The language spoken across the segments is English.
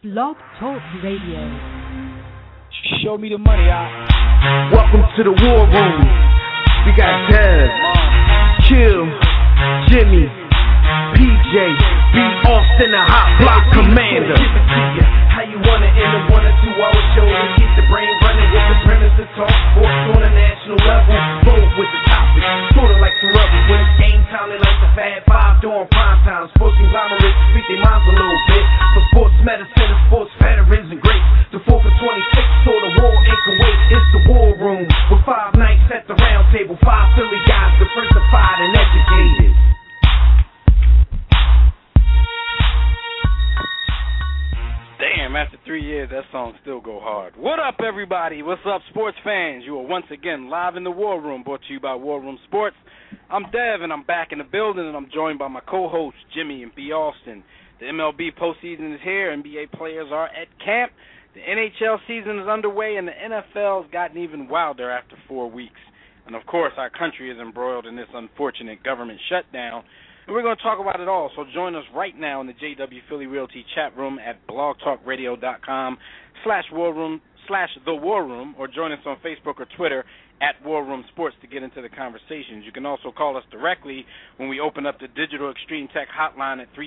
Blog Talk Radio. Show me the money, Welcome to the war room. We got Dev, Chill, Jimmy, PJ, B. Austin, the hot block commander. How you want it in the 1 or 2 hour show to keep the brain running with the premise to talk sports on a national level. Bold with the topic, sort of like the rebels when it's game time. They like the Fab Five during prime time. Sports conglomerates speak their minds a little bit. For sports medicine and sports veterans and greats. The 4th and 26th, so the war in Kuwait. It's the war room with 5 nights at the round table. 5 Philly guys, diversified and educated. Damn, after 3 years, that song still go hard. What up, everybody? What's up, sports fans? You are once again live in the War Room, brought to you by War Room Sports. I'm Dev, and I'm back in the building, and I'm joined by my co-hosts, Jimmy and B. Austin. The MLB postseason is here. NBA players are at camp. The NHL season is underway, and the NFL's gotten even wilder after 4 weeks. And, of course, our country is embroiled in this unfortunate government shutdown. And we're going to talk about it all, so join us right now in the JW Philly Realty chat room at blogtalkradio.com/warroom/the War Room, or join us on Facebook or Twitter at War Room Sports to get into the conversations. You can also call us directly when we open up the Digital Extreme Tech hotline at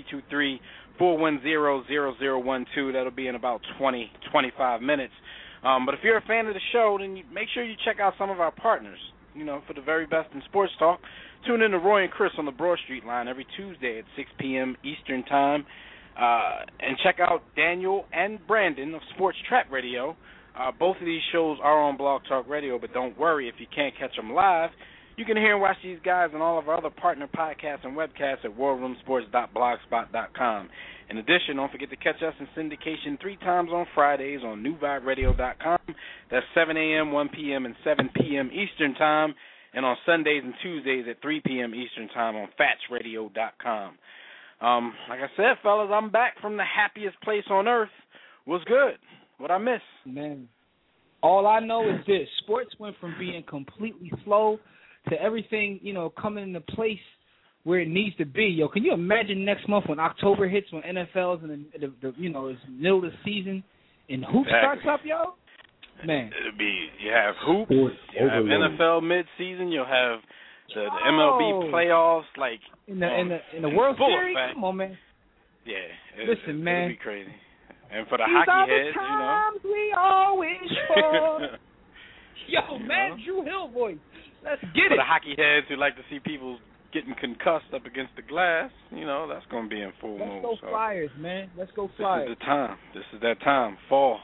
323-410-0012. That'll be in about 25 minutes. But if you're a fan of the show, then make sure you check out some of our partners. You know, for the very best in sports talk, tune in to Roy and Chris on the Broad Street line every Tuesday at 6 p.m. Eastern Time. And check out Daniel and Brandon of Sports Trap Radio. Both of these shows are on Blog Talk Radio, but don't worry if you can't catch them live. You can hear and watch these guys and all of our other partner podcasts and webcasts at warroomsports.blogspot.com. In addition, don't forget to catch us in syndication 3 times on Fridays on newviberadio.com. That's 7 a.m., 1 p.m., and 7 p.m. Eastern Time, and on Sundays and Tuesdays at 3 p.m. Eastern Time on fatsradio.com. Like I said, fellas, I'm back from the happiest place on earth. What's good? What I miss? Man, all I know is this. Sports went from being completely slow to everything, coming into place where it needs to be. Yo, can you imagine next month when October hits, when NFL's in the it's middle of the season and hoops starts up, yo? Man. It'll be, you have hoops, you have NFL mid-season, you'll have the MLB playoffs, like in the World Series. Come on, man. Yeah. Listen, man. It'll be crazy. And for the These hockey are the heads, times we always for. Yo, man, Drew Hill voice. Let's get it. For the hockey heads who like to see people getting concussed up against the glass, that's going to be in full moon. Let's go Flyers, man. Let's go Flyers. This is the time. This is that time. Fall.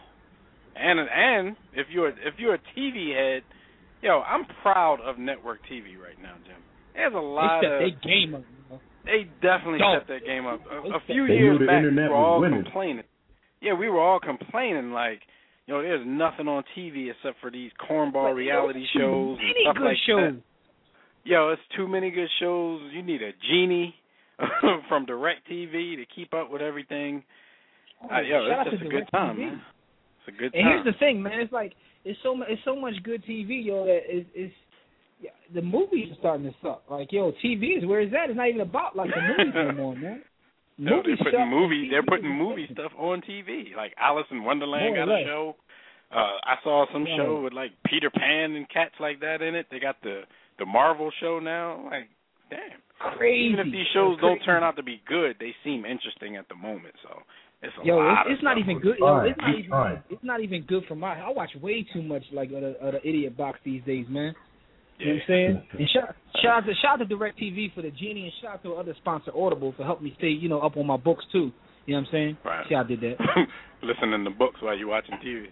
And if you're a TV head, I'm proud of network TV right now, Jim. There's a lot they stepped their game up. They definitely stepped their game up. A few years back, we were all complaining. Yeah, we were all complaining like, there's nothing on TV except for these cornball reality shows and stuff like that. It's too many good shows. You need a genie from DirecTV to keep up with everything. It's just a good time, man. It's a good time. And here's the thing, man. It's like it's so much good TV, that the movies are starting to suck. Like, TV is where it's at. It's not even about like the movies anymore, man. They're putting movie stuff on TV. Like Alice in Wonderland got a show. I saw some show with like Peter Pan and cats like that in it. They got the Marvel show now. Like, damn. Crazy. Even if these shows don't turn out to be good, they seem interesting at the moment. So it's a lot. It's not even good. It's not even good for I watch way too much like the idiot box these days, man. You know what I'm saying? And shout out to DirecTV for the genie, and shout out to other sponsor Audible for helping me stay, up on my books too. You know what I'm saying? Right. See how I did that. Listening to books while you're watching TV.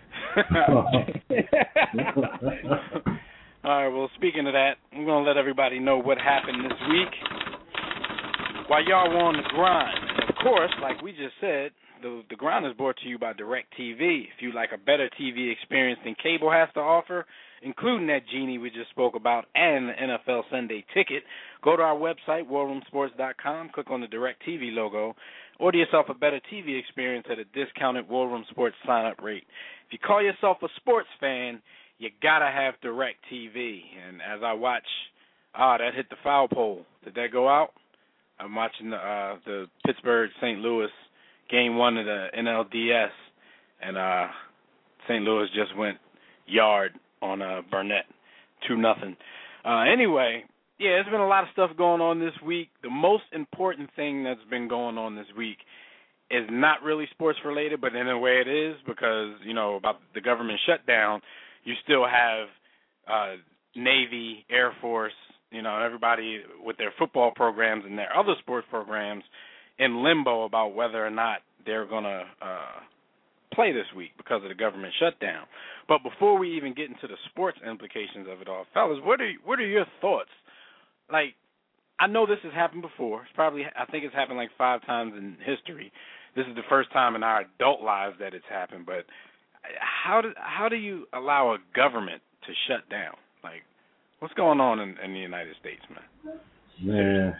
All right, well, speaking of that, I'm going to let everybody know what happened this week while y'all were on the grind. And of course, like we just said, the grind is brought to you by DirecTV. If you like a better TV experience than cable has to offer, including that genie we just spoke about and the NFL Sunday ticket, go to our website, warroomsports.com, click on the DirecTV logo, order yourself a better TV experience at a discounted War Room Sports sign-up rate. If you call yourself a sports fan, you got to have DirecTV. And as I watch, that hit the foul pole. Did that go out? I'm watching the Pittsburgh-St. Louis Game 1 of the NLDS, and St. Louis just went yard on Burnett, 2-0. Anyway, yeah, there's been a lot of stuff going on this week. The most important thing that's been going on this week is not really sports related, but in a way it is, because, about the government shutdown, you still have Navy, Air Force, everybody with their football programs and their other sports programs in limbo about whether or not they're going to play this week because of the government shutdown. But before we even get into the sports implications of it all, fellas, what are your thoughts? Like, I know this has happened before. I think it's happened like 5 times in history. This is the first time in our adult lives that it's happened. But how do you allow a government to shut down? Like, what's going on in the United States, man?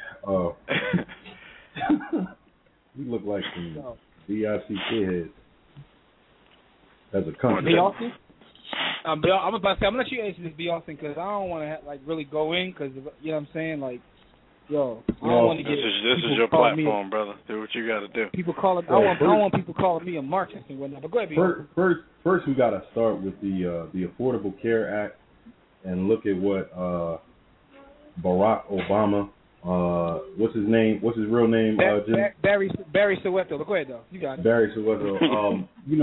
We look like some DICK heads as a country. B. Austin? I'm about to say, I'm going to let you answer this, B. Austin, because I don't want to really go in, because, you know what I'm saying? Like, I don't want to get... This is your platform, brother. Do what you got to do. People calling... I don't want people calling me a Marxist and whatnot, but go ahead, B. First, we got to start with the Affordable Care Act and look at what Barack Obama... what's his name? What's his real name? Jim? Barry Soweto. Go ahead, though. You got it. Barry Soweto.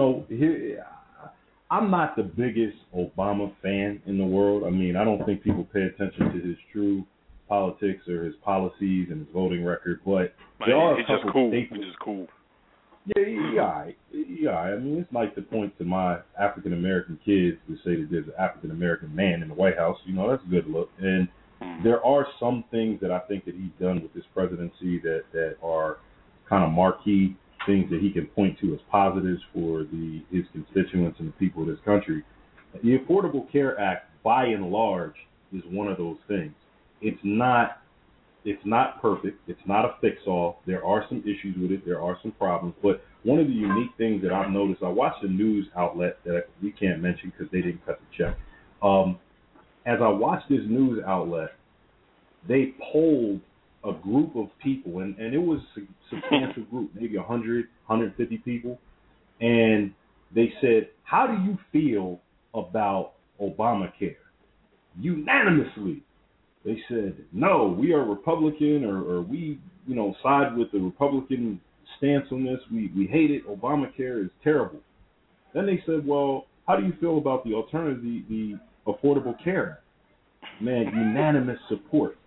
I'm not the biggest Obama fan in the world. I mean, I don't think people pay attention to his true politics or his policies and his voting record. But there are a couple staples. He's just cool. Yeah. I mean, it's like to point to my African American kids to say that there's an African American man in the White House. That's a good look. And there are some things that I think that he's done with this presidency that are kind of marquee things that he can point to as positives for his constituents and the people of this country. The Affordable Care Act, by and large, is one of those things. It's not perfect. It's not a fix-all. There are some issues with it. There are some problems. But one of the unique things that I've noticed, I watched a news outlet that we can't mention because they didn't cut the check. As I watched this news outlet, they polled a group of people, and it was a substantial group, maybe 100, 150 people, and they said, how do you feel about Obamacare? Unanimously, they said, no, we are Republican, or we, side with the Republican stance on this. We hate it. Obamacare is terrible. Then they said, well, how do you feel about the alternative, the Affordable Care Act? Man, unanimous support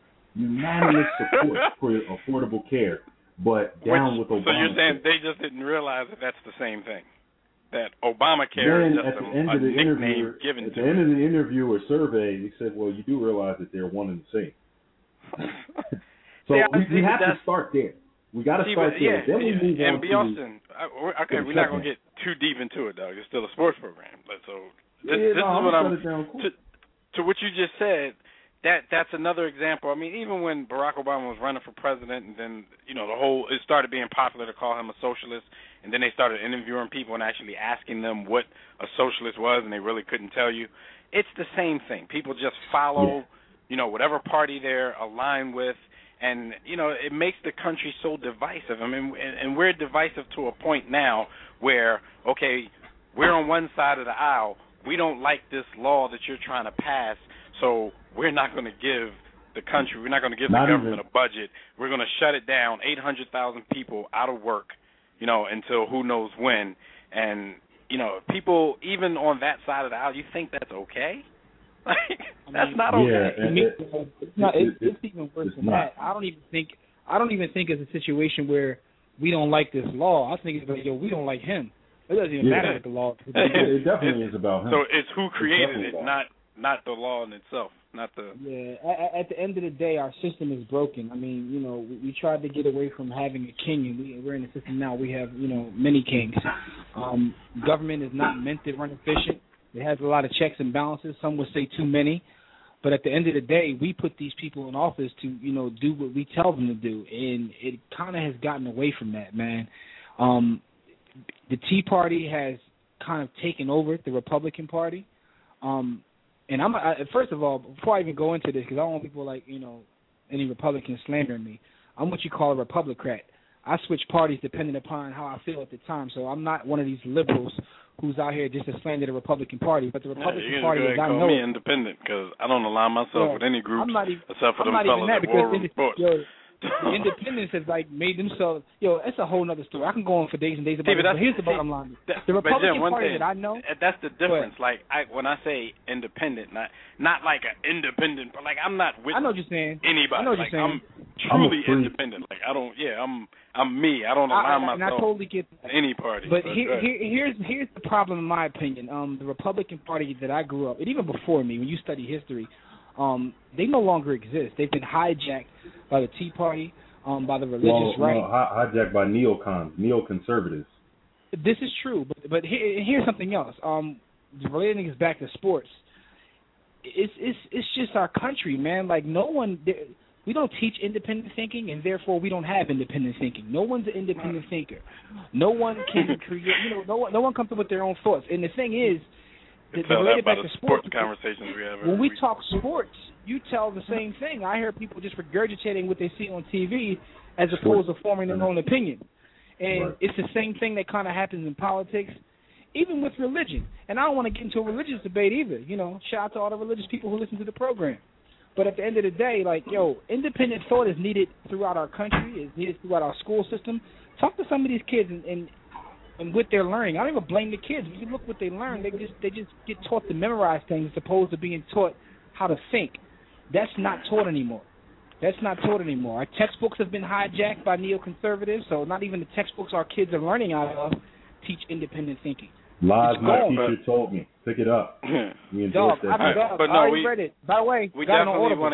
for affordable care, but down with Obamacare. So you're saying they just didn't realize that that's the same thing, that Obamacare is just a nickname given to it. At the end of the interview or survey, they said, well, you do realize that they're one and the same. So we have to start there. We got to start there. Then we move on to... Austin, okay, we're not going to get too deep into it, dog. It's still a sports program. But this is what I'm... To what you just said, that's another example. I mean, even when Barack Obama was running for president, and then it started being popular to call him a socialist, and then they started interviewing people and actually asking them what a socialist was, and they really couldn't tell you. It's the same thing. People just follow, whatever party they're aligned with, and it makes the country so divisive. I mean, and we're divisive to a point now where, okay, we're on one side of the aisle. We don't like this law that you're trying to pass, so we're not going to give the country, we're not going to give the government a budget. We're going to shut it down, 800,000 people out of work, until who knows when. And, people, even on that side of the aisle, you think that's okay? That's not okay. It's even worse than that. I don't even think it's a situation where we don't like this law. I think it's like, we don't like him. It doesn't even matter what the law is. It definitely is about him. So it's who created it, not the law in itself. Not the... Yeah, at the end of the day, our system is broken. I mean, we tried to get away from having a king, and we're in a system now. We have, many kings. Government is not meant to run efficient. It has a lot of checks and balances. Some would say too many. But at the end of the day, we put these people in office to, do what we tell them to do. And it kind of has gotten away from that, man. The Tea Party has kind of taken over the Republican Party. And first of all, before I even go into this, because I don't want people any Republicans slandering me, I'm what you call a Republicrat. I switch parties depending upon how I feel at the time. So I'm not one of these liberals who's out here just to slander the Republican Party. But the Republican Party, as I know, call me independent because I don't align myself with any groups except for them fellas at War Room Sports. The independents have like made themselves. It's a whole other story. I can go on for days and days about it. But here's the bottom line: the Republican Party that I know. That's the difference. Like when I say independent, not like an independent, but like I'm not with. I know what you're saying. Anybody. I know what you're saying. I'm truly independent. Like I don't. Yeah, I'm me. I don't align myself. And I totally get that. Any party. But here's the problem, in my opinion. The Republican Party that I grew up, and even before me, when you study history. They no longer exist. They've been hijacked by the Tea Party, by the religious right. Hijacked by neoconservatives. This is true, but here's something else. Relating this back to sports, it's just our country, man. Like we don't teach independent thinking, and therefore we don't have independent thinking. No one's an independent thinker. No one can create. No one comes up with their own thoughts. And the thing is. Tell that about the sports conversations we have. When we talk sports, you tell the same thing. I hear people just regurgitating what they see on TV as opposed to forming their own opinion. And It's the same thing that kind of happens in politics, even with religion. And I don't want to get into a religious debate either. Shout out to all the religious people who listen to the program. But at the end of the day, independent thought is needed throughout our country, is needed throughout our school system. Talk to some of these kids and what they're learning. I don't even blame the kids. When you look what they learn, they just get taught to memorize things as opposed to being taught how to think. That's not taught anymore. Our textbooks have been hijacked by neoconservatives, so not even the textbooks our kids are learning out of teach independent thinking. Lies my teacher told me. Pick it up. Dog, I already read it. By the way, we definitely want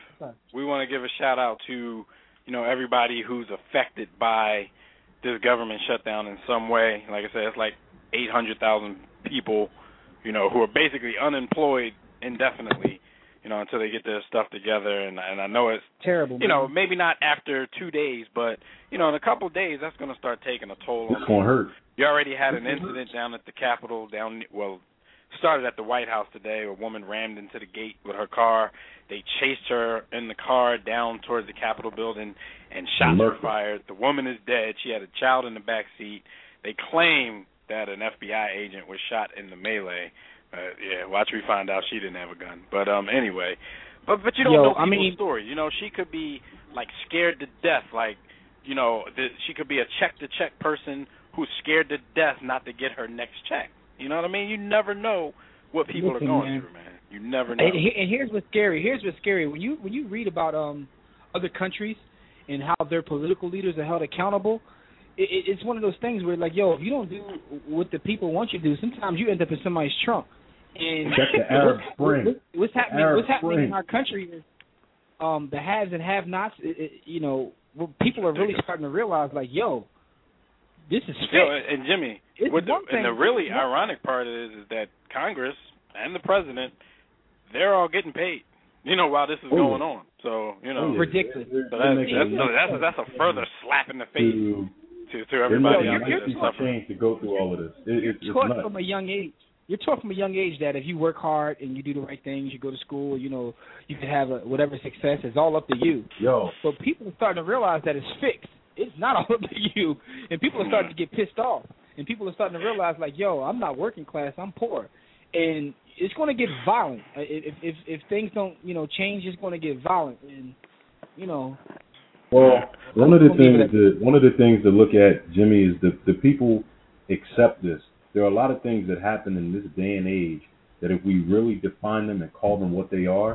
to give a shout out to everybody who's affected by this government shutdown in some way. Like I said, it's like 800,000 people, who are basically unemployed indefinitely, until they get their stuff together. And I know it's terrible. Maybe not after 2 days, but in a couple of days, that's going to start taking a toll on. It's going to hurt. You already had an incident down at the Capitol, started at the White House today. A woman rammed into the gate with her car. They chased her in the car down towards the Capitol building, and shots were fired. The woman is dead. She had a child in the back seat. They claim that an FBI agent was shot in the melee. Watch me find out she didn't have a gun. But anyway, but you don't know people's story. She could be like scared to death. Like, she could be a check-to-check person who's scared to death not to get her next check. You know what I mean? You never know what people are going through, man. You never know. And here's what's scary. When you read about other countries and how their political leaders are held accountable, it's one of those things where, like, if you don't do what the people want you to do, sometimes you end up in somebody's trunk. And that's the Arab Spring. What's happening in our country is the haves and have-nots. People are really starting to realize, like, this is fixed. And Jimmy, the really ironic part is that Congress and the president, they're all getting paid, while this is going on. So, ridiculous. So that's a further slap in the face to everybody out there that's suffering. To go through all of this. You're taught from a young age. You're taught from a young age that if you work hard and you do the right things, you go to school, you can have whatever success. It's all up to you. But people are starting to realize that it's fixed. It's not all up to you. And people are starting to get pissed off. And people are starting to realize, like, I'm not working class. I'm poor. And it's going to get violent. If things don't, change, it's going to get violent. And, Well, one of the things to look at, Jimmy, is the people accept this. There are a lot of things that happen in this day and age that if we really define them and call them what they are,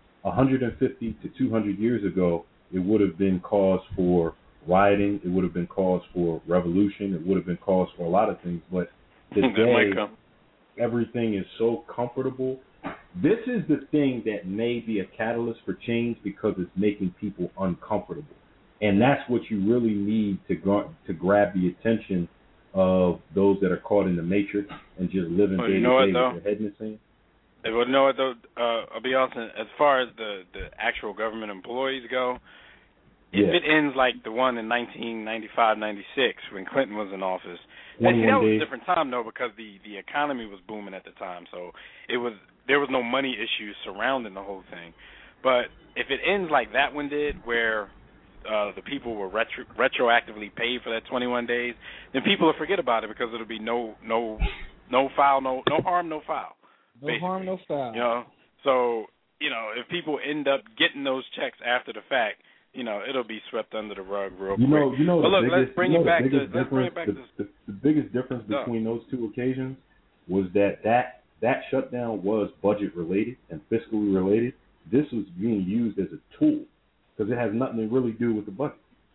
150 to 200 years ago, it would have been cause for rioting. It would have been cause for revolution. It would have been cause for a lot of things. But today, everything is so comfortable. This is the thing that may be a catalyst for change because it's making people uncomfortable. And that's what you really need to grab the attention of those that are caught in the matrix and just living day to day with their head in the sand. Well, you know what, though? I'll be honest, as far as the actual government employees go, if it ends like the one in 1995-96 when Clinton was in office, that was a different time, though, because the economy was booming at the time. So there was no money issues surrounding the whole thing. But if it ends like that one did, where the people were retroactively paid for that 21 days, then people will forget about it because it'll be no foul, no harm, no foul. No basically. harm, no foul. You know, so if people end up getting those checks after the fact, it'll be swept under the rug real quick. But look, let's bring it back to the biggest difference between those two occasions was that shutdown was budget related and fiscally related. This was being used as a tool because it has nothing to really do with the budget.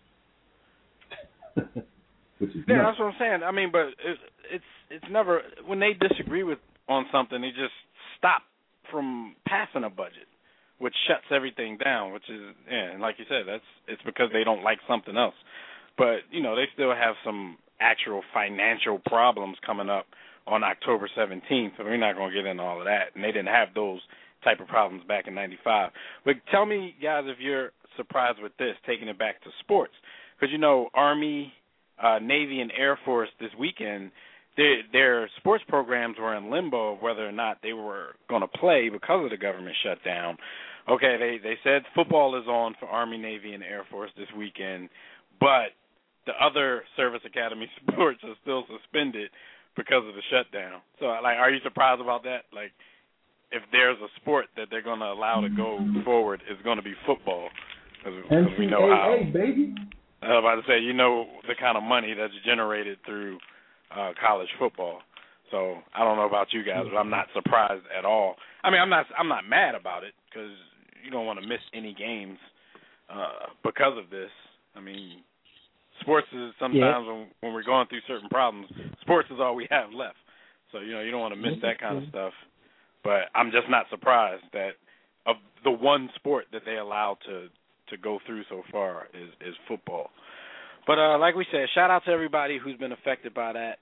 Which is that's what I'm saying. I mean, but it's never, when they disagree on something, they just stop from passing a budget, which shuts everything down. Which is, and like you said, it's because they don't like something else. But they still have some actual financial problems coming up on October 17th. So we're not going to get into all of that. And they didn't have those type of problems back in '95. But tell me, guys, if you're surprised with this, taking it back to sports, because Army, Navy, and Air Force this weekend, their sports programs were in limbo of whether or not they were going to play because of the government shutdown. Okay, they said football is on for Army, Navy, and Air Force this weekend, but the other service academy sports are still suspended because of the shutdown. So, are you surprised about that? If there's a sport that they're going to allow to go forward, it's going to be football. Because we know how. Baby. I was about to say, the kind of money that's generated through college football. So I don't know about you guys, but I'm not surprised at all. I mean, I'm not mad about it because you don't want to miss any games because of this. I mean, sports is sometimes when we're going through certain problems, sports is all we have left. So you don't want to miss that kind of stuff. But I'm just not surprised that of the one sport that they allowed to go through so far is football. But like we said, shout out to everybody who's been affected by that.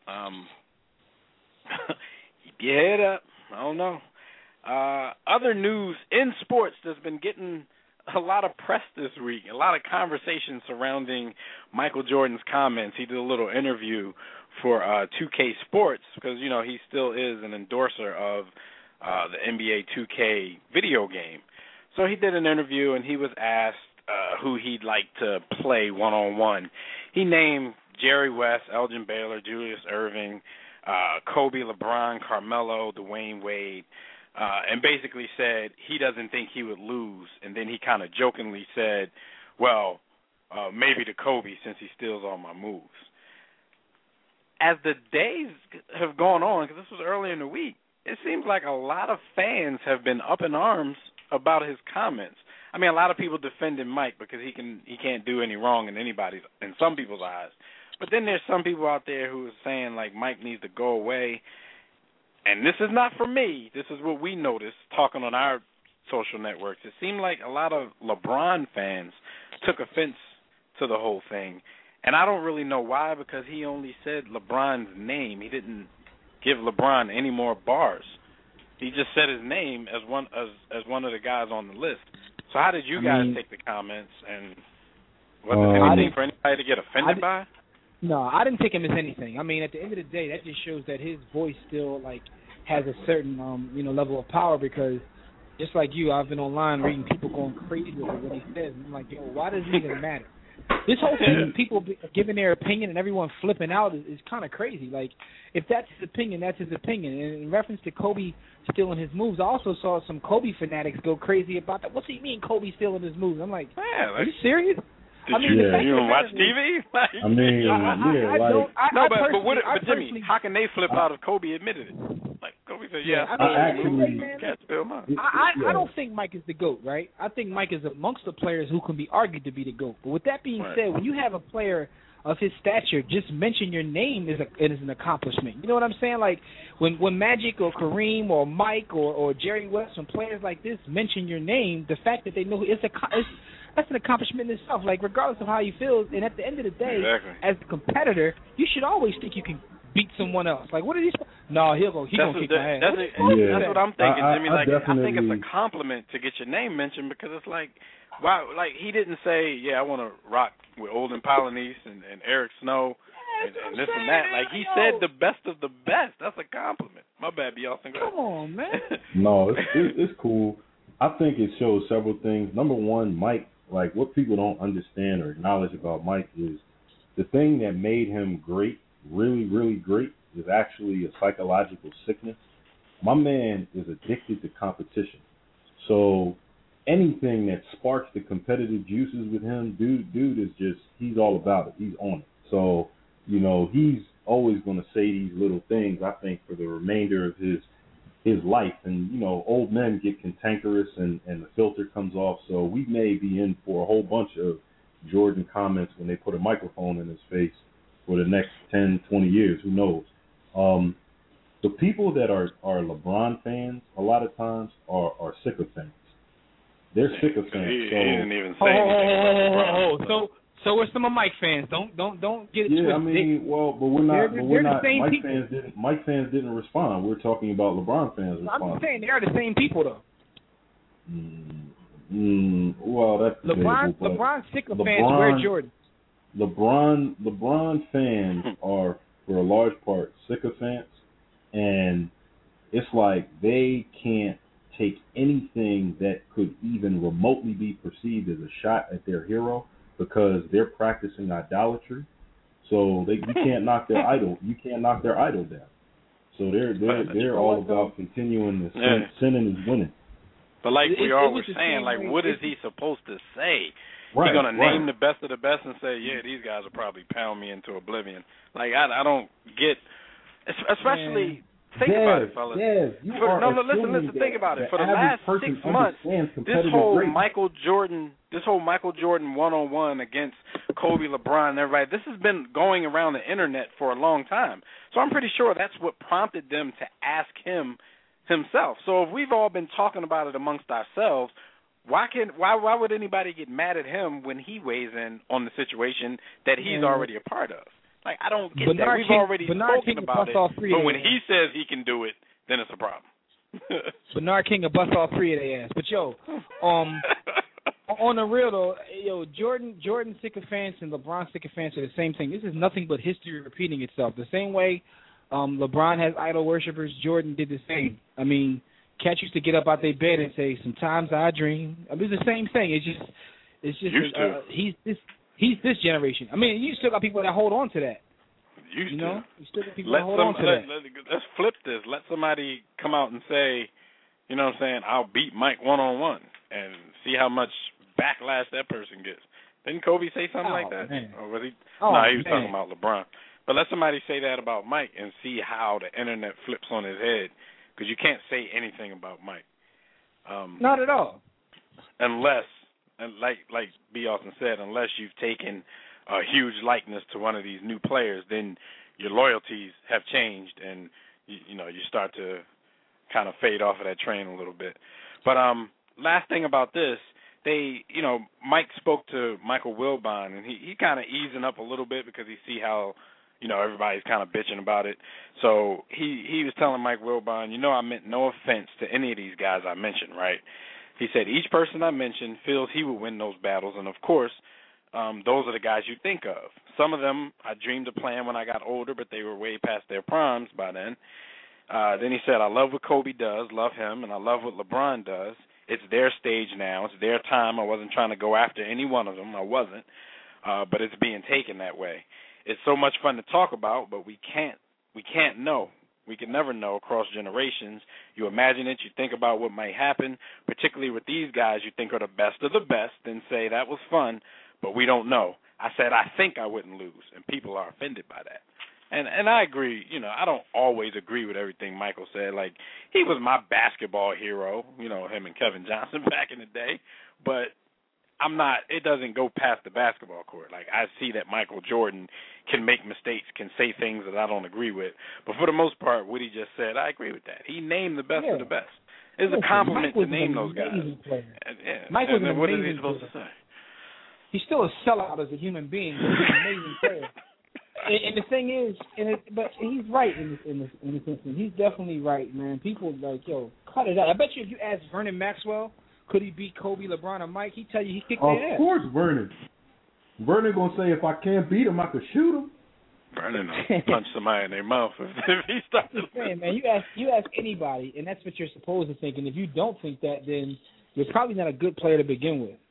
Keep your head up. I don't know. Other news in sports that's been getting a lot of press this week, a lot of conversation surrounding Michael Jordan's comments. He did a little interview for 2K Sports because, he still is an endorser of the NBA 2K video game. So he did an interview, and he was asked who he'd like to play one-on-one. He named Jerry West, Elgin Baylor, Julius Erving, Kobe, LeBron, Carmelo, Dwayne Wade, and basically said he doesn't think he would lose. And then he kind of jokingly said, well, maybe to Kobe since he steals all my moves. As the days have gone on, because this was earlier in the week, it seems like a lot of fans have been up in arms about his comments. I mean, a lot of people defending Mike because he can't do any wrong in some people's eyes. But then there's some people out there who are saying Mike needs to go away. And this is not for me. This is what we noticed talking on our social networks. It seemed like a lot of LeBron fans took offense to the whole thing. And I don't really know why, because he only said LeBron's name. He didn't give LeBron any more bars. He just said his name as one of the guys on the list. So how did you guys take the comments, and was it anything for anybody to get offended by? No, I didn't take him as anything. I mean, at the end of the day, that just shows that his voice still has a certain level of power, because just like you, I've been online reading people going crazy with what he says. And I'm like, why does it even matter? This whole thing of people giving their opinion and everyone flipping out is kind of crazy. If that's his opinion, that's his opinion. And in reference to Kobe stealing his moves, I also saw some Kobe fanatics go crazy about that. What do you mean Kobe stealing his moves? I'm like, are you serious? You don't watch TV? But Jimmy, how can they flip out if Kobe admitted it? Kobe said, I don't think Mike is the GOAT, right? I think Mike is amongst the players who can be argued to be the GOAT. But with that being said, when you have a player of his stature, just mention your name is an accomplishment. You know what I'm saying? When Magic or Kareem or Mike or Jerry West, when players like this mention your name, the fact that they know that's an accomplishment in itself. Regardless of how you feel, and at the end of the day, as a competitor, you should always think you can beat someone else. What are these? No, he's gonna kick my ass. That's what I'm thinking, Jimmy. I think it's a compliment to get your name mentioned, because it's wow, he didn't say, I want to rock with Olden Polynice and Eric Snow and this and that. He said the best of the best. That's a compliment. My bad, B. Austin. Come on, man. No, it's cool. I think it shows several things. Number one, Mike like what people don't understand or acknowledge about Mike is the thing that made him great, really, really great, is actually a psychological sickness. My man is addicted to competition. So anything that sparks the competitive juices with him, dude is just, he's all about it. He's on it. So, you know, he's always going to say these little things, I think, for the remainder of his life. And, you know, old men get cantankerous and the filter comes off. So we may be in for a whole bunch of Jordan comments when they put a microphone in his face for the next 10, 20 years. Who knows? The people that are LeBron fans a lot of times are sycophants. They're sycophants. He didn't even say anything. So we're some of Mike fans. Don't get it twisted. Yeah, I mean, well, but we're not. They're the same Mike people. Mike fans didn't respond. We're talking about LeBron fans responding. I'm saying they are the same people though. Well, that's LeBron sycophants wear Jordan. LeBron fans are, for a large part, sycophants, and it's like they can't take anything that could even remotely be perceived as a shot at their hero because they're practicing idolatry. So you can't knock their idol. You can't knock their idol down. So they're all about continuing the sinning is winning. But like we all were saying, like what is he supposed to say? He's gonna name the best of the best and say, yeah, these guys will probably pound me into oblivion. Like I don't get, especially. Think about it, fellas. Listen. Think about it. For the last 6 months, this whole Michael Jordan one-on-one against Kobe, LeBron, and everybody, this has been going around the internet for a long time. So I'm pretty sure that's what prompted them to ask him himself. So if we've all been talking about it amongst ourselves, why would anybody get mad at him when he weighs in on the situation that he's already a part of? Like, I don't get that. We've already spoken about it, but when he says he can do it, then it's a problem. Bernard King will bust all three of their ass. But, yo, on the real, though, Jordan sycophants and LeBron sycophants are the same thing. This is nothing but history repeating itself. The same way LeBron has idol worshippers, Jordan did the same. I mean, cats used to get up out their bed and say, sometimes I dream. I mean, it's the same thing. It's just he's this generation. I mean, you still got people that hold on to that. You know? You still got people that hold on to that. Let's flip this. Let somebody come out and say, you know what I'm saying, I'll beat Mike one-on-one and see how much backlash that person gets. Didn't Kobe say something like that? Man. Or was he? No, he was talking about LeBron. But let somebody say that about Mike and see how the internet flips on his head, because you can't say anything about Mike. Not at all. Unless, and like B. Austin said, unless you've taken a huge likeness to one of these new players, then your loyalties have changed, and you start to kind of fade off of that train a little bit. But last thing about this, Mike spoke to Michael Wilbon, and he kind of easing up a little bit because he see how everybody's kind of bitching about it. So he was telling Mike Wilbon, I meant no offense to any of these guys I mentioned, right? He said, each person I mentioned feels he would win those battles, and of course, those are the guys you think of. Some of them I dreamed of playing when I got older, but they were way past their primes by then. Then he said, I love what Kobe does, love him, and I love what LeBron does. It's their stage now. It's their time. I wasn't trying to go after any one of them. I wasn't. But it's being taken that way. It's so much fun to talk about, but we can't know. We can never know across generations. You imagine it, you think about what might happen, particularly with these guys you think are the best of the best, then say that was fun, but we don't know. I said I think I wouldn't lose, and people are offended by that. And I agree, I don't always agree with everything Michael said. Like, he was my basketball hero, him and Kevin Johnson back in the day, but it doesn't go past the basketball court. Like, I see that Michael Jordan can make mistakes, can say things that I don't agree with. But for the most part, what he just said, I agree with that. He named the best of the best. It's a compliment to name those guys. Mike was an amazing what is he supposed to say? He's still a sellout as a human being. He's an amazing player. And the thing is, but he's right in this instance. He's definitely right, man. People cut it out. I bet you if you ask Vernon Maxwell, could he beat Kobe, LeBron, or Mike, he'd tell you he kicked their ass. Of course, Vernon. Vernon gonna say if I can't beat him, I could shoot him. Vernon will punch somebody in their mouth if he starts. I'm just saying, man. You ask anybody, and that's what you're supposed to think. And if you don't think that, then you're probably not a good player to begin with.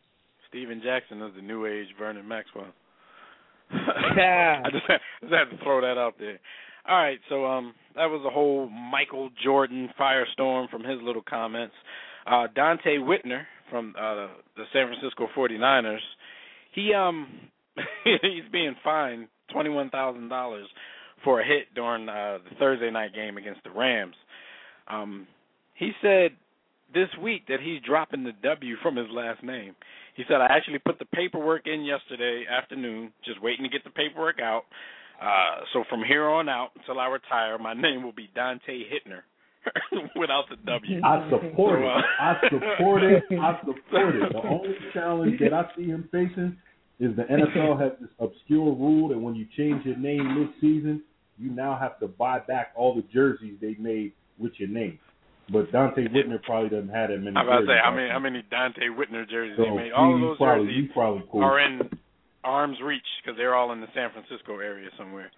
Steven Jackson is the new age Vernon Maxwell. Yeah. I just had to throw that out there. All right, so that was a whole Michael Jordan firestorm from his little comments. Dante Whitner from the San Francisco 49ers, he's being fined $21,000 for a hit during the Thursday night game against the Rams. He said this week that he's dropping the W from his last name. He said, I actually put the paperwork in yesterday afternoon, just waiting to get the paperwork out. So from here on out until I retire, my name will be Dante Hittner without the W. I support it. I support it. The only challenge that I see him facing is the NFL has this obscure rule that when you change your name mid-season, you now have to buy back all the jerseys they made with your name. But Dante Whitner probably doesn't have that many jerseys. I was about to say, how many Dante Whitner jerseys they made? All of those jerseys cool. are in arm's reach because they're all in the San Francisco area somewhere.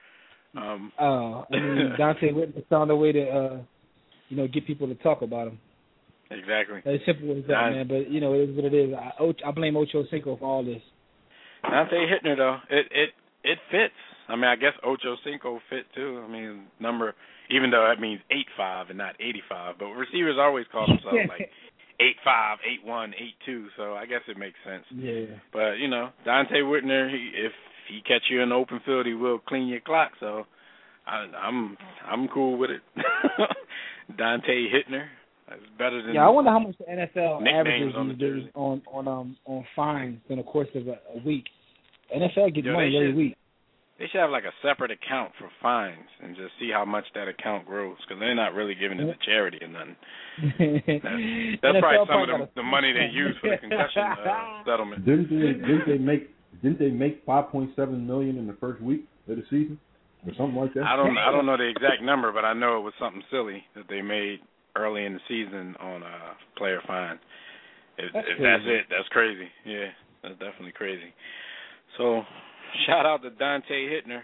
Dante Whitner found a way to, get people to talk about him. Exactly. As simple as that, man. But, it is what it is. I blame Ocho Cinco for all this. Dante Hittner, though, it fits. I mean, I guess Ocho Cinco fit, too. I mean, number, even though that means 8'5" and not 85. But receivers always call themselves, like, 8'5", 8'1", 8'2", so I guess it makes sense. Yeah. But, Dante Whitner, if he catch you in the open field, he will clean your clock, so I'm cool with it. Dante Hittner. That's better than. Yeah, I wonder how much the NFL averages on the jersey on fines in the course of a week. NFL gets money every week. They should have like a separate account for fines and just see how much that account grows because they're not really giving it to charity or nothing. That's probably some of the money they use for the concussion settlement. Didn't they make $5.7 million in the first week of the season or something like that? I don't know the exact number, but I know it was something silly that they made early in the season on player fines. If that's it, that's crazy. Yeah, that's definitely crazy. So, shout out to Dante Hittner.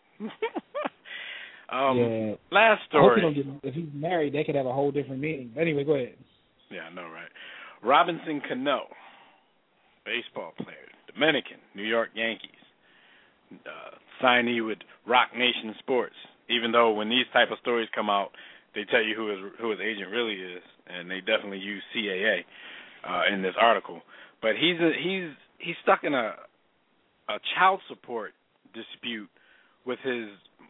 Last story. I hope if he's married, they could have a whole different meaning. Anyway, go ahead. Yeah, I know, right? Robinson Cano, baseball player, Dominican, New York Yankees, signee with Rock Nation Sports. Even though when these type of stories come out, they tell you who his agent really is, and they definitely use CAA in this article. But he's stuck in a child support dispute with his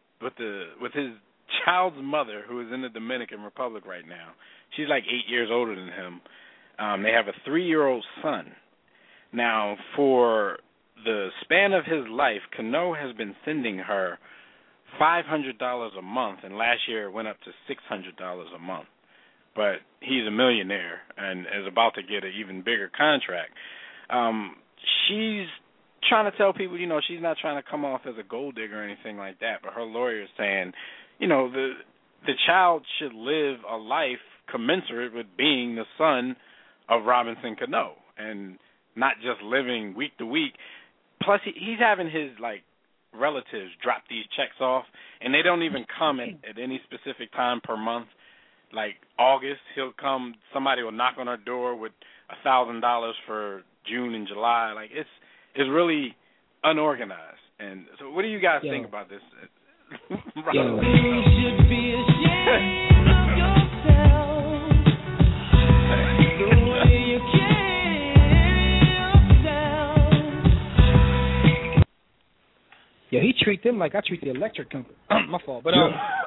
child's mother, who is in the Dominican Republic right now. She's like 8 years older than him. They have a 3-year-old son. Now, for the span of his life, Cano has been sending her $500 a month, and last year it went up to $600 a month. But he's a millionaire and is about to get an even bigger contract. She's trying to tell people, she's not trying to come off as a gold digger or anything like that, but her lawyer is saying, the child should live a life commensurate with being the son of Robinson Cano and not just living week to week. Plus, he's having his, relatives drop these checks off, and they don't even come at any specific time per month. Like August, he'll come, somebody will knock on her door with $1,000 for June and July. It's really unorganized. And so what do you guys think about this? You should be ashamed of yourself. The way you carry yourself. Yeah, he treat them like I treat the electric company. My fault. But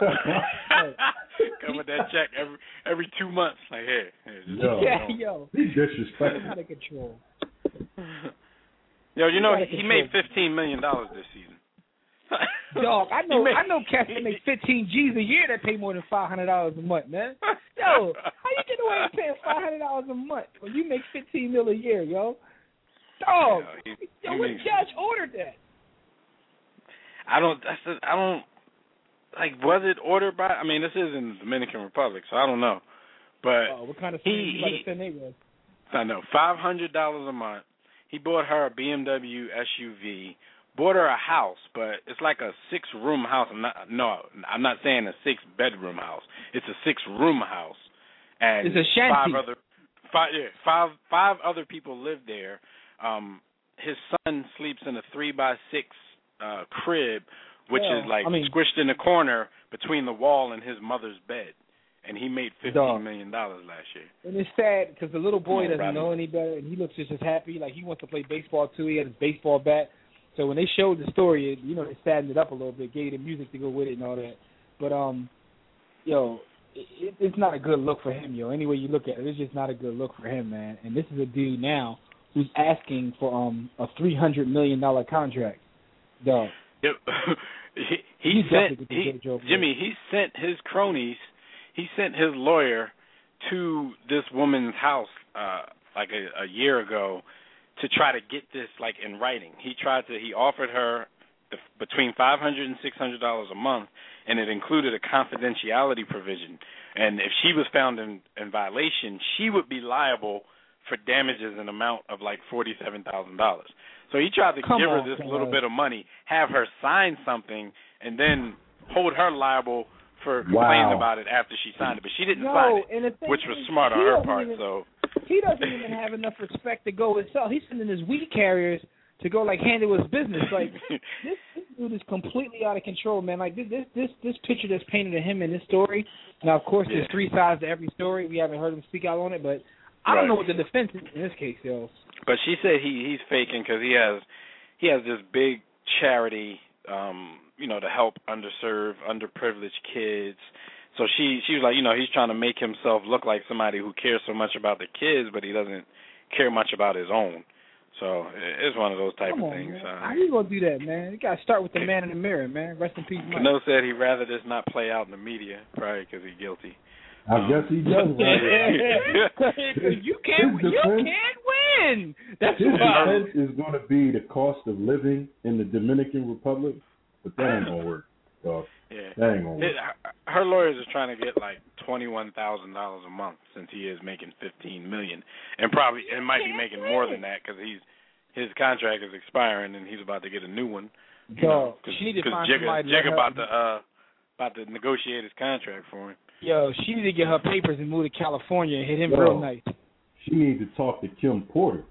come with that check every 2 months. Like, hey. He's disrespectful. Out of control. Yo, he made $15 million this season. Dog, I know cats that make 15 G's a year that pay more than $500 a month, man. Yo, how you get away with paying $500 a month when you make $15 million a year, yo? Dog, what judge ordered that? Was it ordered by? I mean, this is in the Dominican Republic, so I don't know. But what kind of thing you about to send they was? I know, $500 a month. He bought her a BMW SUV, bought her a house, but it's like a 6-room house. I'm not saying a 6-bedroom house. It's a 6-room house. And it's a shanty. Five other people live there, his son sleeps in a 3x6 crib, which is like squished in the corner between the wall and his mother's bed. And he made $15 million last year. And it's sad because the little boy doesn't know any better, and he looks just as happy. Like, he wants to play baseball, too. He had his baseball bat. So when they showed the story, they saddened it up a little bit, gave the music to go with it and all that. But, it's not a good look for him, Any way you look at it, it's just not a good look for him, man. And this is a dude now who's asking for a $300 million contract. Dog. Yep. he sent his cronies. He sent his lawyer to this woman's house like a year ago to try to get this like in writing. He offered her between $500 and $600 a month, and it included a confidentiality provision. And if she was found in violation, she would be liable for damages in amount of like $47,000. So he tried to give her this little bit of money, have her sign something, and then hold her liable for complaining about it after she signed it. But she didn't sign it, which was smart on her part. He doesn't even have enough respect to go himself. He's sending his weed carriers to go like handle his business. Like this dude is completely out of control, man. Like this picture that's painted of him in this story. Now, of course, there's three sides to every story. We haven't heard him speak out on it, but I don't know what the defense is in this case, yo. But she said he's faking because he has this big charity, to help underserved, underprivileged kids. So she was like, he's trying to make himself look like somebody who cares so much about the kids, but he doesn't care much about his own. So it's one of those type of things. How you gonna do that, man? You gotta start with the man in the mirror, man. Rest in peace, Mike. Cano said he'd rather this not play out in the media, probably because he's guilty. I guess he does. You can't win. That's his defense is going to be the cost of living in the Dominican Republic, but that ain't gonna work. So that ain't gonna work. Her lawyers are trying to get like $21,000 a month since he is making $15 million, and might be making more than that because his contract is expiring and he's about to get a new one. Because Jigga about to negotiate his contract for him. Yo, she need to get her papers and move to California and hit him real nice. She needs to talk to Kim Porter.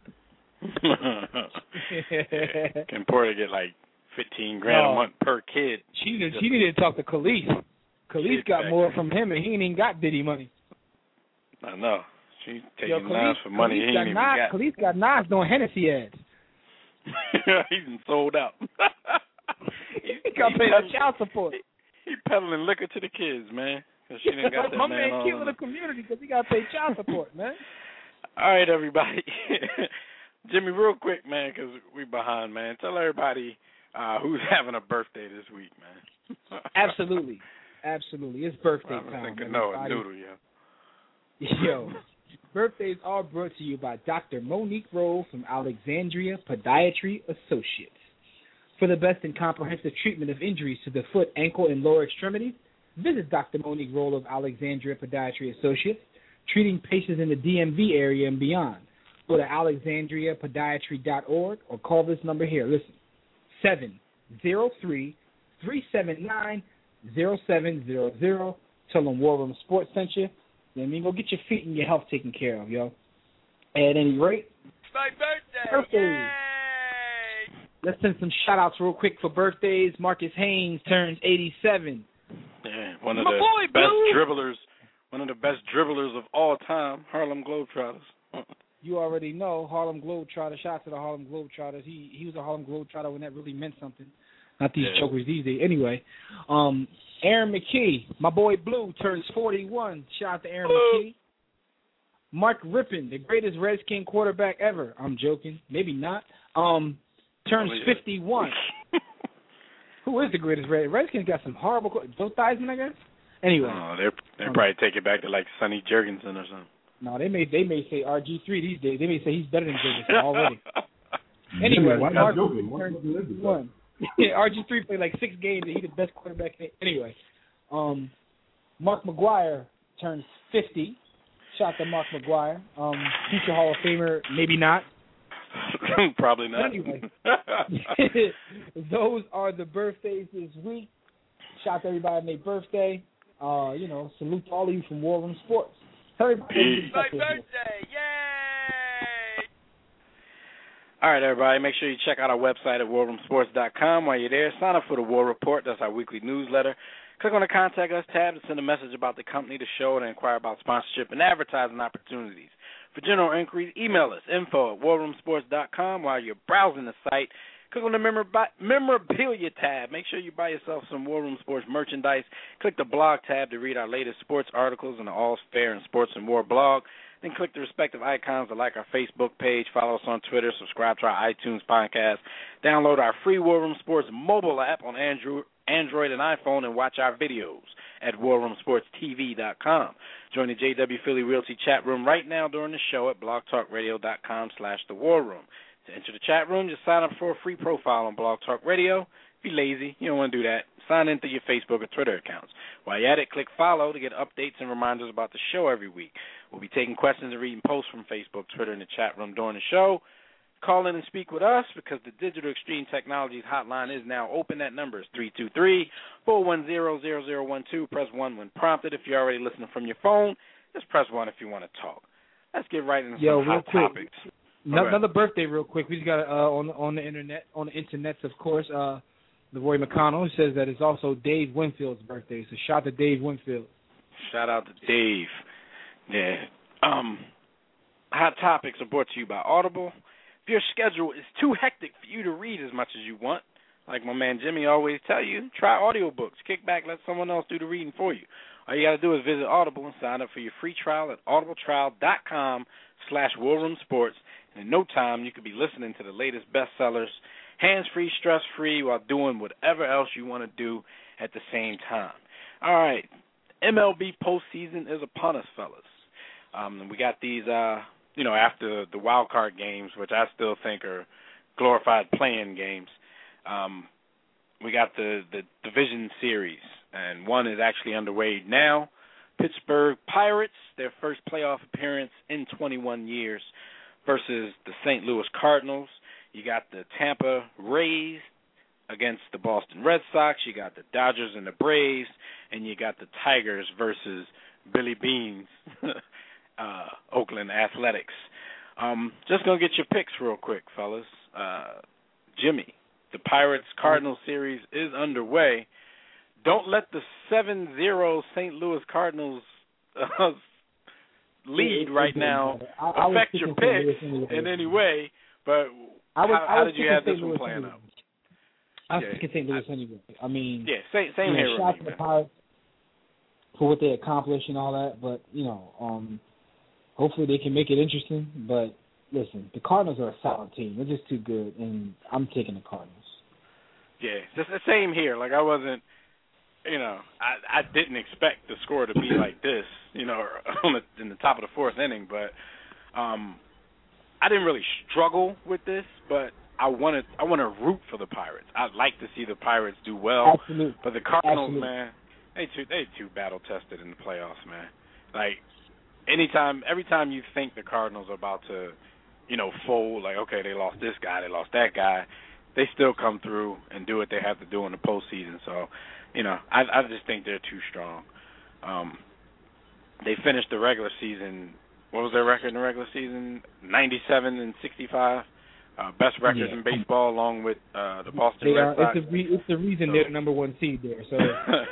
Kim Porter get like $15,000 a month per kid. She needed to talk to Khalees. Khalees got more from him, and he ain't even got Diddy money. I know. She's taking Nas for money he ain't even got. Khalees got Nas doing Hennessy ads. He's been sold out. He got paid child support. He peddling liquor to the kids, man. She didn't got that my man killing the community because he got to pay child support, man. All right, everybody. Jimmy, real quick, man, because we behind, man. Tell everybody who's having a birthday this week, man. Absolutely. It's birthday time. Yo, birthdays are brought to you by Dr. Monique Rowe from Alexandria Podiatry Associates. For the best and comprehensive treatment of injuries to the foot, ankle, and lower extremities, visit Dr. Monique Rowe of Alexandria Podiatry Associates, treating patients in the DMV area and beyond. Go to alexandriapodiatry.org or call this number here. Listen, 703-379-0700. Tell them War Room Sports sent you. Go get your feet and your health taken care of, yo. At any rate, it's my birthday. Yay! Let's send some shout-outs real quick for birthdays. Marcus Haynes turns 87. Yeah, one of the best dribblers of all time, Harlem Globetrotters. You already know Harlem Globetrotters. Shout out to the Harlem Globetrotters. He was a Harlem Globetrotter when that really meant something. Not these chokers these days. Anyway, Aaron McKee, my boy Blue, turns 41. Shout out to Aaron McKee. Mark Rippon, the greatest Redskin quarterback ever. I'm joking. Maybe not. Turns 51. Who is the greatest Redskins? Got some horrible Joe Theismann, I guess. Anyway, they probably take it back to like Sonny Jurgensen or something. No, they may say RG3 these days. They may say he's better than Jurgensen already. Anyway, why not joking? RG3 played like 6 games and he's the best quarterback. Anyway, Mark McGuire turns 50. Shout out to Mark McGuire. Future Hall of Famer, maybe not. Probably not. Anyway, those are the birthdays this week. Shout out to everybody on their birthday. Salute to all of you from War Room Sports. Tell everybody my birthday! Yay! All right, everybody, make sure you check out our website at warroomsports.com. While you're there, sign up for the War Report. That's our weekly newsletter. Click on the Contact Us tab to send a message about the company, the show, and inquire about sponsorship and advertising opportunities. For general inquiries, email us, info@warroomsports.com. While you're browsing the site, click on the memorabilia tab. Make sure you buy yourself some War Room Sports merchandise. Click the blog tab to read our latest sports articles in the All's Fair and Sports and War blog. Then click the respective icons to like our Facebook page, follow us on Twitter, subscribe to our iTunes podcast, download our free War Room Sports mobile app on Android and iPhone, and watch our videos at warroomsportstv.com. Join the JW Philly Realty chat room right now during the show at blogtalkradio.com/thewarroom. To enter the chat room, just sign up for a free profile on Blog Talk Radio. If you're lazy, you don't want to do that, sign in through your Facebook or Twitter accounts. While you're at it, click follow to get updates and reminders about the show every week. We'll be taking questions and reading posts from Facebook, Twitter, and the chat room during the show. Call in and speak with us because the Digital Extreme Technologies hotline is now open. That number is 323-410-0012. Press 1 when prompted. If you're already listening from your phone, just press 1 if you want to talk. Let's get right into some hot topics. Another birthday real quick. We just got on the internet, of course, Leroy McConnell says that it's also Dave Winfield's birthday. So shout out to Dave Winfield. Shout out to Dave. Yeah. Hot topics are brought to you by Audible. If your schedule is too hectic for you to read as much as you want, like my man Jimmy always tell you, try audiobooks. Kick back, let someone else do the reading for you. All you got to do is visit Audible and sign up for your free trial at audibletrial.com/warroomsports. And in no time, you could be listening to the latest bestsellers, hands-free, stress-free, while doing whatever else you want to do at the same time. All right, MLB postseason is upon us, fellas. We got these, after the wild card games, which I still think are glorified play-in games. We got the division series, and one is actually underway now. Pittsburgh Pirates, their first playoff appearance in 21 years, versus the St. Louis Cardinals. You got the Tampa Rays against the Boston Red Sox. You got the Dodgers and the Braves, and you got the Tigers versus Billy Beans, Oakland Athletics. Just going to get your picks real quick, fellas. Jimmy, the Pirates-Cardinals series is underway. Don't let the 7-0 St. Louis Cardinals lead right now affect your picks in any way, but how did you have this one playing out? I was thinking St. Louis anyway. I mean, same here. Shout out to the Pirates for what they accomplished and all that, but hopefully they can make it interesting. But listen, the Cardinals are a solid team. They're just too good, and I'm taking the Cardinals. Yeah, just the same here. Like I wasn't, I didn't expect the score to be like this, in the top of the fourth inning, but I didn't really struggle with this, but I want to root for the Pirates. I'd like to see the Pirates do well. Absolutely. But the Cardinals, Absolutely. man, they too battle tested in the playoffs, man. Like every time you think the Cardinals are about to, fold, like okay, they lost this guy, they lost that guy, they still come through and do what they have to do in the postseason. So, I just think they're too strong. They finished the regular season. What was their record in the regular season? 97-65. Best record in baseball, along with the Boston Red Sox. It's the reason they're the number one seed there. So,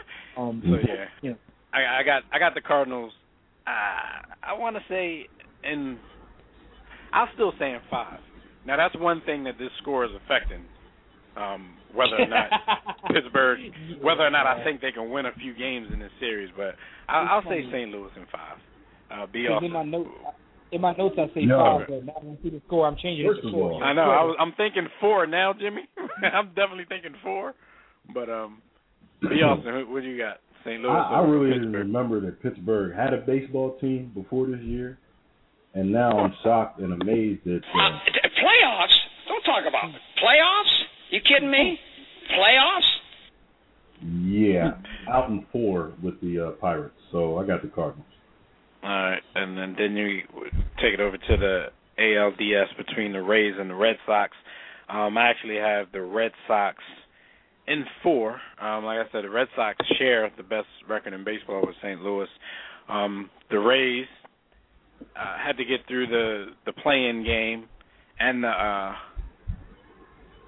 I got the Cardinals. I want to say I'll still say in 5. Now that's one thing that this score is affecting. Whether or not Pittsburgh, whether or not I think they can win a few games in this series, but I'll say St. Louis in 5. In my notes, I say 5, but now when I see the score, I'm changing it to 4. I know. I'm thinking 4 now, Jimmy. I'm definitely thinking 4. But B. Austin, what do you got? St. Louis. I really didn't remember that Pittsburgh had a baseball team before this year, and now I'm shocked and amazed that playoffs. Don't talk about it. Playoffs. You kidding me? Playoffs? Yeah, out in 4 with the Pirates. So I got the Cardinals. All right, and then you take it over to the ALDS between the Rays and the Red Sox. I actually have the Red Sox in 4. Like I said, the Red Sox share the best record in baseball with St. Louis. The Rays had to get through the play-in game and the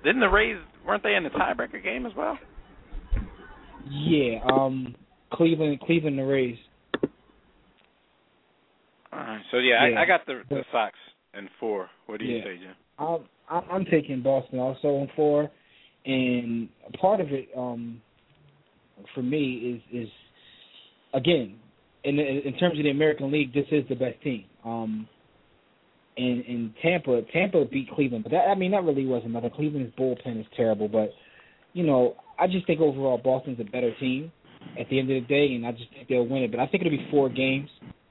Didn't the Rays, weren't they in the tiebreaker game as well? Yeah, Cleveland, the Rays. All right. So I got the Sox in 4. What do you say, Jim? I'm taking Boston also in 4, and part of it for me is again in terms of the American League, this is the best team. And Tampa beat Cleveland, but that really wasn't nothing. Cleveland's bullpen is terrible, but I just think overall Boston's a better team at the end of the day, and I just think they'll win it. But I think it'll be 4 games.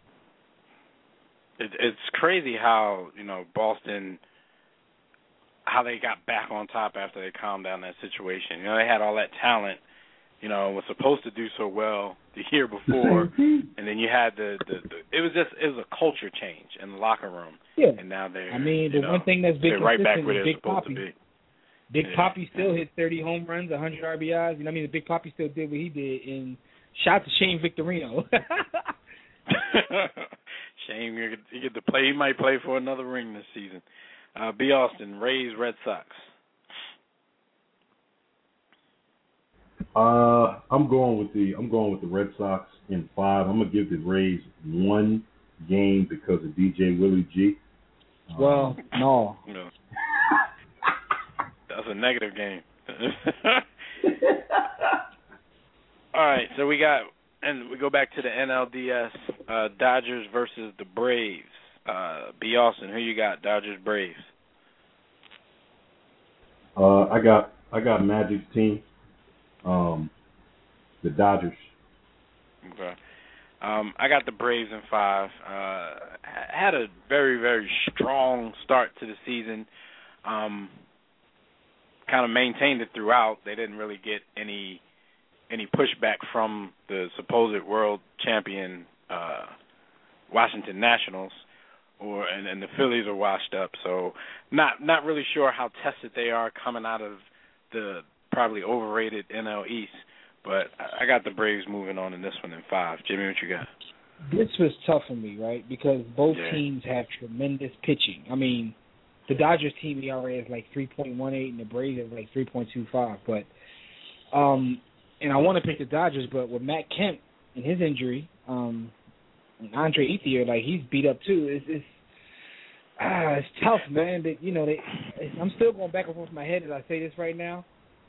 It's crazy how Boston, how they got back on top after they calmed down that situation. They had all that talent, was supposed to do so well the year before, and then you had it was a culture change in the locker room. Yeah. And now they're the one thing that's been right back where they're Big supposed Papi. to be. Big Papi still hit 30 home runs, 100 RBIs. The Big Papi still did what he did, and shout out to Shane Victorino. Shane, you get to play. He might play for another ring this season. B. Austin, Rays, Red Sox. I'm going with the Red Sox in 5. I'm gonna give the Rays 1 game because of DJ Willie G. Well, no. That's a negative game. All right, so we go back to the NLDS, Dodgers versus the Braves. B. Austin, who you got? Dodgers, Braves. I got Magic's team. The Dodgers. Okay. I got the Braves in 5. Had a very, very strong start to the season. Kind of maintained it throughout. They didn't really get any pushback from the supposed world champion Washington Nationals, and the Phillies are washed up. So not really sure how tested they are coming out of the probably overrated NL East. But I got the Braves moving on in this one in 5. Jimmy, what you got? This was tough for me, right? Because both teams have tremendous pitching. The Dodgers team ERA is like 3.18, and the Braves is like 3.25. But and I want to pick the Dodgers, but with Matt Kemp and his injury, and Andre Ethier, like he's beat up too. It's tough, man. But I'm still going back and forth in my head as I say this right now,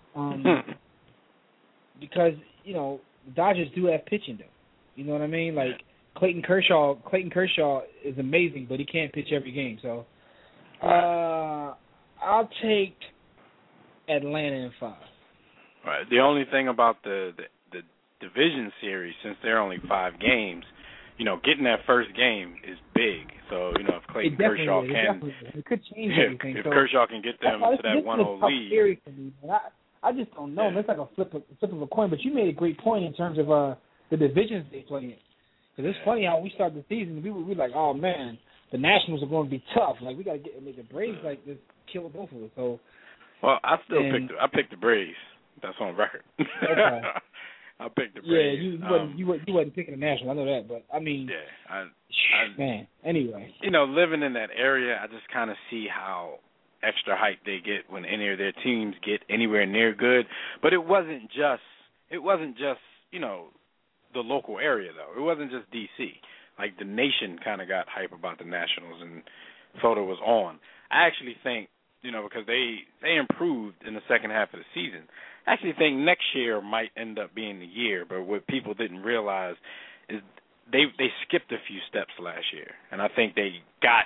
because the Dodgers do have pitching though. You know what I mean? Like Clayton Kershaw is amazing, but he can't pitch every game. So I'll take Atlanta in 5. Right. The only thing about the division series, since they're only 5 games, getting that first game is big. So if Clayton Kershaw it could change everything. If Kershaw can get them to that 1-0 lead. Series for me, I just don't know. It's like a flip of a coin. But you made a great point in terms of the divisions they play in. Because it's funny how we started the season, we were like, oh man, the Nationals are going to be tough. Like we got to make the Braves just kill both of us. So, well, I picked the Braves. That's on record. Okay. I picked the Braves. Yeah, you wasn't picking the Nationals. I know that, but man. Anyway, living in that area, I just kind of see how extra hype they get when any of their teams get anywhere near good. But it wasn't just the local area though. It wasn't just DC. Like the nation kind of got hype about the Nationals, and photo was on. I actually think because they improved in the second half of the season. I actually think next year might end up being the year, but what people didn't realize is they skipped a few steps last year, and I think they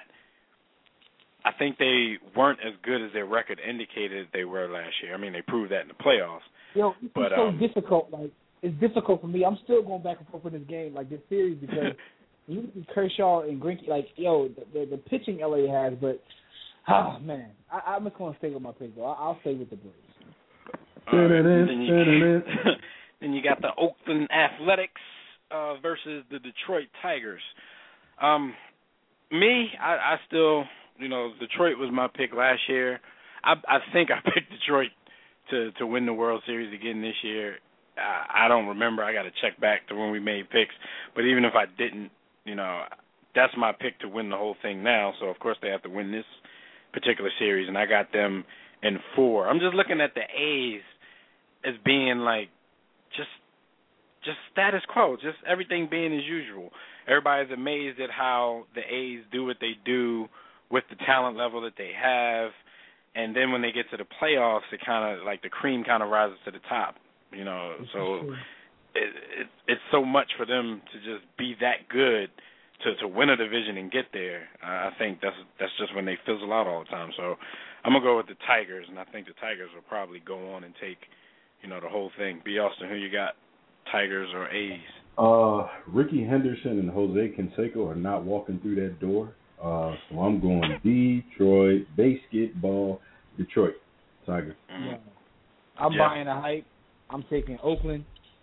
weren't as good as their record indicated they were last year. They proved that in the playoffs. It's so difficult. Like it's difficult for me. I'm still going back and forth with this game, like this series, because you look at Kershaw and Greinke, like the pitching LA has, but man, I'm just going to stay with my pick though. I'll stay with the Braves. Then you got the Oakland Athletics versus the Detroit Tigers. I still, Detroit was my pick last year. I think I picked Detroit to win the World Series again this year. I don't remember. I got to check back to when we made picks. But even if I didn't, that's my pick to win the whole thing now. So, of course, they have to win this particular series, and I got them and 4. I'm just looking at the A's as being like just status quo, just everything being as usual. Everybody's amazed at how the A's do what they do with the talent level that they have, and then when they get to the playoffs, it kind of like the cream kind of rises to the top, you know. So it's so much for them to just be that good to win a division and get there. I think that's just when they fizzle out all the time. So I'm gonna go with the Tigers, and I think the Tigers will probably go on and take, you know, the whole thing. B. Austin, who you got? Tigers or A's? Ricky Henderson and Jose Canseco are not walking through that door. So I'm going Detroit, basketball, Detroit, Tigers. Yeah. I'm buying the hype. I'm taking Oakland.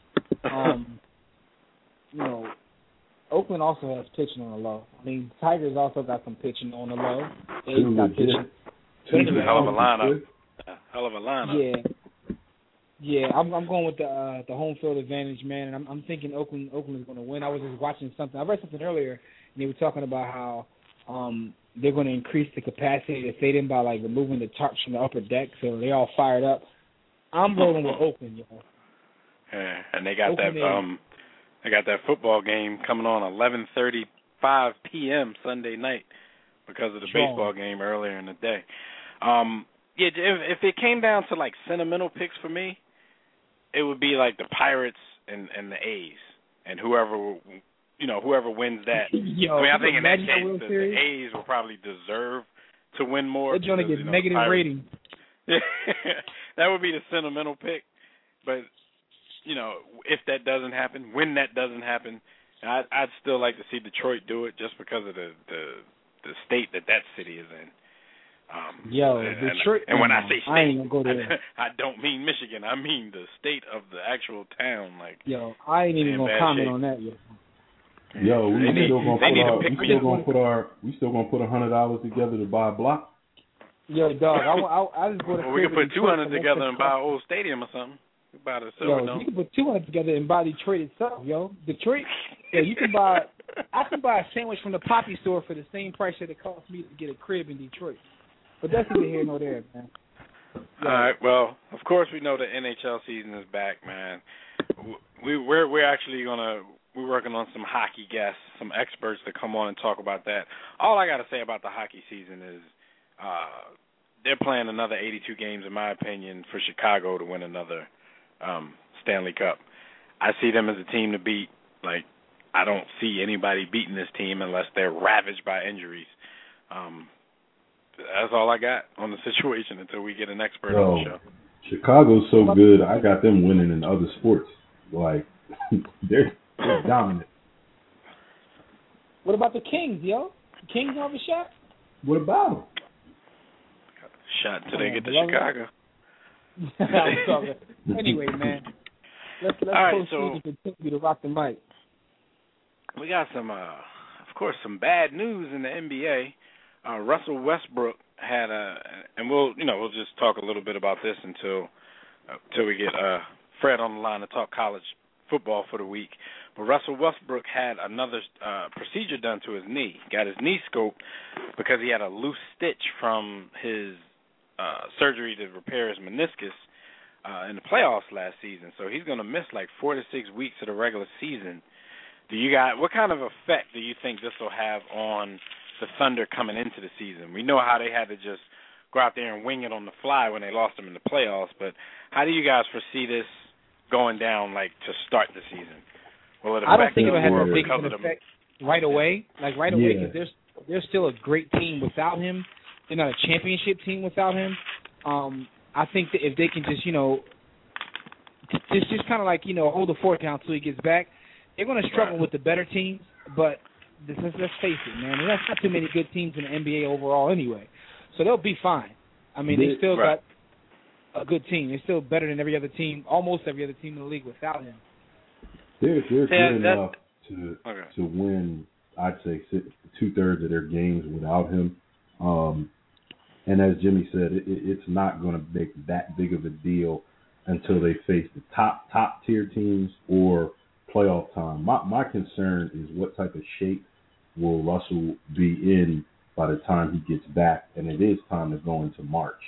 You know, Oakland also has pitching on the low. I mean, Tigers also got some pitching on the low. A's got pitching. Hell of a lineup. Hell of a lineup. Yeah, I'm going with the home field advantage, man, and I'm thinking Oakland is going to win. I was just watching something. I read something earlier, and they were talking about how they're going to increase the capacity of the stadium by like removing the tarps from the upper deck, so they all fired up. I'm rolling with Oakland, yo. Yeah, and they got Oakland that football game coming on 11:35 p.m. Sunday night because of the baseball game earlier in the day. Yeah, if it came down to like sentimental picks for me, it would be like the Pirates and the A's, and whoever wins that. Yo, I mean, I think in that case the A's will probably deserve to win more. They're going to get negative ratings. That would be the sentimental pick, but you know, if that doesn't happen, when that doesn't happen, I'd still like to see Detroit do it just because of the state that city is in. Detroit. And when I say state, I ain't gonna go there. I don't mean Michigan. I mean the state of the actual town. Like, I ain't even gonna comment on that yet. We still gonna put $100 together to buy a block. Yo, dog, I just bought a. We could put 200 together and buy an old stadium or something. Buy the Silverdome. You can put 200 together and buy Detroit itself, yo. Detroit, you can buy. I can buy a sandwich from the Poppy store for the same price that it cost me to get a crib in Detroit. But that's neither here nor there, man. All right. Well, of course we know the NHL season is back, man. We're actually we're working on some hockey guests, some experts to come on and talk about that. All I got to say about the hockey season is they're playing another 82 games, in my opinion, for Chicago to win another Stanley Cup. I see them as a team to beat. Like, I don't see anybody beating this team unless they're ravaged by injuries. That's all I got on the situation until we get an expert on the show. Chicago's so good, I got them winning in other sports. Like, they're dominant. What about the Kings, yo? The Kings have a shot? What about them? Shot until they get to Chicago. Anyway, man, let's proceed and continue to rock the mic. We got some, of course, some bad news in the NBA. Russell Westbrook had and we'll just talk a little bit about this until we get Fred on the line to talk college football for the week. But Russell Westbrook had another procedure done to his knee. Got his knee scoped because he had a loose stitch from his surgery to repair his meniscus in the playoffs last season. So he's going to miss like 4 to 6 weeks of the regular season. What kind of effect do you think this will have on the Thunder coming into the season? We know how they had to just go out there and wing it on the fly when they lost them in the playoffs, but how do you guys foresee this going down, like, to start the season? Will it affect I don't think it'll have a big effect right away, because they're still a great team without him. They're not a championship team without him. I think that if they can just kind of like, hold the fort down until he gets back, they're going to struggle with the better teams, but let's face it, man. There's not too many good teams in the NBA overall anyway. So they'll be fine. I mean, they still got a good team. They're still better than every other team, almost every other team in the league without him. They're good enough to win, I'd say, 2/3 of their games without him. And as Jimmy said, it's not going to make that big of a deal until they face the top tier teams or playoff time. My concern is what type of shape will Russell be in by the time he gets back, and it is time to go into March.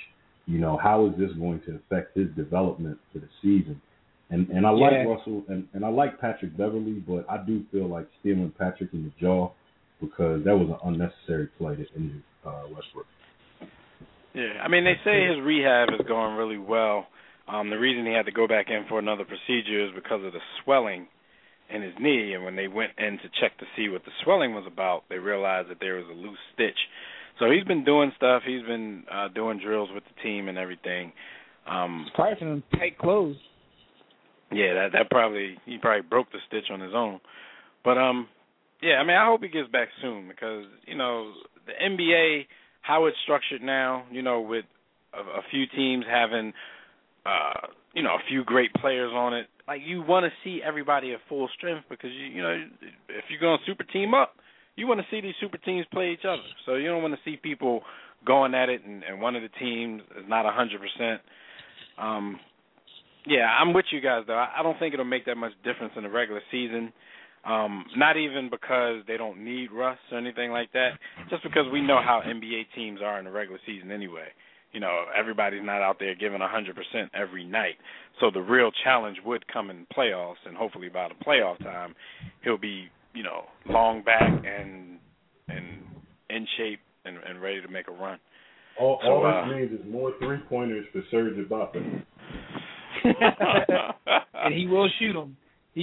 how is this going to affect his development for the season? And I like Russell and I like Patrick Beverly, but I do feel like stealing Patrick in the jaw because that was an unnecessary play that injured Westbrook. Yeah, I mean, they say his rehab is going really well. The reason he had to go back in for another procedure is because of the swelling in his knee, and when they went in to check to see what the swelling was about, they realized that there was a loose stitch. So he's been doing stuff. He's been doing drills with the team and everything. It's probably from tight clothes. Yeah, he probably broke the stitch on his own. But yeah, I mean, I hope he gets back soon because the NBA, how it's structured now, with a few teams having a few great players on it. Like, you want to see everybody at full strength because if you're going to super team up, you want to see these super teams play each other. So you don't want to see people going at it and one of the teams is not 100%. Yeah, I'm with you guys, though. I don't think it'll make that much difference in the regular season. Not even because they don't need Russ or anything like that, just because we know how NBA teams are in the regular season anyway. Everybody's not out there giving 100% every night. So the real challenge would come in playoffs, and hopefully by the playoff time, he'll be, long back and in shape and ready to make a run. All this means is more three-pointers for Serge Ibaka. And he will shoot them.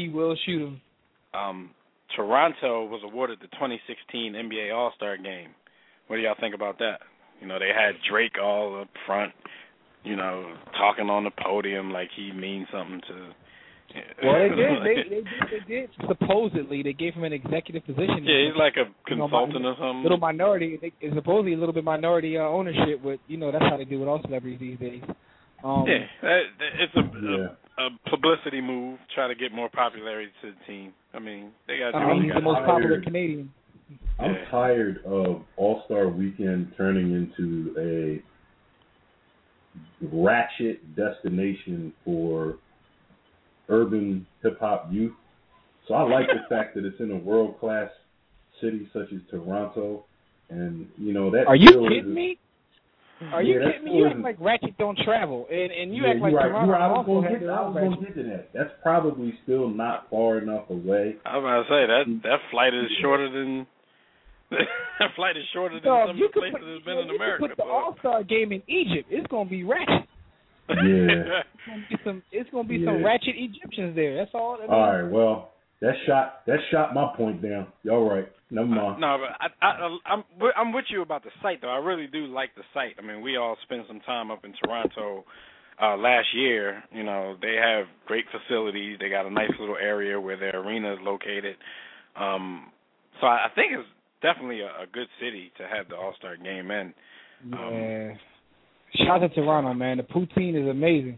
Toronto was awarded the 2016 NBA All-Star Game. What do y'all think about that? They had Drake all up front, talking on the podium like he means something to. Well, they did. Supposedly, they gave him an executive position. Yeah, he's like a consultant or something. Little minority. It's supposedly a little bit minority ownership, but that's how they do with all celebrities these days. It's a publicity move, try to get more popularity to the team. I mean, they got. He's the most popular Canadian. I'm tired of All-Star Weekend turning into a ratchet destination for urban hip-hop youth. So I like the fact that it's in a world-class city such as Toronto. And, that... Are you kidding me? Are you kidding me? You act like ratchet don't travel. And you act like Toronto also has their own ratchet. I was going to get to that. That's probably still not far enough away. I was about to say, that flight is shorter than... That flight is shorter than some of the places that's been in America. You put the All-Star game in Egypt, it's going to be ratchet. Yeah. It's going to be some ratchet Egyptians there. That's all. All right, well, that shot my point down. Y'all right. Never mind. No, but I'm with you about the site, though. I really do like the site. I mean, we all spent some time up in Toronto last year. They have great facilities. They got a nice little area where their arena is located. So I think it's definitely a good city to have the All-Star game in. Yeah. Shout out to Toronto, man. The poutine is amazing.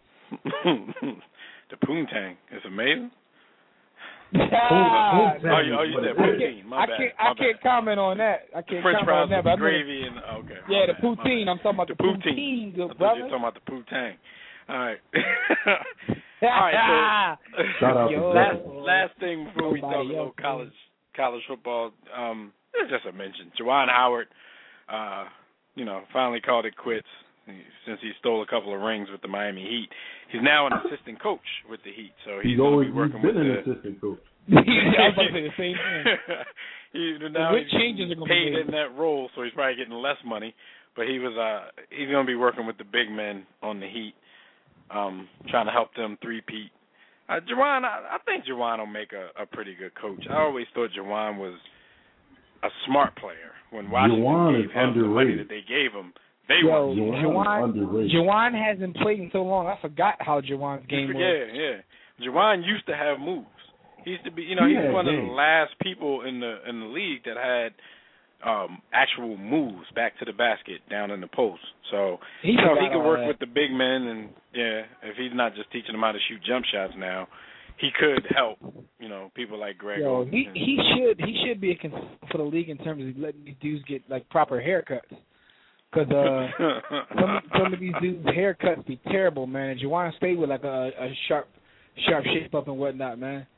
The poontang is amazing? You said poutine. My bad. I can't comment on that. French fries with gravy and okay. Yeah, the poutine. I'm talking about the poutine, good brother. You're talking about the poutang. All right. All right. So shout out last thing before we talk a little college football. Just a mention. Juwan Howard, finally called it quits since he stole a couple of rings with the Miami Heat. He's now an assistant coach with the Heat, so he's going to be working with an assistant coach. I was about to say the same thing. He's paid in that role, so he's probably getting less money. But he's going to be working with the big men on the Heat, trying to help them three-peat. Juwan, I think Juwan will make a pretty good coach. I always thought Juwan was a smart player. When Washington gave him the money that they gave him, Juwan hasn't played in so long. I forgot how Juwan's game was. Yeah. Juwan used to have moves. He used to be, he's one of the last people in the league that had actual moves back to the basket down in the post. So he could work with the big men, and if he's not just teaching them how to shoot jump shots now, he could help, people like Greg. He should be a concern for the league in terms of letting these dudes get like proper haircuts. Because some of these dudes' haircuts be terrible, man. And you want to stay with like a sharp shape up and whatnot, man.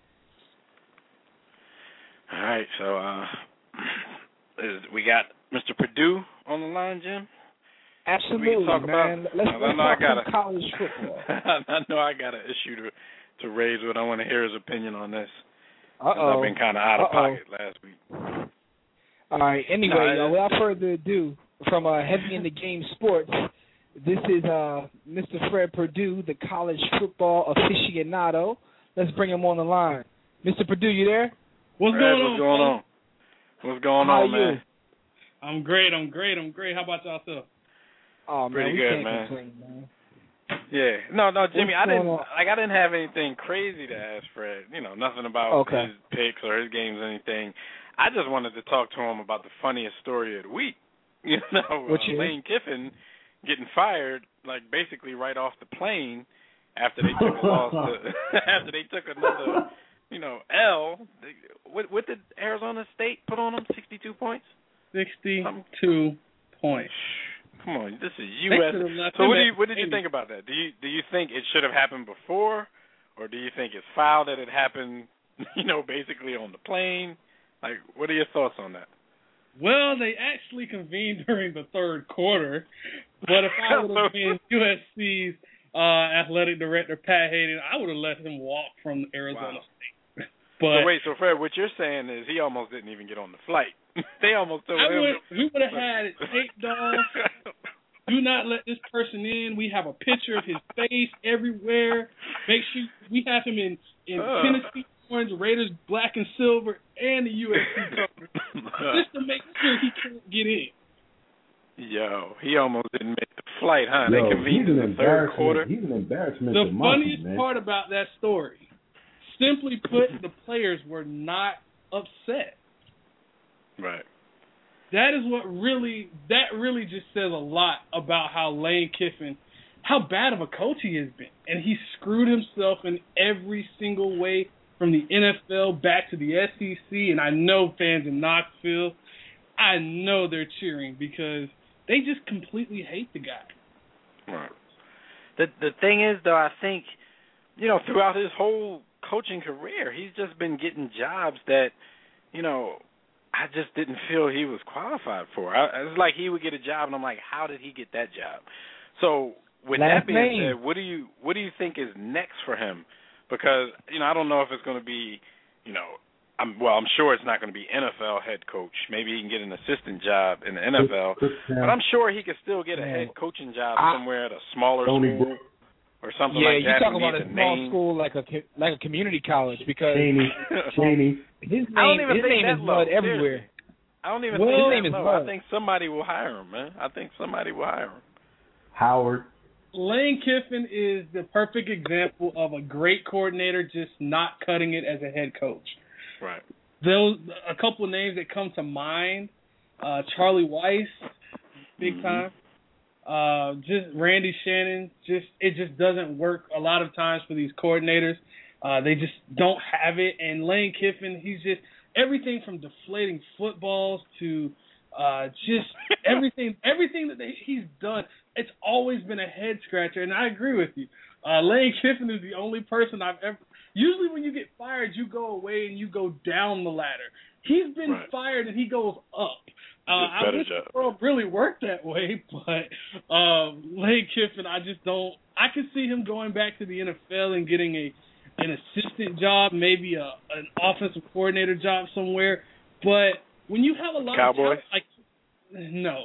All right, so we got Mr. Purdue on the line, Jim. Absolutely, we can talk man. about. Let's talk some college football. I know I got an issue to raise, but I want to hear his opinion on this. Uh-oh. I've been kind of out of pocket last week. All right. Anyway, without further ado, from Heavy in the Game Sports, this is Mr. Fred Perdue, the college football aficionado. Let's bring him on the line. Mr. Perdue, you there? What's going on? What's going How on, man? I'm great. How about y'all? Oh, pretty man, we good, can't man. complain, man. Yeah. No, Jimmy, I didn't have anything crazy to ask Fred. Nothing about his picks or his games or anything. I just wanted to talk to him about the funniest story of the week. Lane Kiffin getting fired, like basically right off the plane after they took a loss after they took another, L. What did Arizona State put on them? 62 points. 62 points. Come on, this is U.S. So what did you think about that? Do you think it should have happened before, or do you think it's foul that it happened, basically on the plane? Like, what are your thoughts on that? Well, they actually convened during the third quarter, but if I would have been USC's athletic director, Pat Hayden, I would have let him walk from Arizona State. But so Fred, what you're saying is he almost didn't even get on the flight. They almost told him. We would have had it taped off. Do not let this person in. We have a picture of his face everywhere. Make sure we have him in Tennessee orange, Raiders black and silver, and the USC cover, just to make sure he can't get in. Yo, he almost didn't make the flight, huh? They convened in the third quarter. He's an embarrassment. The funniest part about that story, simply put, the players were not upset. Right. That really just says a lot about how Lane Kiffin, how bad of a coach he has been. And he screwed himself in every single way, from the NFL back to the SEC. And I know fans in Knoxville, I know they're cheering because they just completely hate the guy. Right. The thing is, though, I think, throughout his whole coaching career, he's just been getting jobs that, I just didn't feel he was qualified for. It's like he would get a job, and I'm like, how did he get that job? So with that being said, what do you think is next for him? Because I don't know if it's going to be, I'm sure it's not going to be NFL head coach. Maybe he can get an assistant job in the NFL, but I'm sure he could still get a head coaching job somewhere at a smaller school or something like that. Yeah, you talk about a small school like a community college, because Cheney. His name is Mud everywhere. I don't even think his name is Mud. I think somebody will hire him, man. Howard. Lane Kiffin is the perfect example of a great coordinator just not cutting it as a head coach. Right. A couple of names that come to mind, Charlie Weiss, big time. Just Randy Shannon. It just doesn't work a lot of times for these coordinators. They just don't have it. And Lane Kiffin, he's just everything from deflating footballs to just everything that he's done. It's always been a head scratcher, and I agree with you. Lane Kiffin is the only person I've ever. Usually, when you get fired, you go away and you go down the ladder. He's been fired and he goes up. I wish the world really worked that way, but Lane Kiffin, I just don't. I could see him going back to the NFL and getting an assistant job, maybe an offensive coordinator job somewhere. But when you have a lot Cowboys? of no.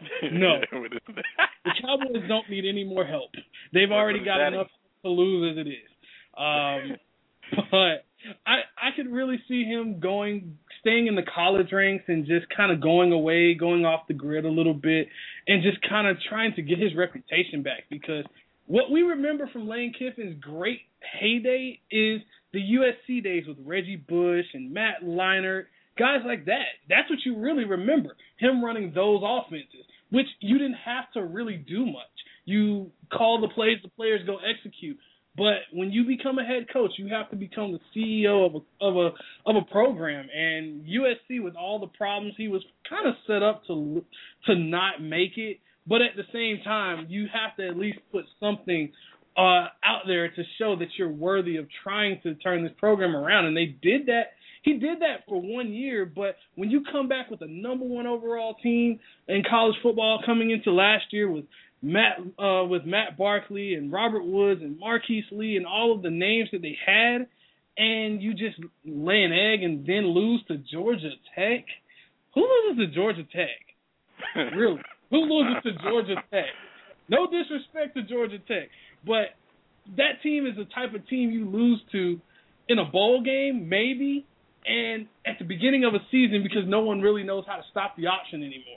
The Cowboys don't need any more help. They've already got enough to lose as it is. But I could really see him staying in the college ranks and just kind of going off the grid a little bit, and just kind of trying to get his reputation back. Because what we remember from Lane Kiffin's great heyday is the USC days with Reggie Bush and Matt Leinart, guys like that. That's what you really remember, him running those offenses, which you didn't have to really do much. You call the plays, the players go execute. But when you become a head coach, you have to become the CEO of a program. And USC, with all the problems, he was kind of set up to not make it. But at the same time, you have to at least put something out there to show that you're worthy of trying to turn this program around. And they did that. He did that for 1 year, but when you come back with a number one overall team in college football coming into last year with with Matt Barkley and Robert Woods and Marquise Lee and all of the names that they had, and you just lay an egg and then lose to Georgia Tech? Who loses to Georgia Tech? Really? Who loses to Georgia Tech? No disrespect to Georgia Tech, but that team is the type of team you lose to in a bowl game, maybe, and at the beginning of a season because no one really knows how to stop the option anymore.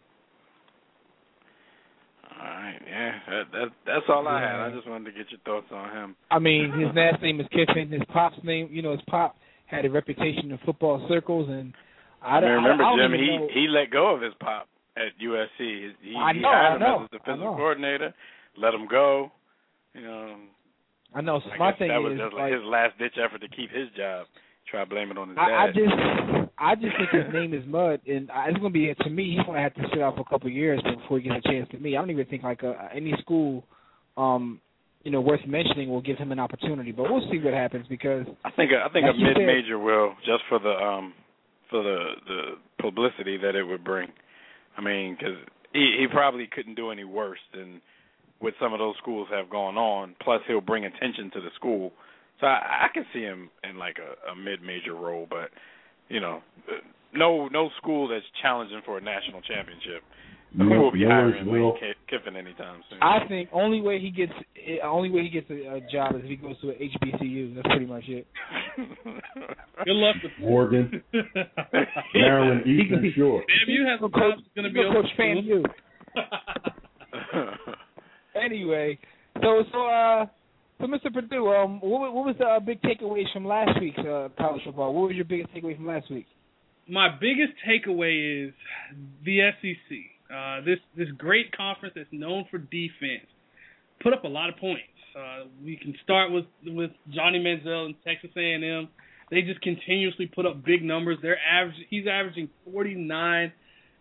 All right, yeah, that's all I had. I just wanted to get your thoughts on him. I mean, his last name is Kiffin. His pop's name, his pop had a reputation in football circles, and I remember, Jim, know. he let go of his pop at USC. He I hired him know. as his defensive coordinator, let him go. I know. So I guess that was just like his last-ditch effort to keep his job. Try to blame it on his dad. I just think his name is mud, and it's going to be, to me, he's going to have to sit out for a couple of years before he gets a chance to me. I don't even think like any school, worth mentioning will give him an opportunity. But we'll see what happens because I think a mid-major will, just for the publicity that it would bring. I mean, because he probably couldn't do any worse than what some of those schools have gone on. Plus, he'll bring attention to the school. So I can see him in like a mid-major role, but no school that's challenging for a national championship will be hiring Lane Kiffin anytime soon. I think only way he gets a job is if he goes to an HBCU. That's pretty much it. Good luck with Morgan, Maryland, Eastern Shore. Damn, you have a coach going to be able Coach FAMU. Anyway, so Mr. Perdue, what was the big takeaways from last week's college football? What was your biggest takeaway from last week? My biggest takeaway is the SEC. This great conference that's known for defense put up a lot of points. We can start with Johnny Manziel and Texas A&M. They just continuously put up big numbers. He's averaging 49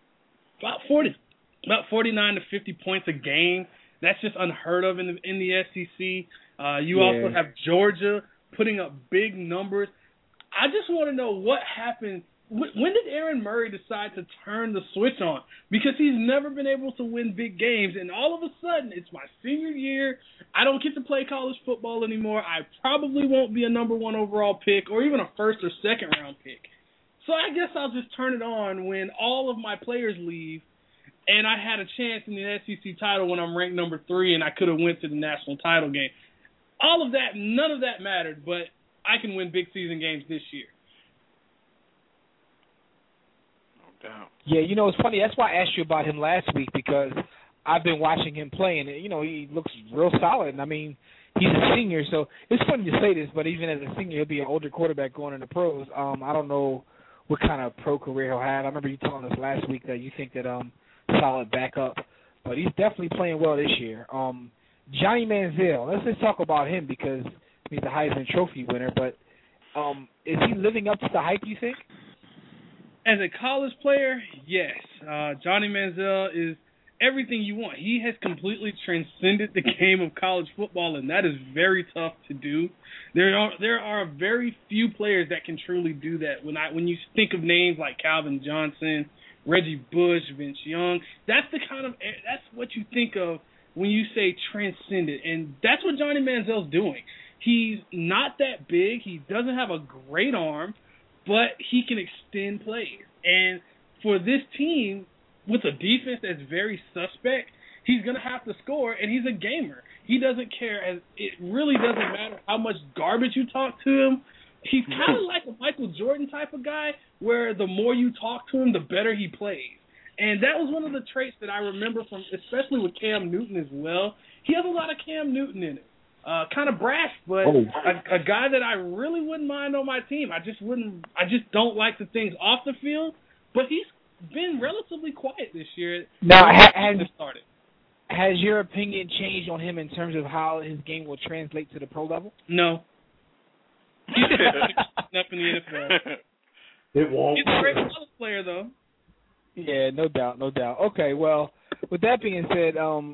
to 50 points a game. That's just unheard of in the SEC. You also have Georgia putting up big numbers. I just want to know what happened. When did Aaron Murray decide to turn the switch on? Because he's never been able to win big games, and all of a sudden, it's my senior year. I don't get to play college football anymore. I probably won't be a number 1 overall pick or even a first or second round pick. So I guess I'll just turn it on when all of my players leave, and I had a chance in the SEC title when I'm ranked number 3, and I could have went to the national title game. All of that, none of that mattered, but I can win big season games this year. Yeah, it's funny. That's why I asked you about him last week because I've been watching him play, and, he looks real solid. And, I mean, he's a senior, so it's funny to say this, but even as a senior, he'll be an older quarterback going into pros. I don't know what kind of pro career he'll have. I remember you telling us last week that you think that solid backup, but he's definitely playing well this year. Johnny Manziel, let's just talk about him because he's a Heisman Trophy winner, but is he living up to the hype, you think? As a college player, yes. Johnny Manziel is everything you want. He has completely transcended the game of college football, and that is very tough to do. There are very few players that can truly do that. When you think of names like Calvin Johnson, Reggie Bush, Vince Young, that's what you think of when you say transcended, and that's what Johnny Manziel's doing. He's not that big. He doesn't have a great arm, but he can extend plays. And for this team, with a defense that's very suspect, he's going to have to score, and he's a gamer. He doesn't care. It really doesn't matter how much garbage you talk to him. He's kind of like a Michael Jordan type of guy, where the more you talk to him, the better he plays. And that was one of the traits that I remember from, especially with Cam Newton as well. He has a lot of Cam Newton in it. Kind of brash, but a guy that I really wouldn't mind on my team. I just don't like the things off the field, but he's been relatively quiet this year. Now, has your opinion changed on him in terms of how his game will translate to the pro level? No. He's up in the NFL. It won't. He's a great college player, though. Yeah, no doubt. Okay, well, with that being said,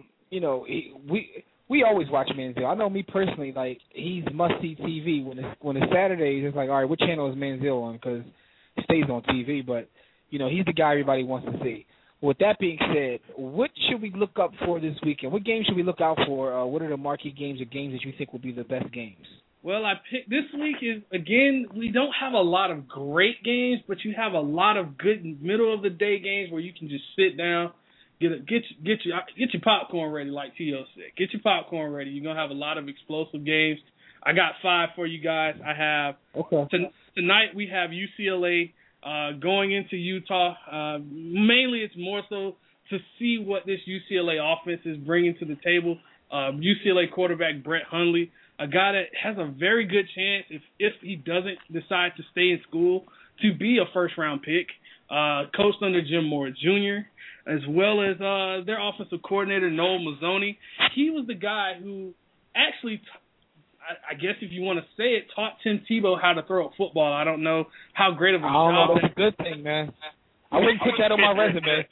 we always watch Manziel. I know me personally, like, he's must-see TV. When it's Saturdays, it's like, all right, what channel is Manziel on? Because he stays on TV, but, he's the guy everybody wants to see. with that being said, what should we look up for this weekend? What games should we look out for? What are the marquee games or games that you think will be the best games? Well, I picked this week is, again, we don't have a lot of great games, but you have a lot of good middle of the day games where you can just sit down, get your popcorn ready, like T.O. said. Get your popcorn ready. You're going to have a lot of explosive games. I got 5 for you guys. I have tonight we have UCLA going into Utah. Mainly it's more so to see what this UCLA offense is bringing to the table. UCLA quarterback Brett Hundley, a guy that has a very good chance, if he doesn't decide to stay in school, to be a first-round pick, coached under Jim Moore Jr., as well as their offensive coordinator, Noel Mazzoni. He was the guy who actually, I guess if you want to say it, taught Tim Tebow how to throw a football. I don't know how great of a job. That's a good thing, man. I wouldn't put that on my resume.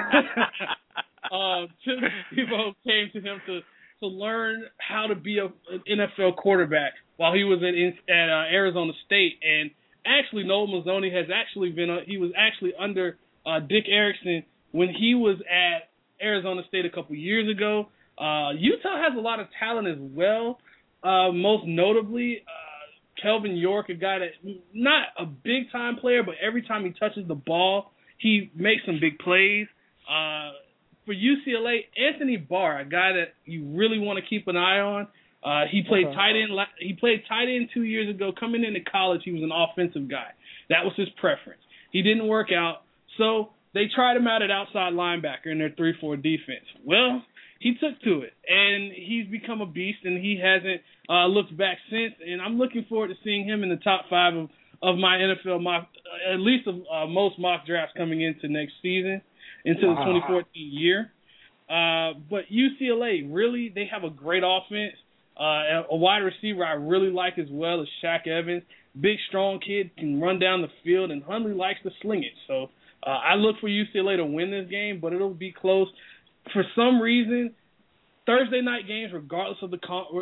Tim Tebow came to him to learn how to be an NFL quarterback while he was at Arizona State. And actually, Noel Mazzoni has actually he was actually under Dick Erickson when he was at Arizona State a couple years ago. Utah has a lot of talent as well. Most notably, Kelvin York, a guy that not a big-time player, but every time he touches the ball, he makes some big plays. For UCLA, Anthony Barr, a guy that you really want to keep an eye on. He played tight end. He played tight end 2 years ago. Coming into college, he was an offensive guy. That was his preference. He didn't work out, so they tried him out at outside linebacker in their 3-4 defense. Well, he took to it, and he's become a beast, and he hasn't looked back since. And I'm looking forward to seeing him in the top 5 of my NFL mock, at least of most mock drafts coming into next season, into the 2014 year. But UCLA, really, they have a great offense. A wide receiver I really like as well is Shaq Evans. Big, strong kid, can run down the field, and Hundley likes to sling it. So I look for UCLA to win this game, but it'll be close. For some reason, Thursday night games, regardless of the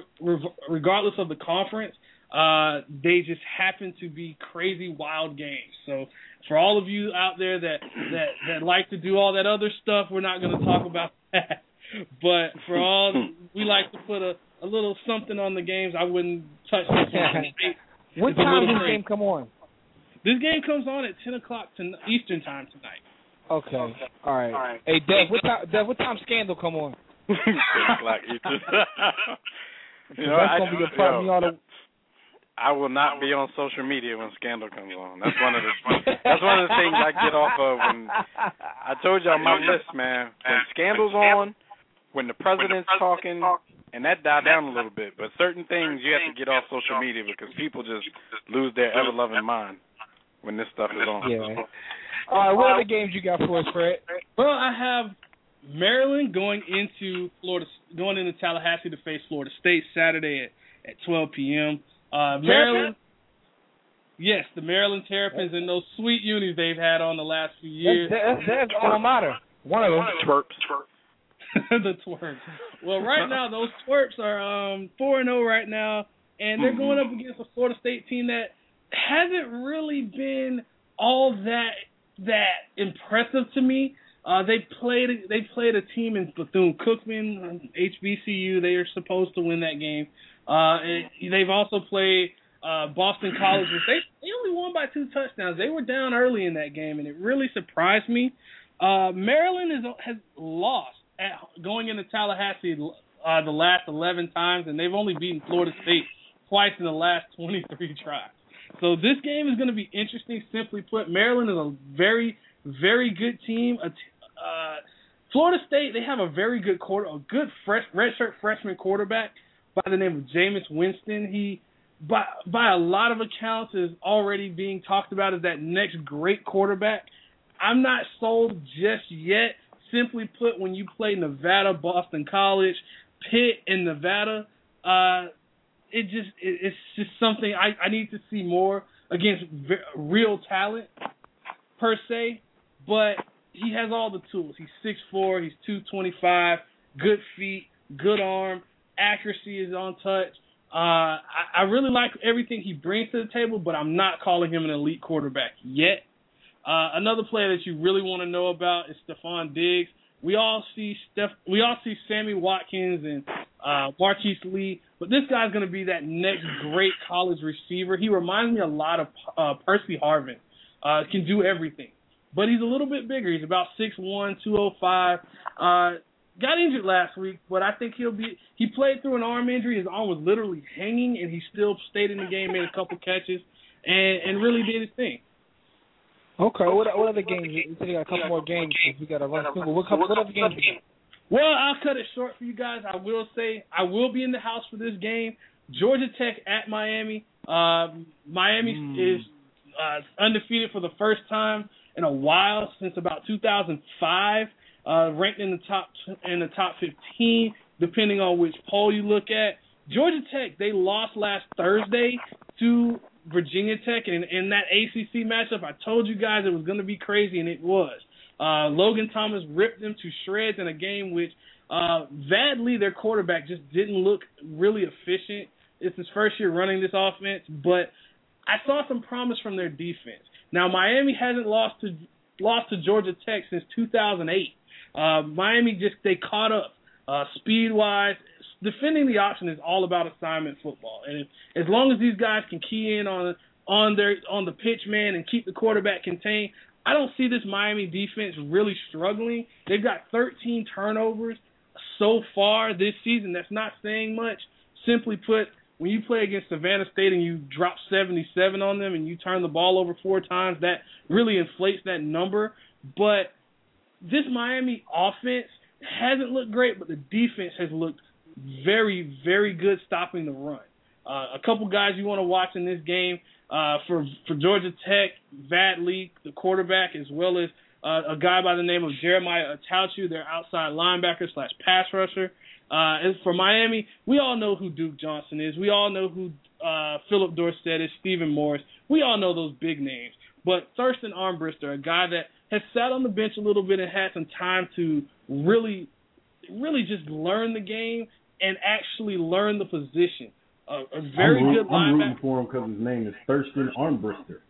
conference, they just happen to be crazy wild games. So for all of you out there that like to do all that other stuff, we're not going to talk about that. But for all, we like to put a little something on the games. I wouldn't touch this one. What time does this game come on? This game comes on at 10 o'clock Eastern time tonight. Okay. All right. Hey, Dev, what time Scandal come on? 10 o'clock Eastern. That's going to be a problem. I will not be on social media when Scandal comes on. That's one of the things I get off of when I told y'all my list, man. When Scandal's on, when the president's talking, and that died down a little bit. But certain things you have to get off social media because people just lose their ever-loving mind when this stuff is on. Yeah. All right, what other games you got for us, Fred? Well, I have Maryland going into Tallahassee to face Florida State Saturday at 12 p.m. Maryland, yes, the Maryland Terrapins and those sweet unis they've had on the last few years. That's alma mater. One of them. Twerps. The Twerps. Well, right now those Twerps are 4-0 right now, and they're going up against a Florida State team that hasn't really been all that impressive to me. They played a team in Bethune-Cookman, HBCU. They are supposed to win that game. They've also played Boston College. They only won by 2 touchdowns. They were down early in that game, and it really surprised me. Maryland has lost going into Tallahassee the last 11 times, and they've only beaten Florida State twice in the last 23 tries. So this game is going to be interesting. Simply put, Maryland is a very, very good team. Florida State, they have a very good redshirt freshman quarterback by the name of Jameis Winston. He, by a lot of accounts, is already being talked about as that next great quarterback. I'm not sold just yet. Simply put, when you play Nevada, Boston College, Pitt, and Nevada, it's just something I need to see more against real talent per se. But he has all the tools. He's 6'4", he's 225, good feet, good arm, accuracy is on touch. I really like everything he brings to the table, but I'm not calling him an elite quarterback yet. Another player that you really want to know about is Stephon Diggs. We all see Sammy Watkins and Marquise Lee, but this guy's going to be that next great college receiver. He reminds me a lot of Percy Harvin. Can do everything, but he's a little bit bigger. He's about 6'1", 205. Got injured last week, but I think he played through an arm injury. His arm was literally hanging, and he still stayed in the game, made a couple catches, and really did his thing. Okay, what other games? You said you got a couple more games. We got to run through. What other games? Well, I'll cut it short for you guys. I will say I will be in the house for this game. Georgia Tech at Miami. Miami is undefeated for the first time in a while, since about 2005. Ranked in the top 15, depending on which poll you look at. Georgia Tech, they lost last Thursday to Virginia Tech, and in that ACC matchup, I told you guys it was going to be crazy, and it was. Logan Thomas ripped them to shreds in a game which Vad Lee, their quarterback, just didn't look really efficient. It's his first year running this offense, but I saw some promise from their defense. Now, Miami hasn't lost to Georgia Tech since 2008. Miami they caught up speed-wise. Defending the option is all about assignment football, and as long as these guys can key in on the pitch man and keep the quarterback contained, I don't see this Miami defense really struggling. They've got 13 turnovers so far this season. That's not saying much. Simply put, when you play against Savannah State and you drop 77 on them and you turn the ball over 4 times, that really inflates that number. But this Miami offense hasn't looked great, but the defense has looked very, very good stopping the run. A couple guys you want to watch in this game for Georgia Tech, Vad Lee, the quarterback, as well as a guy by the name of Jeremiah Atauchu, their outside linebacker / pass rusher. As for Miami, we all know who Duke Johnson is. We all know who Philip Dorsett is, Stephen Morris. We all know those big names. But Thurston Armbrister, a guy that has sat on the bench a little bit and had some time to really just learn the game and actually learn the position. A very good linebacker. I'm rooting for him because his name is Thurston Armbrister.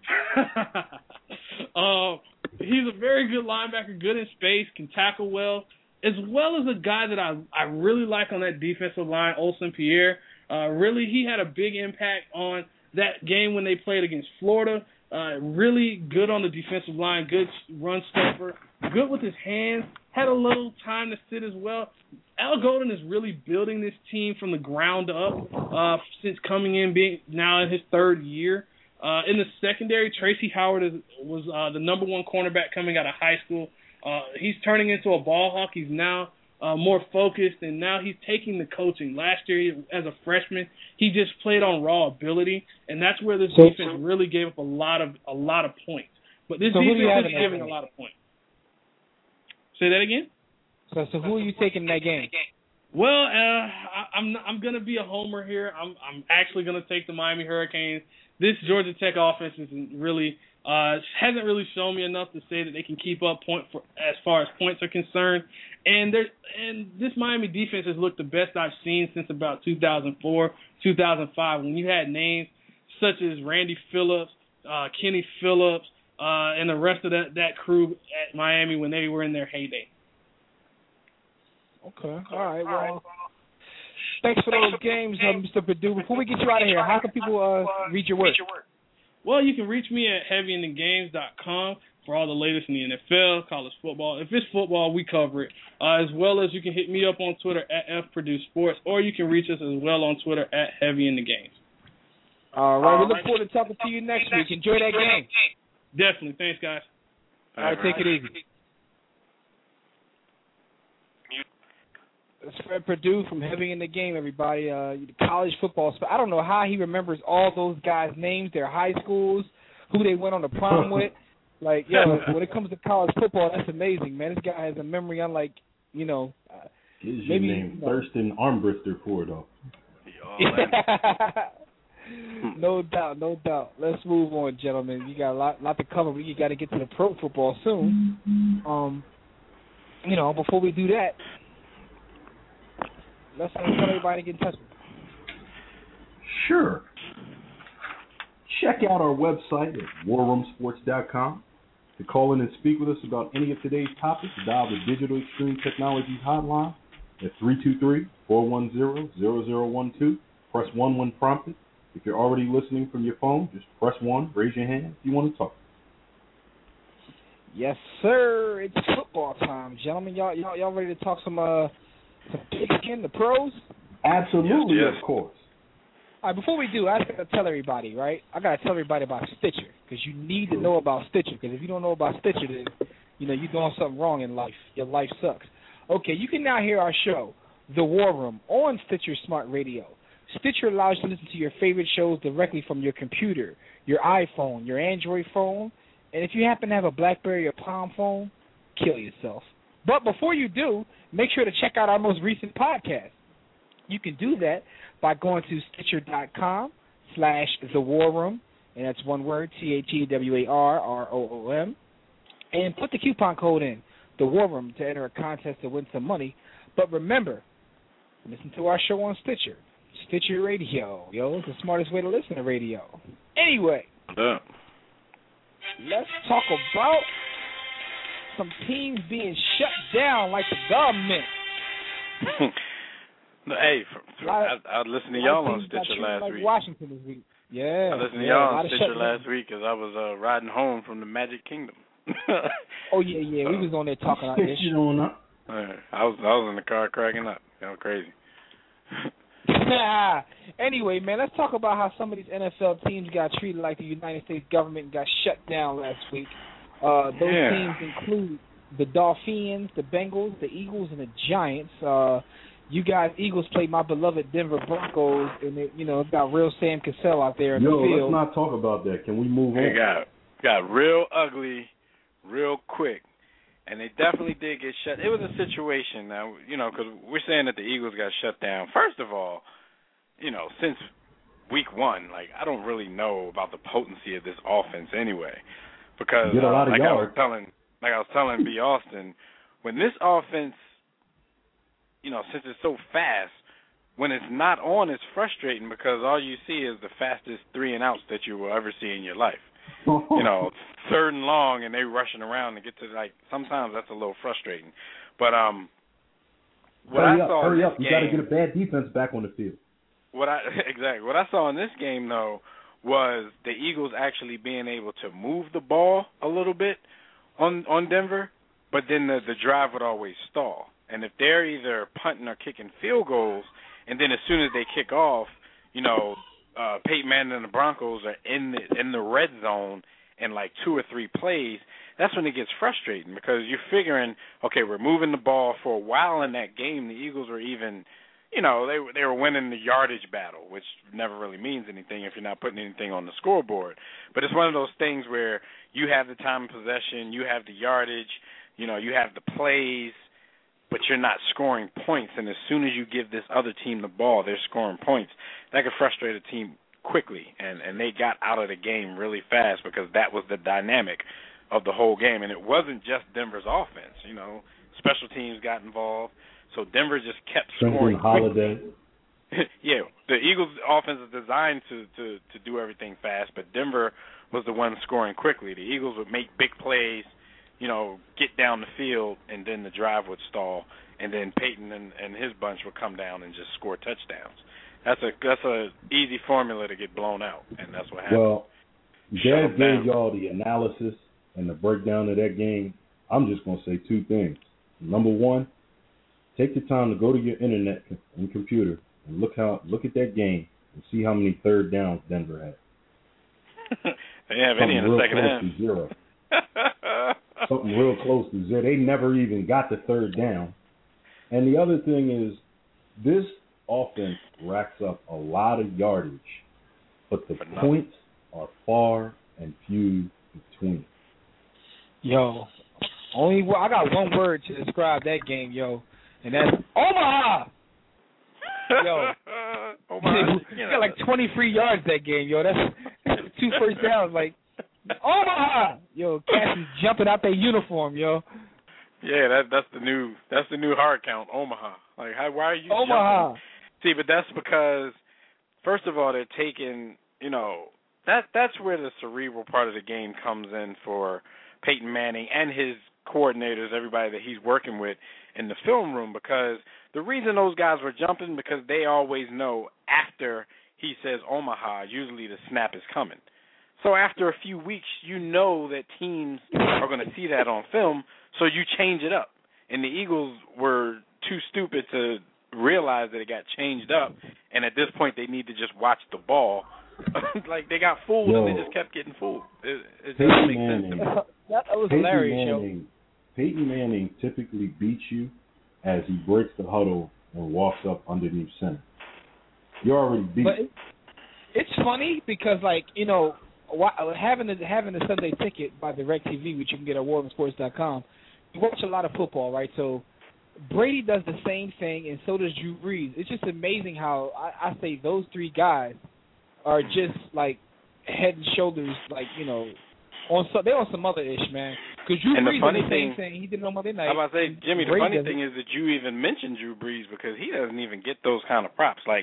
He's a very good linebacker, good in space, can tackle well as a guy that I really like on that defensive line, Olsen Pierre. Really, he had a big impact on that game when they played against Florida. Really good on the defensive line, good run stopper, good with his hands, had a little time to sit as well. Al Golden is really building this team from the ground up since coming in, being now in his 3rd year. In the secondary, Tracy Howard was the number 1 cornerback coming out of high school. He's turning into a ball hawk. He's now more focused, and now he's taking the coaching. Last year, as a freshman, he just played on raw ability, and that's where this defense really gave up a lot of points. But this defense is giving a lot of points. Say that again? So who are you taking in that game? Well, I'm going to be a homer here. I'm actually going to take the Miami Hurricanes. This Georgia Tech offense hasn't really shown me enough to say that they can keep up as far as points are concerned. And this Miami defense has looked the best I've seen since about 2004, 2005, when you had names such as Randy Phillips, Kenny Phillips, and the rest of that crew at Miami when they were in their heyday. Okay. All right. Well, thanks for those games, Mr. Perdue. Before we get you out of here, how can people read your work? Well, you can reach me at heavyinthegames.com for all the latest in the NFL, college football. If it's football, we cover it. As well as you can hit me up on Twitter at FPurdueSports, or you can reach us as well on Twitter at heavyinthegames. All right. We look forward to talking to you next week. Enjoy that game. Definitely. Thanks, guys. All right. Take it easy. It's Fred Perdue from Heavy in the Game, everybody. College football. I don't know how he remembers all those guys' names, their high schools, who they went on the prom with. Like, when it comes to college football, that's amazing, man. This guy has a memory unlike, maybe named Thurston Armbrister for it, though. No doubt. Let's move on, gentlemen. You got a lot to cover. We got to get to the pro football soon. Before we do that, let's tell everybody to get in touch with us. Sure. Check out our website at warroomsports.com. To call in and speak with us about any of today's topics, dial the Digital Extreme Technologies hotline at 323-410-0012. Press 1 when prompted. If you're already listening from your phone, just press 1, raise your hand if you want to talk. Yes, sir. It's football time, gentlemen. Y'all ready to talk some pigskin, the pros? Absolutely, yes. Of course. All right, before we do, I got to tell everybody, right? I got to tell everybody about Stitcher, because you need to know about Stitcher, because if you don't know about Stitcher, then, you're doing something wrong in life. Your life sucks. Okay, you can now hear our show, The War Room, on Stitcher Smart Radio. Stitcher allows you to listen to your favorite shows directly from your computer, your iPhone, your Android phone, and if you happen to have a BlackBerry or Palm phone, kill yourself. But before you do, make sure to check out our most recent podcast. You can do that by going to Stitcher.com/The War Room, and that's one word, TheWarRoom, and put the coupon code in, The War Room, to enter a contest to win some money. But remember, listen to our show on Stitcher. Stitcher Radio, it's the smartest way to listen to radio. Anyway, let's talk about some teams being shut down like the government. Hey, I listened to y'all on Stitcher last week. Washington this week. Yeah. I listened to y'all on Stitcher last week because I was riding home from the Magic Kingdom. Oh yeah, we was on there talking about this. I was in the car cracking up. Crazy. Anyway, man, let's talk about how some of these NFL teams got treated like the United States government and got shut down last week. Those teams include the Dolphins, the Bengals, the Eagles, and the Giants. You guys, Eagles played my beloved Denver Broncos, and it got real Sam Cassell out there in the field. Let's not talk about that. Can we move on? It got real ugly real quick, and they definitely did get shut. It was a situation now, because we're saying that the Eagles got shut down. First of all, since week one, I don't really know about the potency of this offense anyway, because I was telling B. Austin, when this offense, since it's so fast, when it's not on, it's frustrating because all you see is the fastest 3 and outs that you will ever see in your life. 3rd and long, and they rushing around to get to sometimes that's a little frustrating. But hurry up! You got to get a bad defense back on the field. What I saw in this game though was the Eagles actually being able to move the ball a little bit on Denver, but then the drive would always stall. And if they're either punting or kicking field goals, and then as soon as they kick off, Peyton Manning and the Broncos are in the red zone in 2 or 3 plays, that's when it gets frustrating because you're figuring, okay, we're moving the ball for a while in that game. The Eagles were even, they were winning the yardage battle, which never really means anything if you're not putting anything on the scoreboard. But it's one of those things where you have the time of possession, you have the yardage, you have the plays, but you're not scoring points. And as soon as you give this other team the ball, they're scoring points. That could frustrate a team quickly, and they got out of the game really fast because that was the dynamic of the whole game. And it wasn't just Denver's offense. Special teams got involved. So Denver just kept scoring Holiday. Yeah, the Eagles' offense is designed to do everything fast, but Denver was the one scoring quickly. The Eagles would make big plays, get down the field, and then the drive would stall, and then Peyton and his bunch would come down and just score touchdowns. That's a easy formula to get blown out, and that's what happened. Well, Dad gave y'all the analysis and the breakdown of that game. I'm just going to say 2 things. Number 1, take the time to go to your internet and computer and look at that game and see how many 3rd downs Denver had. They didn't have any in the second half. Zero. Something real close to 0. They never even got the 3rd down. And the other thing is, this offense racks up a lot of yardage, but the points are far and few between. I got one word to describe that game, and that's Omaha. Omaha. You got 20 free yards that game, That's 2 first downs, Omaha. Cats is jumping out their uniform, Yeah, that's the new hard count, Omaha. Why are you Omaha? Jumping? See, but that's because, first of all, they're taking, that's where the cerebral part of the game comes in for Peyton Manning and his coordinators, everybody that he's working with in the film room, because the reason those guys were jumping, because they always know after he says Omaha, usually the snap is coming. So after a few weeks, you know that teams are going to see that on film, so you change it up. And the Eagles were too stupid to realize that it got changed up, and at this point they need to just watch the ball. Like, they got fooled, and they just kept getting fooled. It doesn't make sense. That was hilarious, yo. Peyton Manning typically beats you as he breaks the huddle and walks up underneath center. You're already beat. But it's funny because, like, you know, having the Sunday Ticket by DirecTV, which you can get at WarRoomSports.com, you watch a lot of football, right? So Brady does the same thing, and so does Drew Brees. It's just amazing how I say those three guys are just like head and shoulders, like, you know, they're on some other ish, man. Because Drew Brees did the same thing he did on Monday night. I'm about to say, Jimmy, the funny thing is that you even mentioned Drew Brees, because he doesn't even get those kind of props. Like,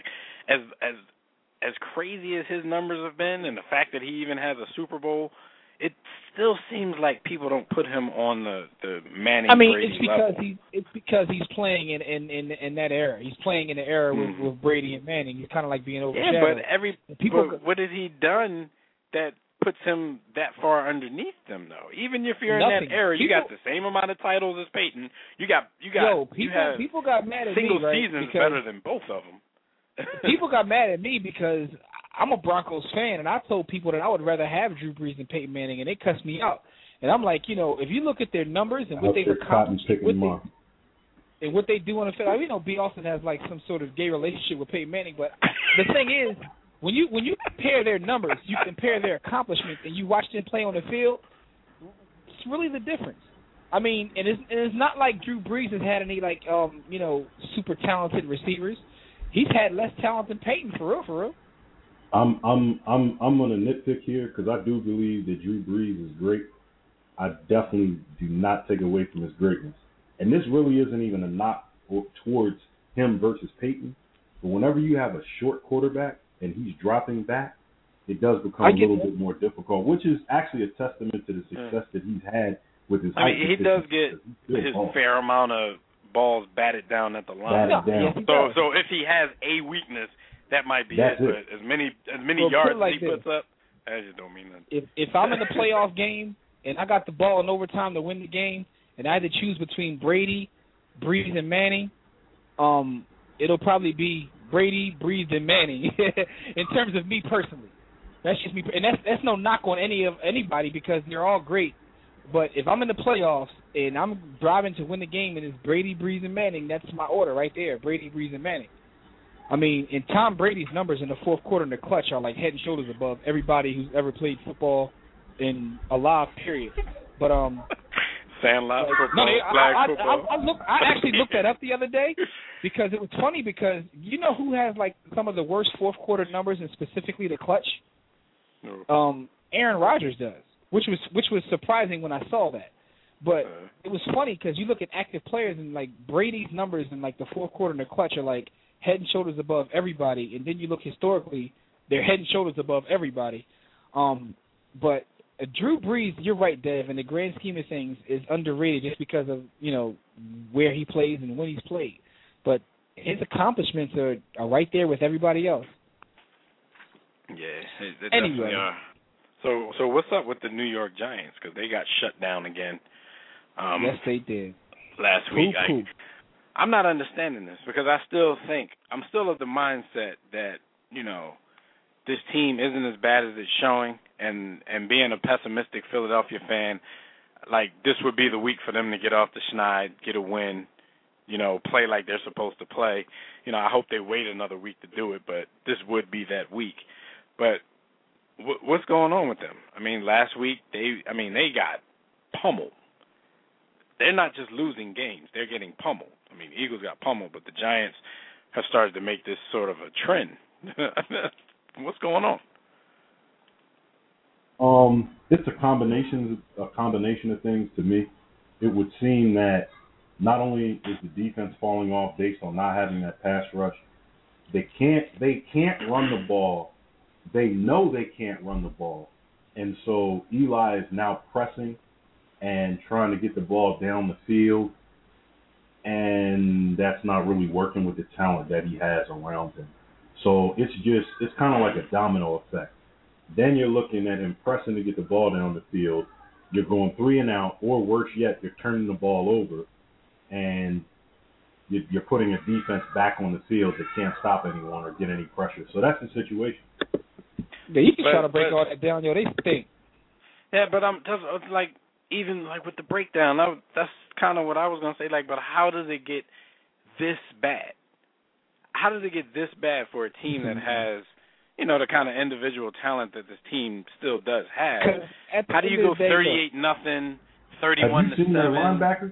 as crazy as his numbers have been, and the fact that he even has a Super Bowl, it still seems like people don't put him on the Manning. I mean, Brady it's because he's playing in that era. He's playing in the era with Brady and Manning. He's kind of like being overshadowed. Yeah, but what has he done that puts him that far underneath them, though? Even if you're in that era, you got the same amount of titles as Peyton. People got mad at me, single right, seasons better than both of them. People got mad at me because I'm a Broncos fan, and I told people that I would rather have Drew Brees than Peyton Manning, and they cussed me out. And I'm like, you know, if you look at their numbers and what they've accomplished, and what they do on the field, I mean, you know, B. Austin has like some sort of gay relationship with Peyton Manning, but the thing is, when you compare their numbers, you compare their accomplishments, and you watch them play on the field, it's really the difference. I mean, and it's not like Drew Brees has had any like you know, super talented receivers. He's had less talent than Peyton, for real. I'm gonna nitpick here because I do believe that Drew Brees is great. I definitely do not take away from his greatness, and this really isn't even a knock towards him versus Peyton. But whenever you have a short quarterback and he's dropping back, it does become a little bit more difficult, which is actually a testament to the success that he's had with his. I mean, he does get his fair amount of balls batted down at the line. So if he has a weakness, that might be it. But as many yards as he puts up, that just don't mean nothing. If I'm in the playoff game and I got the ball in overtime to win the game, and I had to choose between Brady, Brees, and Manning, it'll probably be Brady, Brees, and Manning in terms of me personally. That's just me, and that's no knock on anybody because they're all great. But if I'm in the playoffs and I'm driving to win the game and it's Brady, Brees, and Manning, that's my order right there, Brady, Brees, and Manning. I mean, and Tom Brady's numbers in the fourth quarter in the clutch are like head and shoulders above everybody who's ever played football in a live period. But Sandlot football, flag football. I actually looked that up the other day because it was funny because you know who has like some of the worst fourth quarter numbers and specifically the clutch? Aaron Rodgers does. Which was surprising when I saw that, but it was funny because you look at active players and like Brady's numbers in like the fourth quarter in the clutch are like head and shoulders above everybody, and then you look historically, they're head and shoulders above everybody. But Drew Brees, you're right, Dev, in the grand scheme of things, is underrated just because of where he plays and when he's played. But his accomplishments are right there with everybody else. Yeah, they definitely are. So what's up with the New York Giants? Because they got shut down again. Yes, they did. Last week. I'm not understanding this because I'm still of the mindset that, this team isn't as bad as it's showing. And being a pessimistic Philadelphia fan, like this would be the week for them to get off the schneid, get a win, play like they're supposed to play. I hope they wait another week to do it, but this would be that week. But what's going on with them? I mean, last week, they got pummeled. They're not just losing games. They're getting pummeled. I mean, the Eagles got pummeled, but the Giants have started to make this sort of a trend. What's going on? It's a combination of things to me. It would seem that not only is the defense falling off based on not having that pass rush, they can't run the ball. They know they can't run the ball. And so Eli is now pressing and trying to get the ball down the field, and that's not really working with the talent that he has around him. So it's kind of like a domino effect. Then you're looking at him pressing to get the ball down the field. You're going 3 and out, or worse yet, you're turning the ball over, and you're putting a defense back on the field that can't stop anyone or get any pressure. So that's the situation. Yeah, you can try to break all that down, yo. They stink. Yeah, but I'm just like, even like with the breakdown, that's kind of what I was gonna say. Like, but how does it get this bad? How does it get this bad for a team that has, you know, the kind of individual talent that this team still does have? How do you go 38-0, 31-7? Have you seen their linebacker?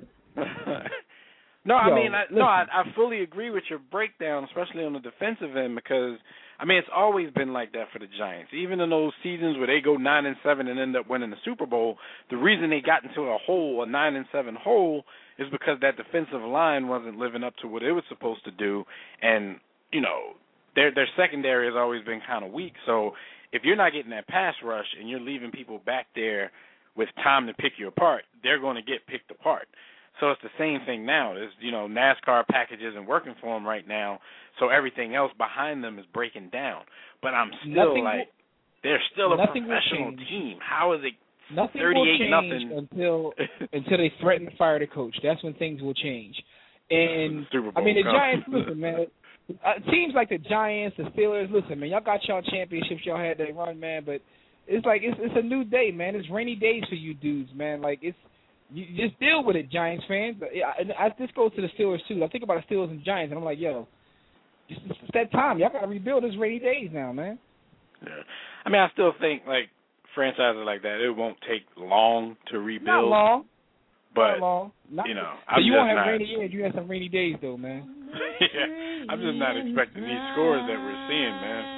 No, I mean, I fully agree with your breakdown, especially on the defensive end, because I mean, it's always been like that for the Giants. Even in those seasons where they go 9-7 and end up winning the Super Bowl, the reason they got into a 9-7 hole, is because that defensive line wasn't living up to what it was supposed to do, and you know, their secondary has always been kind of weak. So if you're not getting that pass rush and you're leaving people back there with time to pick you apart, they're going to get picked apart. So it's the same thing now. There's, you know, NASCAR packages and working for them right now, so everything else behind them is breaking down. But I'm still they're still a professional team. How is it 38-0 until they threaten to fire the coach? That's when things will change. And Super Bowl I mean, the Giants, listen, man. Teams like the Giants, the Steelers, listen, man, y'all got y'all championships, y'all had that run, man. But it's like it's a new day, man. It's rainy days for you dudes, man. Like you just deal with it, Giants fans. This goes to the Steelers, too. I think about the Steelers and Giants, and I'm like, yo, it's that time. Y'all got to rebuild this rainy days now, man. Yeah. I mean, I still think, like, franchises like that, it won't take long to rebuild. Not long. But, not long. You know, so you won't have rainy days. You have some rainy days, though, man. Yeah, I'm just not expecting these scores that we're seeing, man.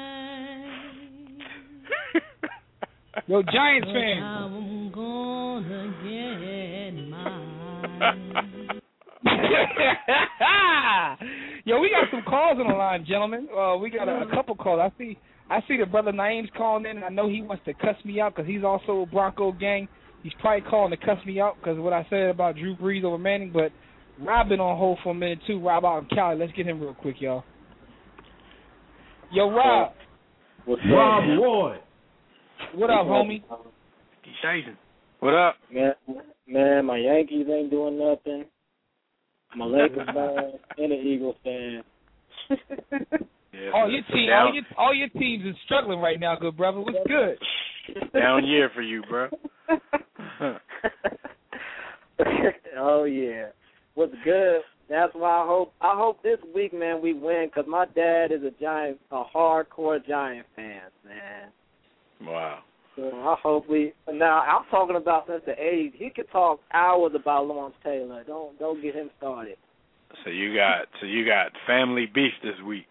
Yo, Giants fans. I'm gonna get mine. Yo, we got some calls on the line, gentlemen. We got a couple calls. I see the brother Naeem's calling in, and I know he wants to cuss me out because he's also a Bronco gang. He's probably calling to cuss me out because of what I said about Drew Brees over Manning. But Rob been on hold for a minute, too. Rob out in Cali. Let's get him real quick, y'all. Yo, Rob. Rob Roy. What up, homie? What up? Man, my Yankees ain't doing nothing. I'm a Lakers fan and an Eagles fan. Yeah, all your teams is struggling right now, good brother. What's good? Down year for you, bro. Oh yeah, what's good? That's why I hope this week, man, we win because my dad is a hardcore Giant fan, man. Wow. So I hope now I'm talking about since the 80s. He could talk hours about Lawrence Taylor. Don't get him started. So you got family beef this week.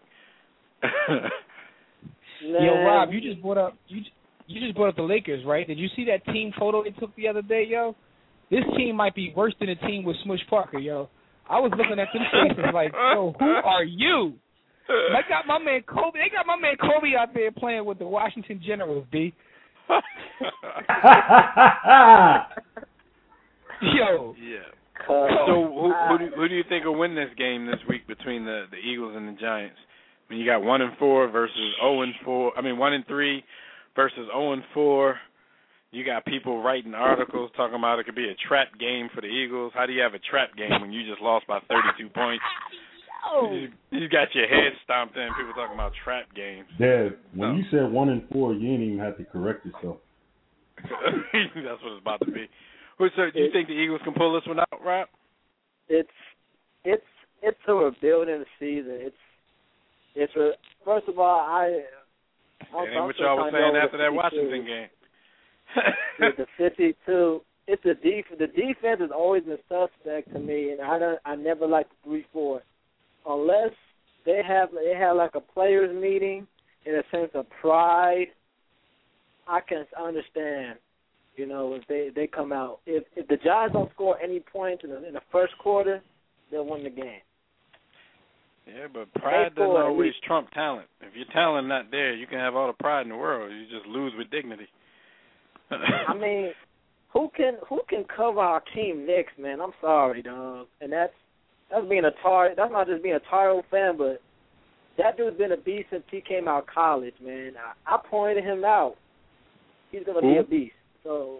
Yo, Rob, you just brought up the Lakers, right? Did you see that team photo they took the other day, yo? This team might be worse than the team with Smush Parker, yo. I was looking at them faces like, yo, who are you? They got my man Kobe. They got my man Kobe out there playing with the Washington Generals, D. Yo. Yeah. So who do you think will win this game this week between the Eagles and the Giants? I mean, you got 1-4 versus 0-4. I mean, 1-3 versus 0-4. You got people writing articles talking about it could be a trap game for the Eagles. How do you have a trap game when you just lost by 32 points? You got your head stomped in. People talking about trap games. Dad, when you said 1-4, you didn't even have to correct yourself. That's what it's about to be. So, do you think the Eagles can pull this one out, Rob? It's a rebuilding season. First of all, it ain't what y'all was saying after that Washington game. The 52. It's the defense has always been suspect to me, and I never liked the 3-4 unless they have like a players meeting in a sense of pride. I can understand, you know, if they come out. If the Giants don't score any points in the first quarter, they'll win the game. Yeah, but pride doesn't always trump talent. If your talent not there, you can have all the pride in the world. You just lose with dignity. I mean, who can cover Hakeem Nicks, man? I'm sorry, dog. And that's being a Tar. That's not just being a Tar Heel fan, but that dude's been a beast since he came out of college, man. I pointed him out. He's gonna be a beast. So.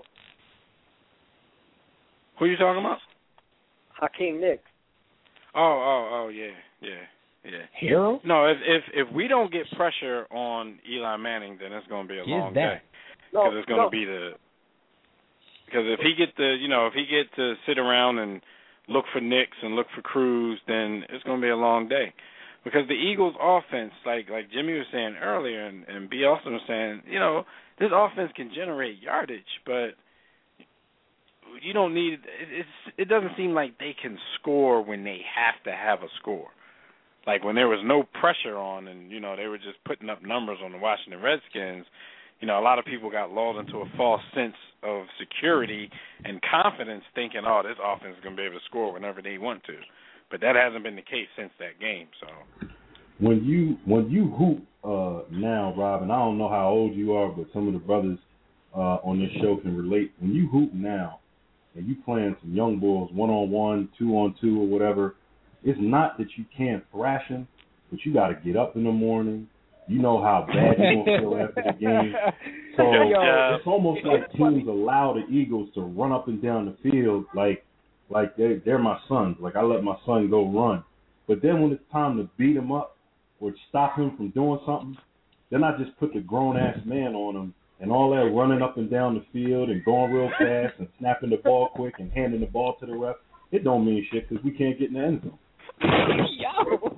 Who you talking about? Hakeem Nicks. Oh, yeah. Hero? No, if we don't get pressure on Eli Manning, then it's going to be a long day. Because it's going to be because if he get to sit around and look for Nicks and look for Cruz, then it's going to be a long day. Because the Eagles' offense, like Jimmy was saying earlier, and B. Austin was saying, this offense can generate yardage, but you don't need it doesn't seem like they can score when they have to have a score. Like when there was no pressure on and, they were just putting up numbers on the Washington Redskins, a lot of people got lulled into a false sense of security and confidence thinking, this offense is going to be able to score whenever they want to. But that hasn't been the case since that game. So when you hoop now, Rob, and I don't know how old you are, but some of the brothers on this show can relate. When you hoop now and you playing some young bulls 1-on-1, 2-on-2, or whatever, it's not that you can't thrash them, but you got to get up in the morning. You know how bad you're going to feel after the game. So it's almost like teams allow the Eagles to run up and down the field like they're my sons. Like I let my son go run. But then when it's time to beat him up or stop him from doing something, then I just put the grown-ass man on him and all that running up and down the field and going real fast and snapping the ball quick and handing the ball to the ref. It don't mean shit because we can't get in the end zone. Yo,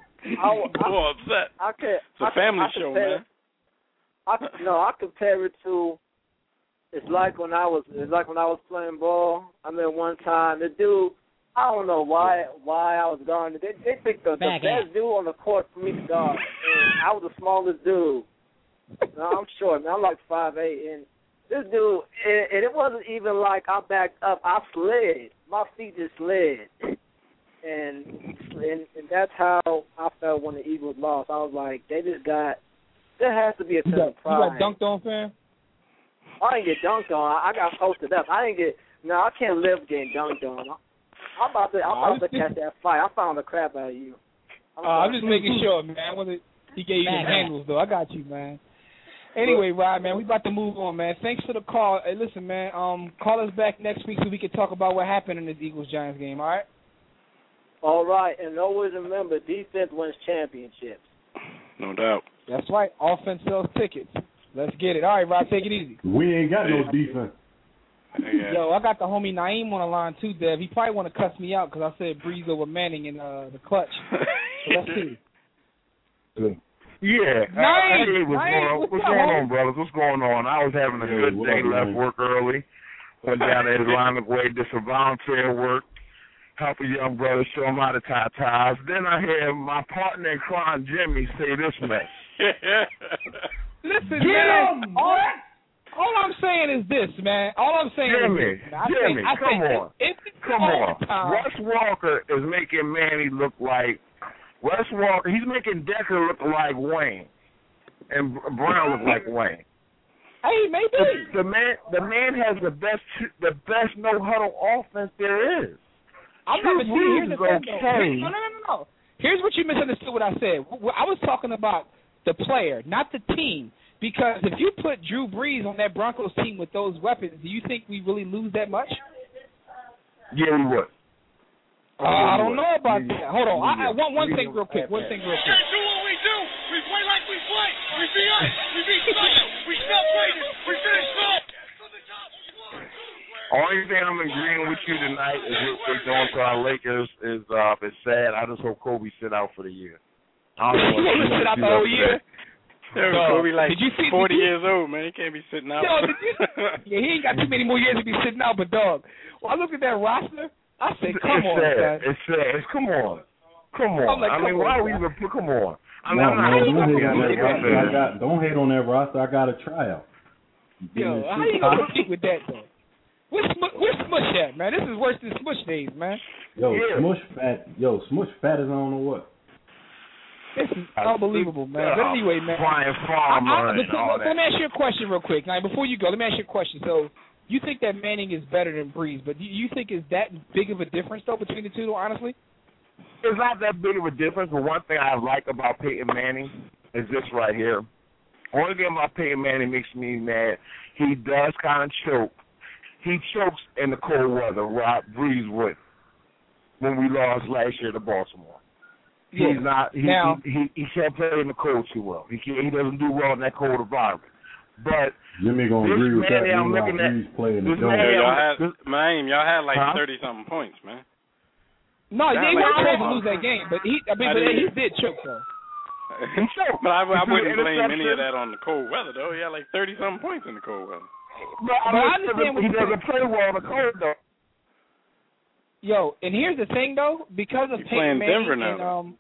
it's a family show, man. I compare it to it's like when I was playing ball. I mean, one time the dude, I don't know why I was guarding. They picked the best dude on the court for me to guard, and I was the smallest dude. No, I'm short, man. I'm like 5'8", and this dude, and it wasn't even like I backed up. I slid. My feet just slid. And that's how I felt when the Eagles lost. I was like, there has to be a sense of pride. You got dunked on, fam? I didn't get dunked on. I got posted up. I can't live getting dunked on. I'm about to catch that fight. I found the crap out of you. I'm just making sure, man. He gave you the handles, though. I got you, man. Anyway, Rod, man, we about to move on, man. Thanks for the call. Hey, listen, man, call us back next week so we can talk about what happened in the Eagles-Giants game, all right? All right, and always remember, defense wins championships. No doubt. That's right. Offense sells tickets. Let's get it. All right, Rod, take it easy. We ain't got no defense. Yo, I got the homie Naeem on the line, too, Dev. He probably want to cuss me out because I said Breeze over Manning in the clutch. So let's see. Yeah. Hey, what's going on, brothers? What's going on? I was having a good day, left work early, went down to Islamic Way, did some volunteer work, help a young brother show him how to tie ties. Then I hear my partner in crime, Jimmy, say this mess. Listen, man. All I'm saying is this, man. All I'm saying is this. Jimmy, come on. Wes Walker is making Manny look like Wes Walker. He's making Decker look like Wayne, and Brown look like Wayne. Hey, maybe the man has the best no huddle offense there is. I'm not here's the thing, No. Here's what you misunderstood what I said. I was talking about the player, not the team. Because if you put Drew Brees on that Broncos team with those weapons, do you think we really lose that much? Yeah, we would. I don't know about that. Hold on. I want one thing real quick. We do what we do. We play like we play. We beat us. We beat Special. We still played it. We finished first. Only thing I'm agreeing with you tonight is what they're doing to our Lakers is sad. I just hope Kobe sit out for the year. I don't know. He sit out the whole year? Kobe like 40 years old, man. He can't be sitting out. Yeah, he ain't got too many more years to be sitting out, but dog. When I look at that roster, I say, come on, man. It's sad. Come on. Like, I mean, why do we even put, come on. Don't hate on that roster. I got a tryout. Yo, how you going to compete with that, though? Where's Smush at, man? This is worse than Smush days, man. Smush fat is I don't know what. This is unbelievable, man. But anyway, man. Brian Farmer let me ask you a question real quick. Now, before you go, let me ask you a question. So, you think that Manning is better than Breeze, but do you think is that big of a difference though between the two? Honestly, it's not that big of a difference. But one thing I like about Peyton Manning is this right here. Only thing about Peyton Manning makes me mad. He does kind of choke. He chokes in the cold weather. Rob Breeze would when we lost last year to Baltimore. Yeah. He's not. He can't play in the cold too well. He doesn't do well in that cold environment. But Jimmy gonna agree with that. Breeze playing the dome. Y'all had like 30-something points, man. No, he wasn't supposed to lose that game, but he did choke though. But I wouldn't blame any of that on the cold weather though. He had like 30-something points in the cold weather. But I understand he doesn't play well in the cold though. Yo, and here's the thing though, because of Peyton Manning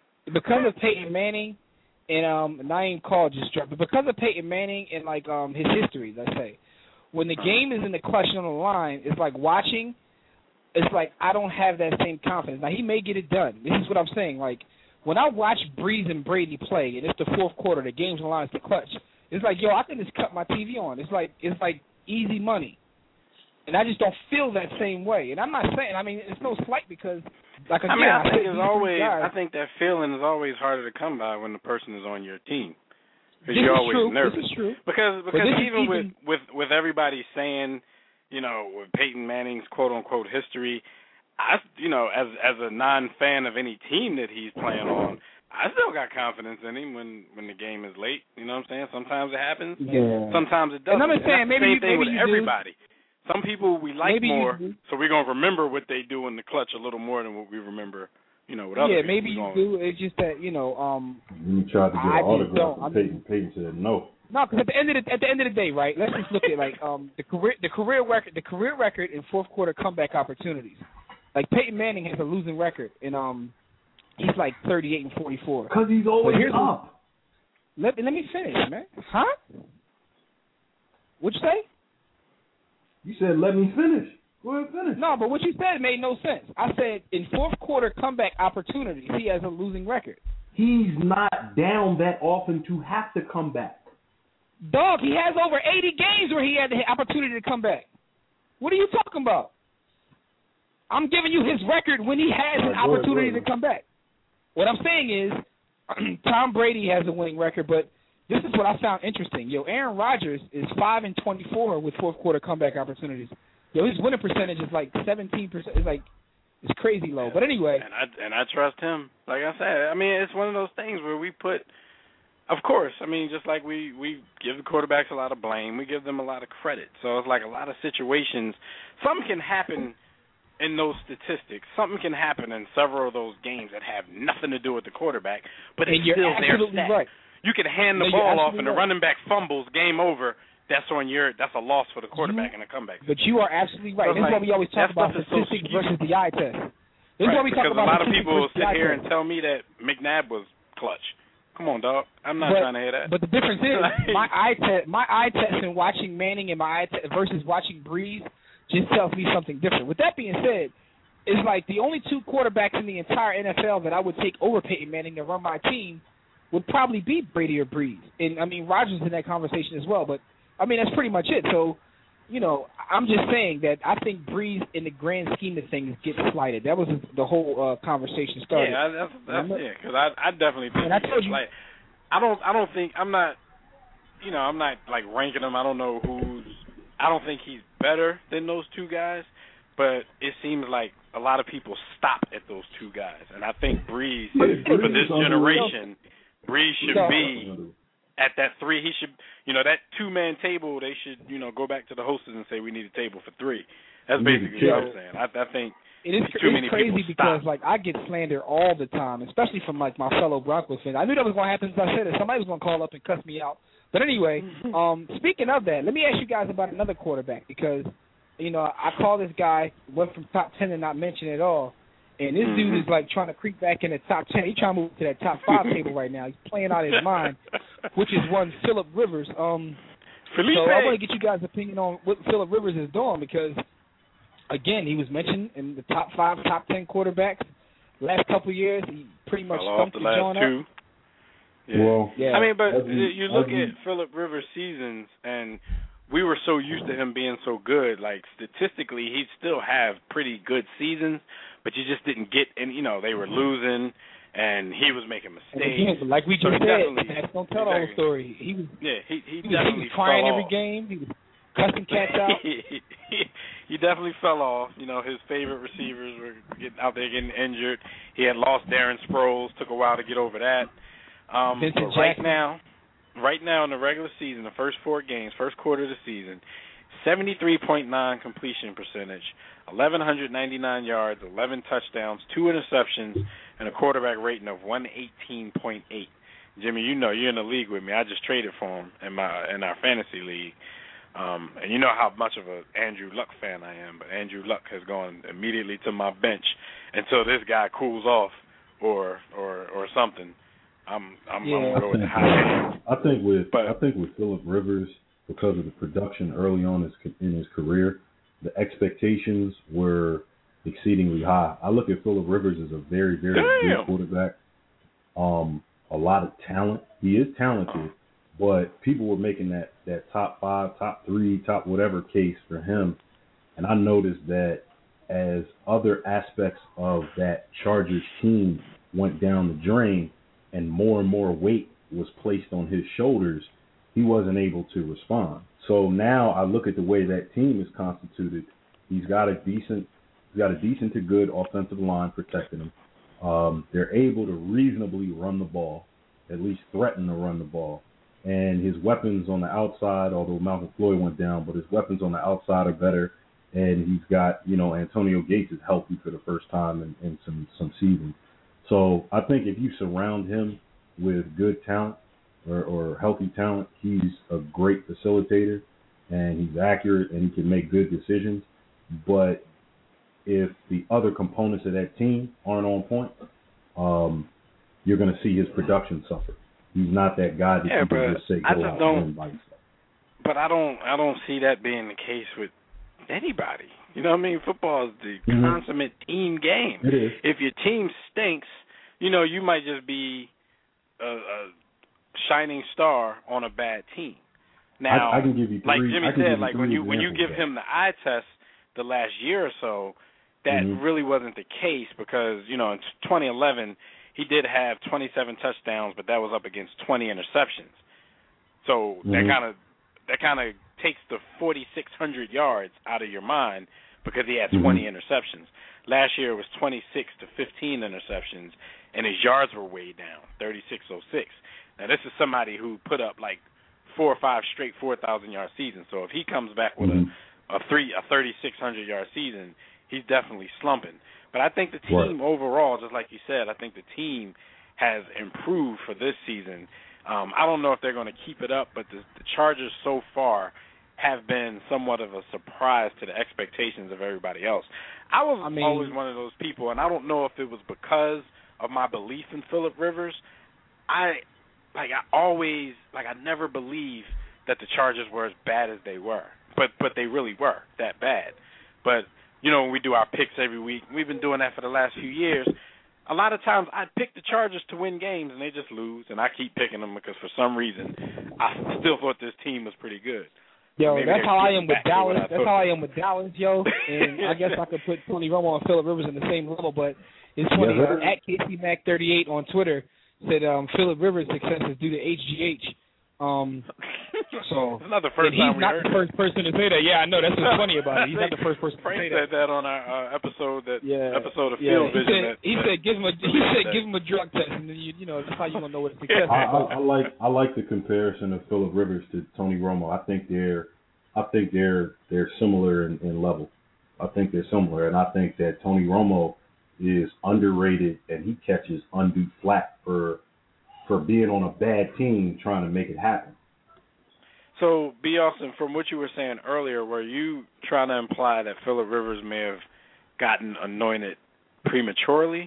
and Naeem Call just dropped, but because of Peyton Manning and like his history, let's say, when the game is in the clutch on the line, it's like watching. It's like I don't have that same confidence. Now he may get it done. This is what I'm saying. Like when I watch Breeze and Brady play, and it's the fourth quarter, the game's on the line, it's the clutch. It's like, yo, I can just cut my TV on. It's like easy money. And I just don't feel that same way. And I'm not saying, I mean, it's no slight because, like again, I think that feeling is always harder to come by when the person is on your team. Because you're always nervous. This is true. Because even with everybody saying, you know, with Peyton Manning's quote unquote history, as a non-fan of any team that he's playing on, I still got confidence in him when the game is late. You know what I'm saying? Sometimes it happens. Yeah. Sometimes it doesn't. And I'm saying maybe with you everybody. Some people we like more, you so we're gonna remember what they do in the clutch a little more than what we remember, with other people. Yeah, maybe you do. It's just that you tried to get an autograph from Peyton said no. No, because at the end of the day, right? Let's just look at like the career record in fourth quarter comeback opportunities. Like Peyton Manning has a losing record, and he's like 38-44. Because he's always up. Let me finish, man. Huh? What'd you say? You said let me finish. Go ahead, finish. No, but what you said made no sense. I said in fourth quarter comeback opportunities, he has a losing record. He's not down that often to have to come back. Dog, he has over 80 games where he had the opportunity to come back. What are you talking about? I'm giving you his record when he has an opportunity to come back. What I'm saying is Tom Brady has a winning record, but this is what I found interesting. Yo, Aaron Rodgers is 5-24 with fourth quarter comeback opportunities. Yo, his winning percentage is like 17%. It's crazy low. But anyway, and I trust him. Like I said, I mean, it's one of those things where we put, of course, I mean, just like we give the quarterbacks a lot of blame, we give them a lot of credit. So it's like a lot of situations. Something can happen in those statistics. Something can happen in several of those games that have nothing to do with the quarterback, but it's still their stat. Right. You can hand the ball off and the running back fumbles, game over. That's a loss for the quarterback in a comeback. But you are absolutely right. This is why we always talk about statistics versus the eye test. This is why we talk about because a lot of people will sit here and tell me that McNabb was clutch. Come on, dog. I'm not trying to hear that. But the difference is my eye test in watching Manning and my eye test versus watching Breeze just tells me something different. With that being said, it's like the only two quarterbacks in the entire NFL that I would take over Peyton Manning to run my team would probably be Brady or Breeze. And, I mean, Rodgers in that conversation as well. But, I mean, that's pretty much it. So, I'm just saying that I think Breeze, in the grand scheme of things, gets slighted. That was the whole conversation started. Yeah, because I definitely think. And I told you. Like, I don't think, I'm not like ranking them. I don't know I don't think he's better than those two guys. But it seems like a lot of people stop at those two guys. And I think Breeze, for this generation, Breeze should be at that three. He should, that two-man table, they should, go back to the hostess and say we need a table for three. That's basically what I'm saying. I think it's too many crazy people because, stop. like, I get slandered all the time, especially from, like, my fellow Broncos fans. I knew that was going to happen since I said it. Somebody was going to call up and cuss me out. But anyway, speaking of that, let me ask you guys about another quarterback because, I call this guy, went from top 10 to not mention at all. And this dude is, like, trying to creep back in the top 10. He's trying to move to that top 5 table right now. He's playing out his mind, which is one Phillip Rivers. So I want to get you guys' opinion on what Phillip Rivers is doing because, again, he was mentioned in the top 5, top 10 quarterbacks. Last couple of years, he pretty much stumped the joint up. Yeah. Well, yeah. I mean, but you look at Phillip Rivers' seasons, and we were so used to him being so good. Like, statistically, he'd still have pretty good seasons, but you just didn't get, and, you know, they were losing, and he was making mistakes. Again, like we just said, that's don't tell the whole story. He was crying every game. He was cussing cats out. He definitely fell off. You know, his favorite receivers were out there getting injured. He had lost Darren Sproles. Took a while to get over that. But right now in the regular season, the first 4 games, first quarter of the season, 73.9 completion percentage, 1,199 yards, 11 touchdowns, 2 interceptions, and a quarterback rating of 118.8. Jimmy, you know you're in the league with me. I just traded for him in our fantasy league. And you know how much of an Andrew Luck fan I am, but Andrew Luck has gone immediately to my bench until this guy cools off or something. I'm gonna go with the high. I think with Phillip Rivers, because of the production early on in his career, the expectations were exceedingly high. I look at Phillip Rivers as a very, very good quarterback. A lot of talent. He is talented, but people were making that top 5, top 3, top whatever case for him. And I noticed that as other aspects of that Chargers team went down the drain and more weight was placed on his shoulders, he wasn't able to respond. So now I look at the way that team is constituted. He's got a decent to good offensive line protecting him. They're able to reasonably run the ball, at least threaten to run the ball. And his weapons on the outside, although Malcolm Floyd went down, but his weapons on the outside are better. And he's got, Antonio Gates is healthy for the first time in some seasons. So I think if you surround him with good talent or healthy talent, he's a great facilitator, and he's accurate, and he can make good decisions. But if the other components of that team aren't on point, you're going to see his production suffer. He's not that guy that you can just say go out and win by himself. But I don't see that being the case with anybody. You know what I mean? Football is the consummate team game. It is. If your team stinks, you might just be a shining star on a bad team. Now, I can give you 3, like Jimmy said, like when you give him the eye test the last year or so, that really wasn't the case because, in 2011 he did have 27 touchdowns, but that was up against 20 interceptions. So that kind of takes the 4,600 yards out of your mind because he had 20 interceptions. Last year it was 26 to 15 interceptions, and his yards were way down, 3606. Now this is somebody who put up like 4 or 5 straight 4,000-yard seasons. So if he comes back with a 3,600-yard season, he's definitely slumping. But I think the team overall, just like you said, I think the team has improved for this season. I don't know if they're going to keep it up, but the Chargers so far have been somewhat of a surprise to the expectations of everybody else. I was always one of those people, and I don't know if it was because of my belief in Phillip Rivers. I never believed that the Chargers were as bad as they were, but they really were that bad. But when we do our picks every week, we've been doing that for the last few years. A lot of times I pick the Chargers to win games, and they just lose, and I keep picking them because for some reason I still thought this team was pretty good. Yo, that's how I am with Dallas. That's how I am with Dallas, yo. And I guess I could put Tony Romo and Phillip Rivers in the same level, but it's funny. At KCMac38 on Twitter said Phillip Rivers' success is due to HGH. So it's not the first time we heard the first person to say that. Yeah, I know. That's what's funny about it. He's not the first person to say that. Frank said that on our episode of Field Vision. He said give him a drug test, and then that's how you gonna know what success is. I like the comparison of Phillip Rivers to Tony Romo. I think they're similar in level. I think they're similar, and I think that Tony Romo is underrated, and he catches undue flack for being on a bad team trying to make it happen. So, B. Austin, from what you were saying earlier, were you trying to imply that Phillip Rivers may have gotten anointed prematurely?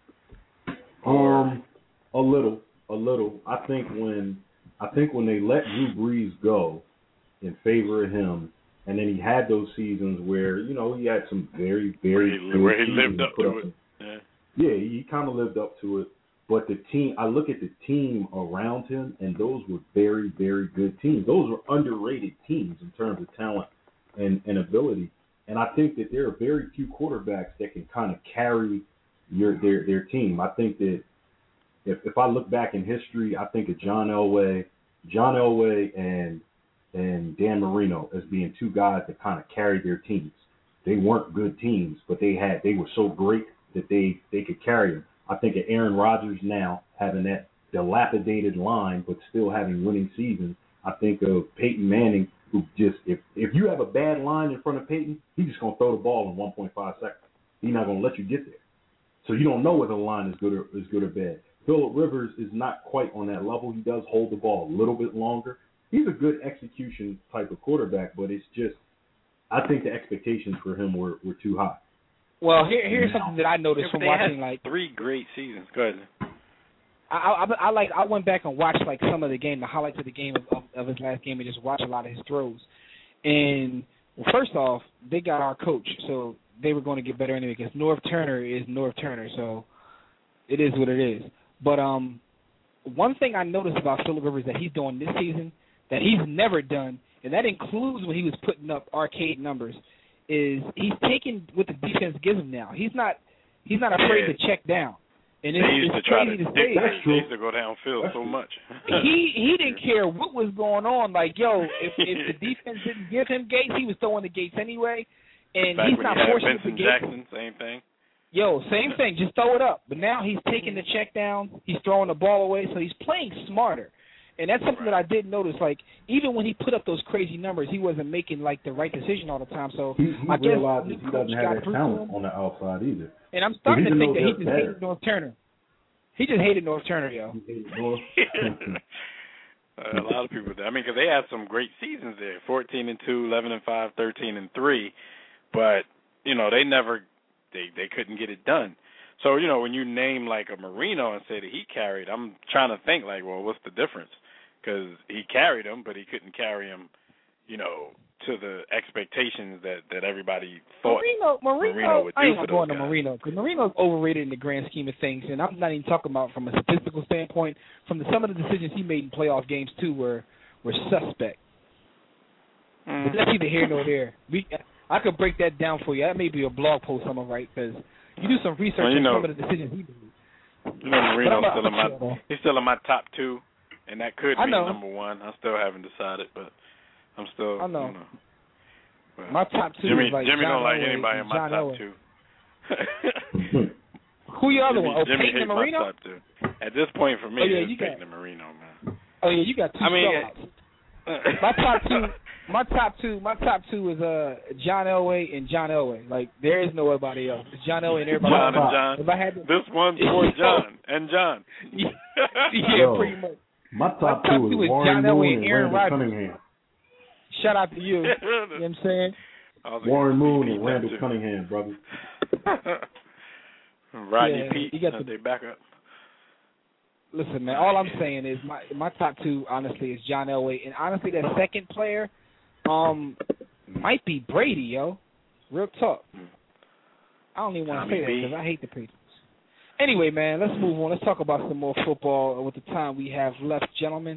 A little. I think when they let Drew Brees go in favor of him, and then he had those seasons where he had some very, very good where he lived up to it. Yeah, he kind of lived up to it. But the team, I look at the team around him, and those were very, very good teams. Those were underrated teams in terms of talent and ability. And I think that there are very few quarterbacks that can kind of carry their team. I think that if I look back in history, I think of John Elway and Dan Marino as being two guys that kind of carried their teams. They weren't good teams, but they were so great that they could carry them. I think of Aaron Rodgers now having that dilapidated line, but still having winning seasons. I think of Peyton Manning, who just if you have a bad line in front of Peyton, he's just gonna throw the ball in 1.5 seconds. He's not gonna let you get there. So you don't know whether the line is good or bad. Phillip Rivers is not quite on that level. He does hold the ball a little bit longer. He's a good execution type of quarterback, but it's just I think the expectations for him were too high. Well, here's something that I noticed from watching like 3 great seasons. Go ahead. I went back and watched like some of the game, the highlights of the game of his last game, and just watched a lot of his throws. And first off, they got our coach, so they were going to get better anyway because Norv Turner is Norv Turner, so it is what it is. But one thing I noticed about Phillip Rivers that he's doing this season that he's never done, and that includes when he was putting up arcade numbers, is he's taking what the defense gives him now. He's not afraid to check down. And they used to try to go downfield so much. he didn't care what was going on. Like, yo, if the defense didn't give him Gates, he was throwing the Gates anyway. And back he's when not you forcing had the Vincent Gates. Jackson, same thing. Yo, same thing. Just throw it up. But now he's taking the check down. He's throwing the ball away, so he's playing smarter. And that's something that I did notice. Like, even when he put up those crazy numbers, he wasn't making, like, the right decision all the time. So he I guess realized that he doesn't have that talent on the outside either. And I'm starting to think that he just hated Norv Turner. He just hated Norv Turner, yo. A lot of people did. I mean, because they had some great seasons there, 14-2, 11-5, 13-3. But, you know, they couldn't get it done. So, you know, when you name like a Marino and say that he carried, I'm trying to think like, well, what's the difference? Because he carried him, but he couldn't carry him, you know, to the expectations that everybody thought Marino would do. I ain't for going those to guys. Marino because Marino's overrated in the grand scheme of things, and I'm not even talking about from a statistical standpoint. From some of the decisions he made in playoff games too were suspect. But that's neither here nor there. I could break that down for you. That may be a blog post I'm gonna write because you do some research on some of the decisions he made. You know, Marino's he's still in my top 2, and that could be number 1. I still haven't decided, but I'm still. I know. You know, well, my top 2 Jimmy, is like Jimmy John don't like Elway anybody in my John top Elway. 2. Who your other one? Oh, Jimmy Peyton hates Marino? my top 2. At this point for me, it's Peyton and Marino, man. Oh yeah, you got 2 sellouts. My top two is John Elway and John Elway. Like there is nobody else. It's John Elway and everybody else. John. If I had to, this one's for John and John. Yeah, pretty much. My top two is Warren Moon and Randall Cunningham. Shout out to you. You know what I'm saying? Warren Moon and Randall Cunningham, brother. Rodney Pete, they back up. Listen, man, all I'm saying is my top 2, honestly, is John Elway. And honestly, that second player might be Brady, yo. Real talk. I don't even want to say that because I hate the Patriots. Anyway, man, let's move on. Let's talk about some more football with the time we have left, gentlemen.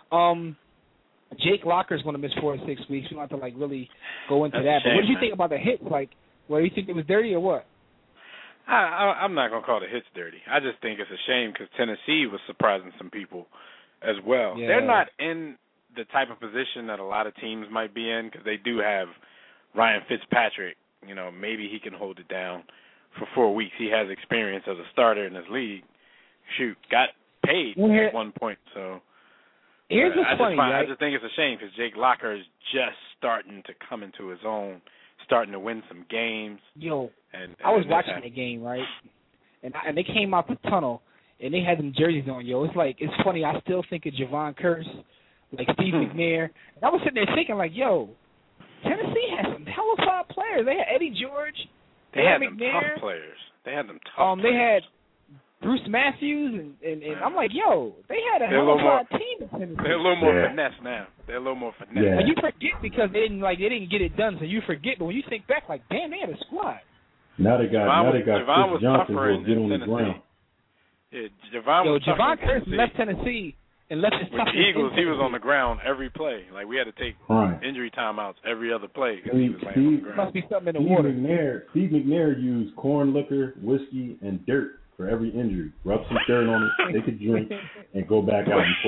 Jake Locker is going to miss 4 to 6 weeks. We don't have to, really go into that. But what did you think about the hits? Do you think it was dirty or what? I'm not going to call the hits dirty. I just think it's a shame because Tennessee was surprising some people as well. Yeah. They're not in the type of position that a lot of teams might be in because they do have Ryan Fitzpatrick. You know, maybe he can hold it down for 4 weeks. He has experience as a starter in this league. Shoot, got paid at one point. So here's what's funny, right? I just think it's a shame because Jake Locker is just starting to come into his own, starting to win some games. Yo, I was watching the game, right? And they came out the tunnel, and they had them jerseys on, yo. It's funny. I still think of Javon Curse, like Steve McNair. And I was sitting there thinking, yo, Tennessee has some hell-of-a players. They had Eddie George. They had them McNair. Tough players. They had them tough players. They had Bruce Matthews, and I'm like, yo, they had a hell-of-a team in Tennessee. They're a little more finesse now. They're a little more finesse. Yeah. And you forget because they didn't get it done, so you forget. But when you think back, damn, they had a squad. Now they got Chris Johnson who will get on the ground. Yeah, Javon Curse left Tennessee and left his with the Eagles. He was on the ground every play. Like, we had to take injury timeouts every other play because he was laying on the ground. Must be something in the water. Steve McNair used corn liquor, whiskey, and dirt for every injury. Rub some dirt on it, take a drink, and go back out and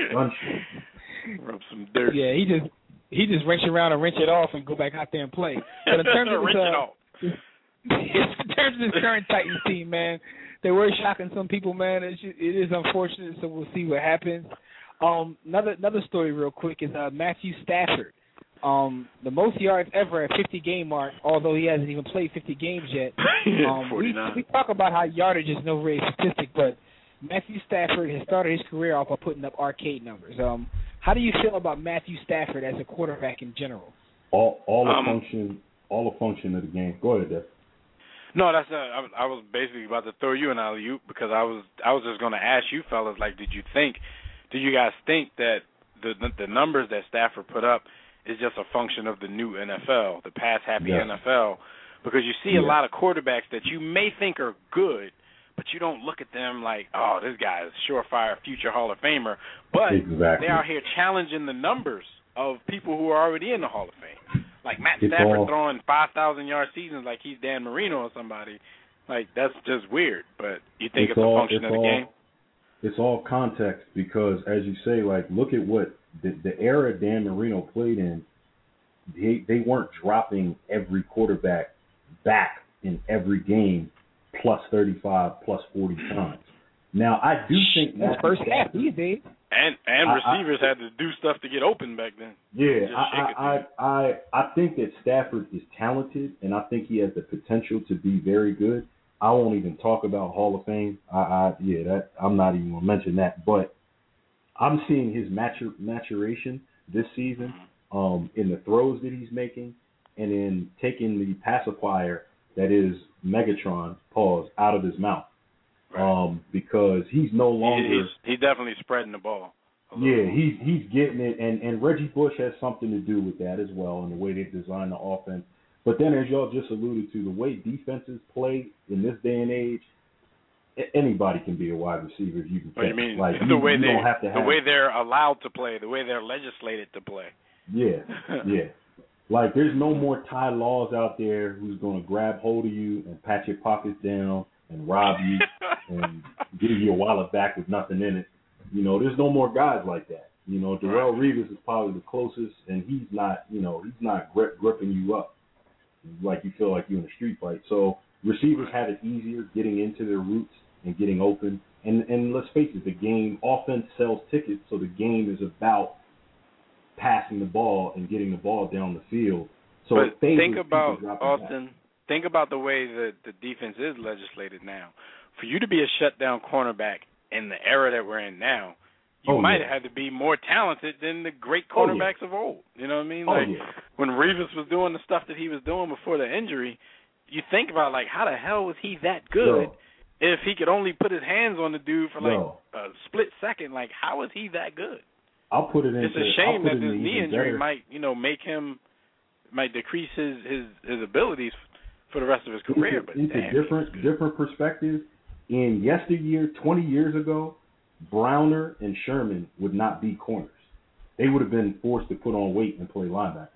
play. Rub some dirt. Yeah, he just wrench around and wrench it off and go back out there and play. But in terms of in terms of this current Titans team, man, they were shocking some people, man. It is unfortunate, so we'll see what happens. Another story real quick is Matthew Stafford. The most yards ever at 50-game mark, although he hasn't even played 50 games yet. We talk about how yardage is no real statistic, but Matthew Stafford has started his career off by putting up arcade numbers. How do you feel about Matthew Stafford as a quarterback in general? All the function of the game. Go ahead, Dave. No, that's not. I was basically about to throw you an alley-oop because I was just going to ask you fellas, like, did you guys think that the numbers that Stafford put up is just a function of the new NFL, the pass-happy NFL? Because you see a lot of quarterbacks that you may think are good, but you don't look at them like, oh, this guy is surefire future Hall of Famer. But they're out here challenging the numbers of people who are already in the Hall of Fame. Like Matt Stafford throwing 5,000-yard seasons like he's Dan Marino or somebody. Like, that's just weird. But you think it's a function of the game? It's all context because, as you say, like, look at what the era Dan Marino played in. They weren't dropping every quarterback back in every game plus 35, plus 40 times. Now, I do think that's first half, easy. And receivers had to do stuff to get open back then. Yeah, I think that Stafford is talented, and I think he has the potential to be very good. I won't even talk about Hall of Fame. I'm not even going to mention that. But I'm seeing his maturation this season in the throws that he's making and in taking the pacifier that is Megatron, out of his mouth. Because he's no longer... He's definitely spreading the ball. Yeah, he's getting it, and Reggie Bush has something to do with that as well, and the way they design the offense. But then, as y'all just alluded to, the way defenses play in this day and age, anybody can be a wide receiver if you can catch. You mean like, the way they're allowed to play, the way they're legislated to play. Yeah, yeah. Like, there's no more Ty Laws out there who's going to grab hold of you and pat your pockets down and rob you and give you a wallet back with nothing in it. You know, there's no more guys like that. You know, Darrelle Revis is probably the closest, and he's not gripping you up like you feel like you're in a street fight. So receivers have it easier getting into their routes and getting open. And let's face it, the game, offense sells tickets, so the game is about passing the ball and getting the ball down the field. So but think about, Austin, think about the way that the defense is legislated now. For you to be a shutdown cornerback in the era that we're in now, you might have had to be more talented than the great cornerbacks of old. You know what I mean? When Revis was doing the stuff that he was doing before the injury, you think about, like, how the hell was he that good if he could only put his hands on the dude for, a split second? Like, how is he that good? I'll put it in. It's a shame that this knee injury might decrease his abilities for the rest of his career. It's a different perspective. In yesteryear, 20 years ago, Browner and Sherman would not be corners. They would have been forced to put on weight and play linebacker.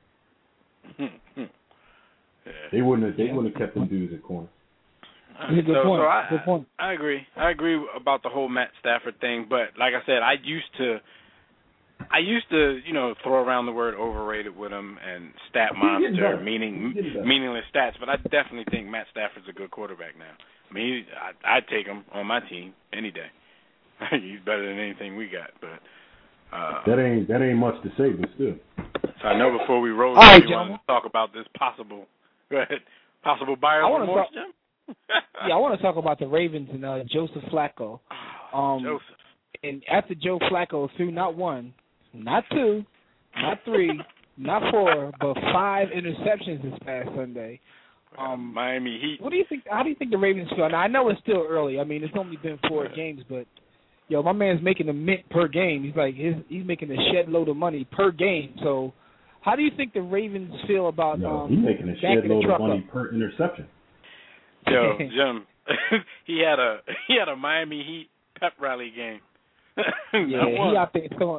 They wouldn't have kept them dudes at corner. Good point. I agree. I agree about the whole Matt Stafford thing, but like I said, I used to throw around the word overrated with him and stat monster, meaningless stats, but I definitely think Matt Stafford's a good quarterback now. I mean, I'd take him on my team any day. He's better than anything we got, but that ain't much to say, but still. So I know before we roll, you want to talk about this possible buyer's remorse, Jim? I want to talk about the Ravens and Joseph Flacco. Joseph. And after Joe Flacco threw not one, not two, not three, not four, but 5 interceptions this past Sunday. Miami Heat. What do you think? How do you think the Ravens feel? Now, I know it's still early. I mean, it's only been 4 games, but my man's making a mint per game. He's like he's making a shed load of money per game. So, how do you think the Ravens feel about? He's making a shed load of money per interception. Yo, Jim, he had a Miami Heat pep rally game. he out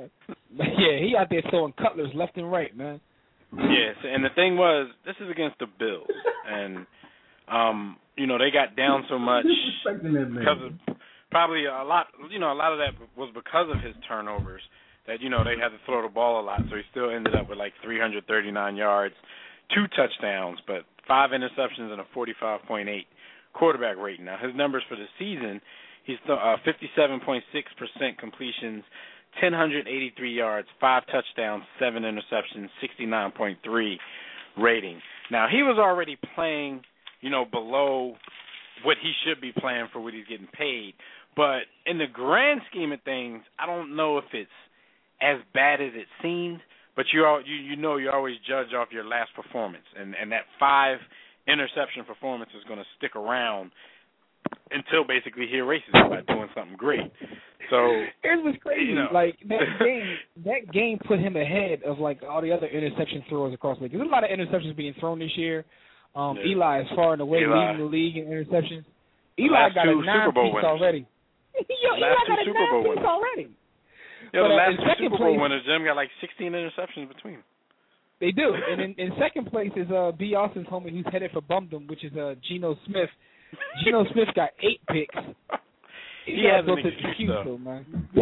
there throwing cutlers left and right, man. Yes, and the thing was, this is against the Bills, and they got down so much because of probably a lot of that was because of his turnovers that they had to throw the ball a lot, so he still ended up with like 339 yards, 2 touchdowns, but 5 interceptions and a 45.8 quarterback rating. Now his numbers for the season, he's 57.6% completions, 1,083 yards, 5 touchdowns, 7 interceptions, 69.3 rating. Now, he was already playing, below what he should be playing for what he's getting paid. But in the grand scheme of things, I don't know if it's as bad as it seemed. But you always judge off your last performance, and that 5 interception performance is going to stick around until basically he erases it by doing something great. So it was crazy. Like that game put him ahead of like all the other interception throwers across the league. There's a lot of interceptions being thrown this year. Eli is far and away leading the league in interceptions. Eli got a 9-piece already. Eli got a 9-piece already. Yeah, the last 2 Super Bowl winners, Jim, got like 16 interceptions between them. They do. And in second place is B. Austin's homie who's headed for Bumdom, which is Geno Smith. Geno Smith got 8 picks. He has an excuse, though. Man.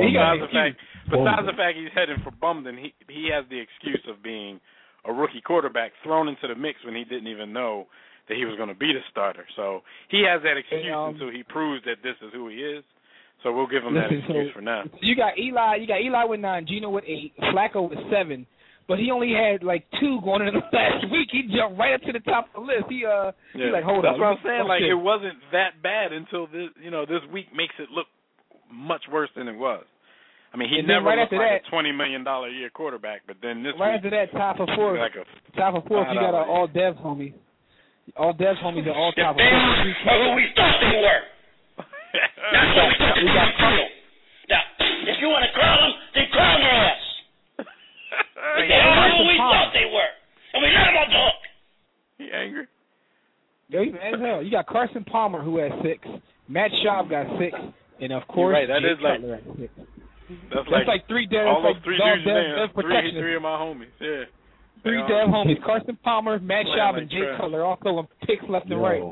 Besides the fact he's heading for Bumdom, he has the excuse of being a rookie quarterback thrown into the mix when he didn't even know that he was going to be the starter. So he has that excuse until he proves that this is who he is. So we'll give him that excuse for now. You got Eli with 9, Geno with 8, Flacco with 7. But he only had like 2 going into the last week. He jumped right up to the top of the list. He's like, hold on. That's what I'm saying. Like, it wasn't that bad until this week makes it look much worse than it was. I mean, he never looked like a $20 million a year quarterback, but then this right week, after that, top of fourth, you got all Dev's homies. All Dev's homies are all top of fourth. Who we thought they were. That's what we got. Now, if you want to crown them, then crown their ass. They are who we thought they were, and we let them off the hook. He angry? Yo, he's mad as hell. You got Carson Palmer who has 6, Matt Schaub got 6, and of course, right, that is like Cutler has 6. That's like 3 Dev. Almost 3 dudes Dev protectionists. 3 of my homies. Yeah. 3 Dev homies: Carson Palmer, Matt Schaub, and Jay Cutler, all throwing picks left and right.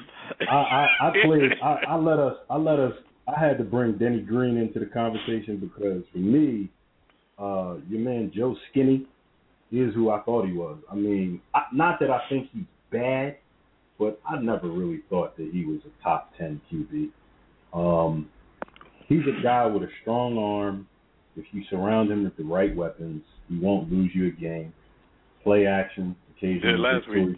I had to bring Denny Green into the conversation because for me, your man Joe Skinny is who I thought he was. I mean, not that I think he's bad, but I never really thought that he was a top 10 QB. He's a guy with a strong arm. If you surround him with the right weapons, he won't lose you a game. Play action, occasionally. Last week.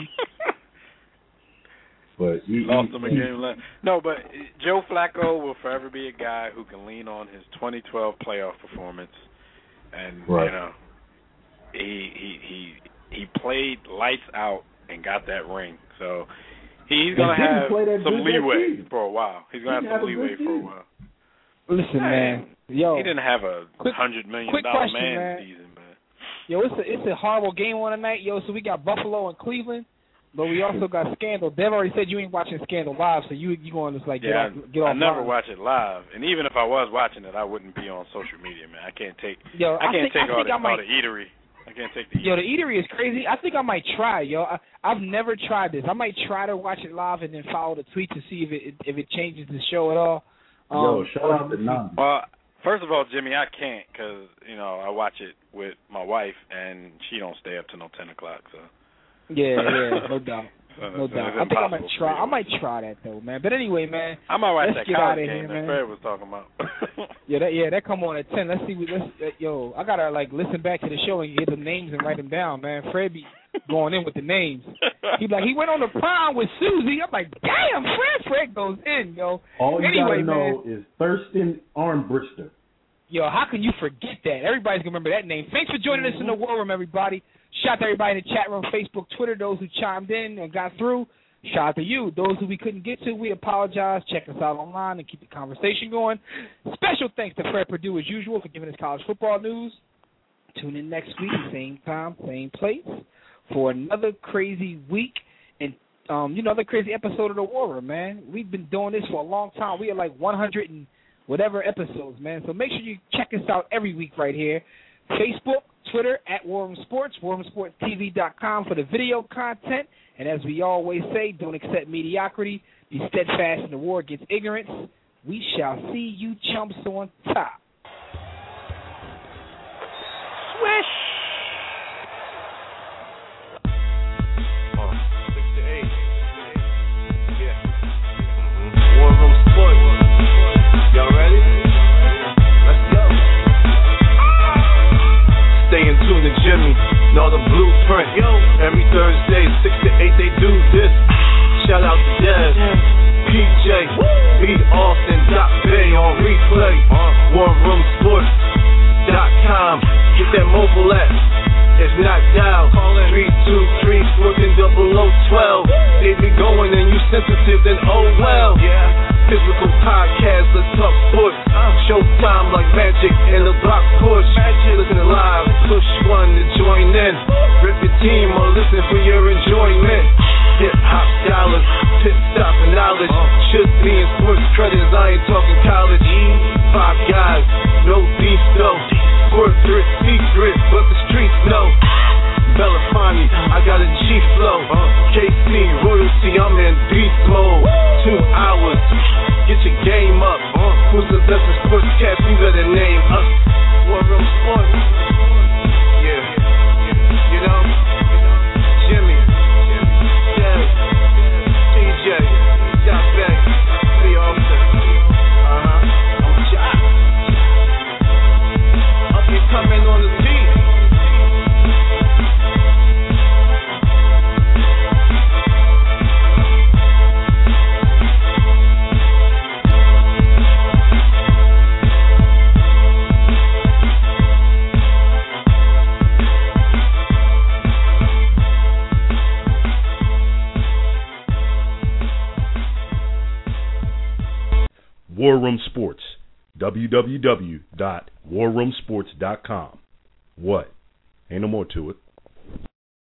But he lost him a game last. No, but Joe Flacco will forever be a guy who can lean on his 2012 playoff performance, and he played lights out and got that ring. So he's gonna have some leeway for a while. He's gonna have some leeway for a while. Listen, man. Yo, he didn't have a $100 million man season, but yo, it's a horrible game on tonight, yo. So we got Buffalo and Cleveland, but we also got Scandal. Dev already said you ain't watching Scandal live, so you going to just like get off. I never watch it live, and even if I was watching it, I wouldn't be on social media, man. I can't take all the eatery. I can't take the eatery. Yo, the eatery is crazy. I think I might try, yo. I've never tried this. I might try to watch it live and then follow the tweet to see if it changes the show at all. Yo, shout out to None. Well, first of all, Jimmy, I can't because I watch it with my wife and she don't stay up till no 10 o'clock. So. Yeah, no doubt. No doubt. I think I might try. I might try that though, man. But anyway, man. I might watch that college game that Fred was talking about. that come on at 10. Let's see. Yo, I gotta listen back to the show and get the names and write them down, man. Fred be going in with the names. He went on the prom with Susie. I'm like, damn, Fred goes in, yo. All you gotta know is Thurston Armbruster. Yo, how can you forget that? Everybody's gonna remember that name. Thanks for joining us in the War Room, everybody. Shout out to everybody in the chat room, Facebook, Twitter, those who chimed in and got through. Shout out to you. Those who we couldn't get to, we apologize. Check us out online and keep the conversation going. Special thanks to Fred Perdue, as usual, for giving us college football news. Tune in next week, same time, same place, for another crazy week. And another crazy episode of the War Room, man. We've been doing this for a long time. We are like 100 and whatever episodes, man. So make sure you check us out every week right here. Facebook, Twitter, at War Room Sports, WarRoomSportsTV.com for the video content. And as we always say, don't accept mediocrity. Be steadfast in the war against ignorance. We shall see you chumps on top. Swish! 6 to 8. Yeah. War Room Sports. Y'all ready? Let's go. Stay in tune to Jimmy. Know the blueprint. Yo. Every Thursday, 6 to 8, they do this. Shout out to Dez, PJ, B. Austin, Doc Bay on replay. WarRoomSports.com. Get that mobile app. If not, dial 323-140012. They be going and you sensitive, then oh well. Physical podcast, let's talk sports. Showtime like Magic and the block push. Listen live, push one to join in. Rip your team or listen for your enjoyment. Hip-hop scholars, pit stop and knowledge. Should be in sports credits, I ain't talking college. 5 guys, no beef though. Corporate secret, but the streets know. Belafonte, I got a G flow. KC, royalty, I'm in beast mode. 2 hours, get your game up. Who's the best in sportscast? You better name us. War Room Sports. Yeah, you know, Jimmy, Dez, PJ, Doc Bay, B. Austin. I'm Jock. Up and coming on the team. War Room Sports, www.warroomsports.com. What? Ain't no more to it.